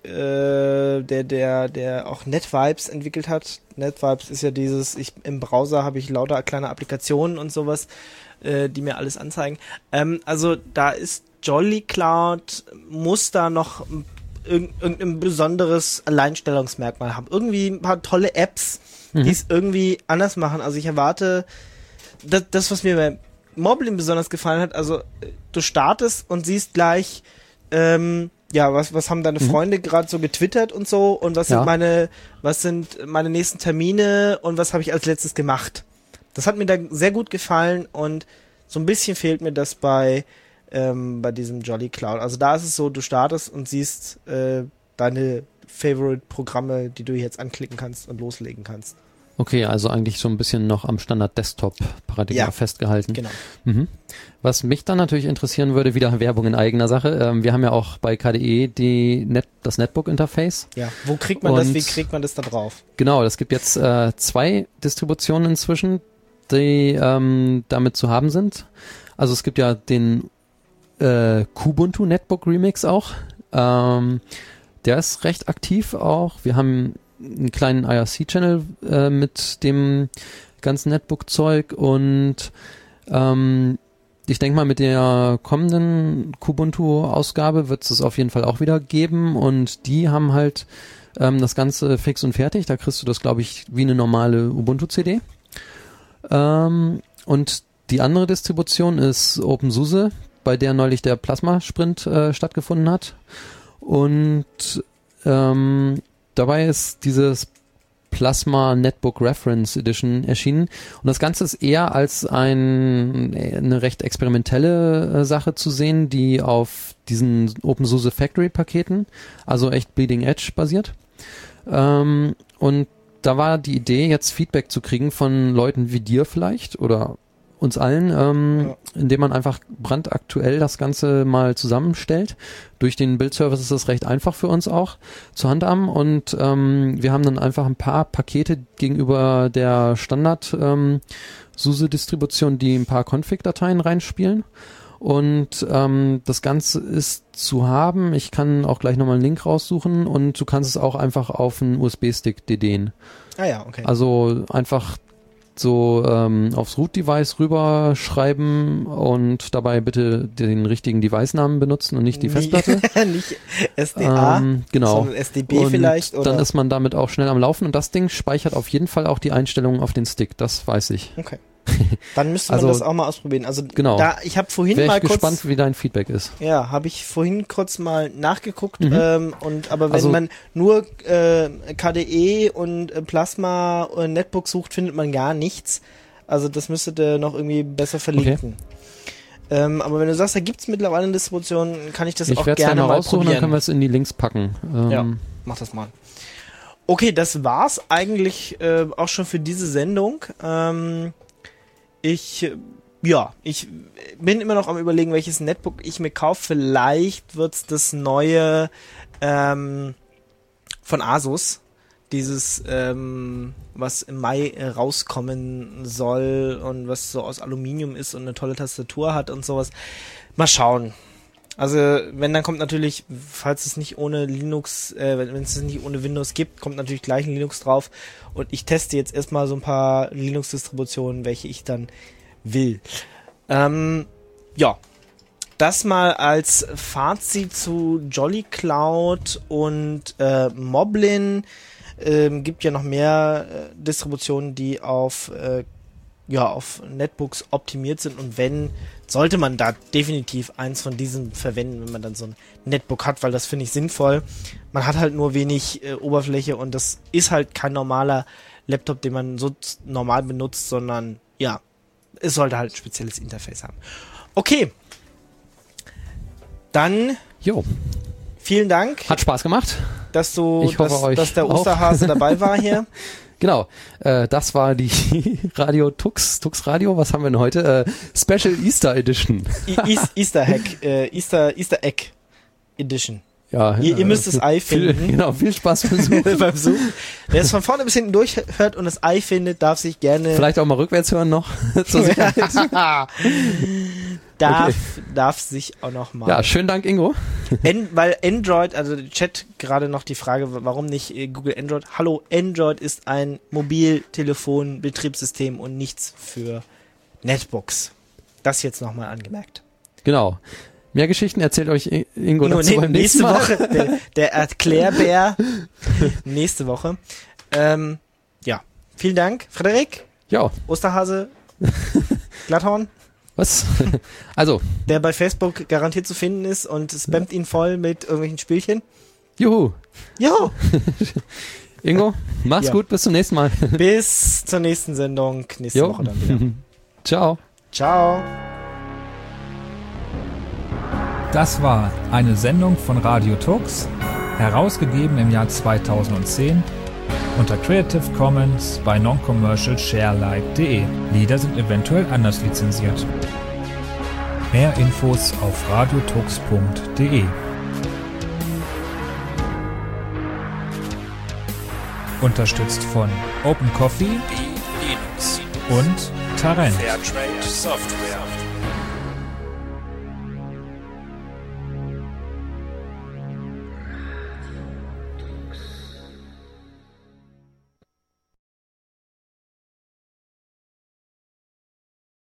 der auch NetVibes entwickelt hat. NetVibes ist ja dieses, im Browser habe ich lauter kleine Applikationen und sowas, die mir alles anzeigen. Also da ist Jolly Cloud, muss da noch irgendein besonderes Alleinstellungsmerkmal haben. Irgendwie ein paar tolle Apps, die es irgendwie anders machen. Also ich erwarte, das was mir bei Moblin besonders gefallen hat, also du startest und siehst gleich, was haben deine Freunde gerade so getwittert und so und was sind meine nächsten Termine und was habe ich als letztes gemacht. Das hat mir da sehr gut gefallen und so ein bisschen fehlt mir das bei diesem Jolly Cloud. Also da ist es so, du startest und siehst deine Favorite-Programme, die du jetzt anklicken kannst und loslegen kannst. Okay, also eigentlich so ein bisschen noch am Standard-Desktop-Paradigma festgehalten. Genau. Mhm. Was mich dann natürlich interessieren würde, wieder Werbung in eigener Sache. Wir haben ja auch bei KDE das Netbook-Interface. Ja, wo kriegt man das? Wie kriegt man das da drauf? Genau, es gibt jetzt 2 Distributionen inzwischen, die damit zu haben sind. Also es gibt ja den Kubuntu Netbook Remix auch. Der ist recht aktiv auch. Wir haben einen kleinen IRC-Channel mit dem ganzen Netbook-Zeug und ich denke mal, mit der kommenden Kubuntu-Ausgabe wird es auf jeden Fall auch wieder geben und die haben halt das Ganze fix und fertig. Da kriegst du das, glaube ich, wie eine normale Ubuntu-CD. Und die andere Distribution ist OpenSUSE, bei der neulich der Plasma-Sprint stattgefunden hat. Und dabei ist dieses Plasma Netbook Reference Edition erschienen und das Ganze ist eher als eine recht experimentelle Sache zu sehen, die auf diesen OpenSUSE Factory Paketen, also echt Bleeding Edge basiert. Und da war die Idee, jetzt Feedback zu kriegen von Leuten wie dir vielleicht oder uns allen, indem man einfach brandaktuell das Ganze mal zusammenstellt. Durch den Build-Service ist das recht einfach für uns auch zu handhaben und wir haben dann einfach ein paar Pakete gegenüber der Standard-SUSE-Distribution, die ein paar Config-Dateien reinspielen und das Ganze ist zu haben. Ich kann auch gleich nochmal einen Link raussuchen und du kannst es auch einfach auf einen USB-Stick DDen. Ah ja, okay. Also einfach so aufs Root-Device rüberschreiben und dabei bitte den richtigen Device-Namen benutzen und nicht die Festplatte. Nicht SDA, genau. sondern SDB und vielleicht. Oder? Dann ist man damit auch schnell am Laufen und das Ding speichert auf jeden Fall auch die Einstellungen auf den Stick, das weiß ich. Okay. Dann müsste man das auch mal ausprobieren. Also genau. Ich habe vorhin Wäre mal ich kurz gespannt, wie dein Feedback ist. Ja, habe ich vorhin kurz mal nachgeguckt. Aber wenn man nur KDE und Plasma und Netbook sucht, findet man gar nichts. Also das müsstet ihr noch irgendwie besser verlinken. Okay. Aber wenn du sagst, da gibt's mittlerweile eine Distribution, kann ich das auch gerne mal probieren. Dann können wir es in die Links packen. Ja, mach das mal. Okay, das war's eigentlich auch schon für diese Sendung. Ich bin immer noch am Überlegen, welches Netbook ich mir kaufe. Vielleicht wird's das neue von Asus. Dieses, was im Mai rauskommen soll und was so aus Aluminium ist und eine tolle Tastatur hat und sowas. Mal schauen. Also, wenn, dann kommt natürlich, falls es nicht ohne Linux, wenn es nicht ohne Windows gibt, kommt natürlich gleich ein Linux drauf. Und ich teste jetzt erstmal so ein paar Linux-Distributionen, welche ich dann will. Das mal als Fazit zu Jolly Cloud und Moblin. Gibt ja noch mehr Distributionen, die auf Netbooks optimiert sind und sollte man da definitiv eins von diesen verwenden, wenn man dann so ein Netbook hat, weil das finde ich sinnvoll. Man hat halt nur wenig Oberfläche und das ist halt kein normaler Laptop, den man so normal benutzt, sondern ja, es sollte halt ein spezielles Interface haben. Okay. Dann vielen Dank. Hat Spaß gemacht. dass der auch. Osterhase dabei war hier. Genau, das war die Radio Tux Radio, was haben wir denn heute? Special Easter Edition. Easter Egg Edition. Ja, Ihr müsst das Ei finden. Viel Spaß beim Suchen. Beim Suchen. Wer es von vorne bis hinten durchhört und das Ei findet, darf sich gerne... Vielleicht auch mal rückwärts hören noch, zur Sicherheit. Darf sich auch noch mal... Ja, schönen Dank, Ingo. Weil Android, also Chat gerade noch die Frage, warum nicht Google Android? Hallo, Android ist ein Mobiltelefon-Betriebssystem und nichts für Netbooks. Das jetzt nochmal angemerkt. Genau. Mehr Geschichten erzählt euch Ingo dazu beim nächsten Mal. Woche, der Erklärbär. Nächste Woche. Ja, vielen Dank, Frederik. Ja. Osterhase. Glatthorn. Was? Also. Der bei Facebook garantiert zu finden ist und spammt ihn voll mit irgendwelchen Spielchen. Juhu. Jo. Ingo, mach's gut, bis zum nächsten Mal. Bis zur nächsten Sendung. Nächste Woche dann wieder. Ciao. Ciao. Das war eine Sendung von Radio Tux, herausgegeben im Jahr 2010 unter Creative Commons bei noncommercialsharealike.de. Lieder sind eventuell anders lizenziert. Mehr Infos auf radiotux.de. Unterstützt von Open Coffee und Tarent. Fairtrade Software.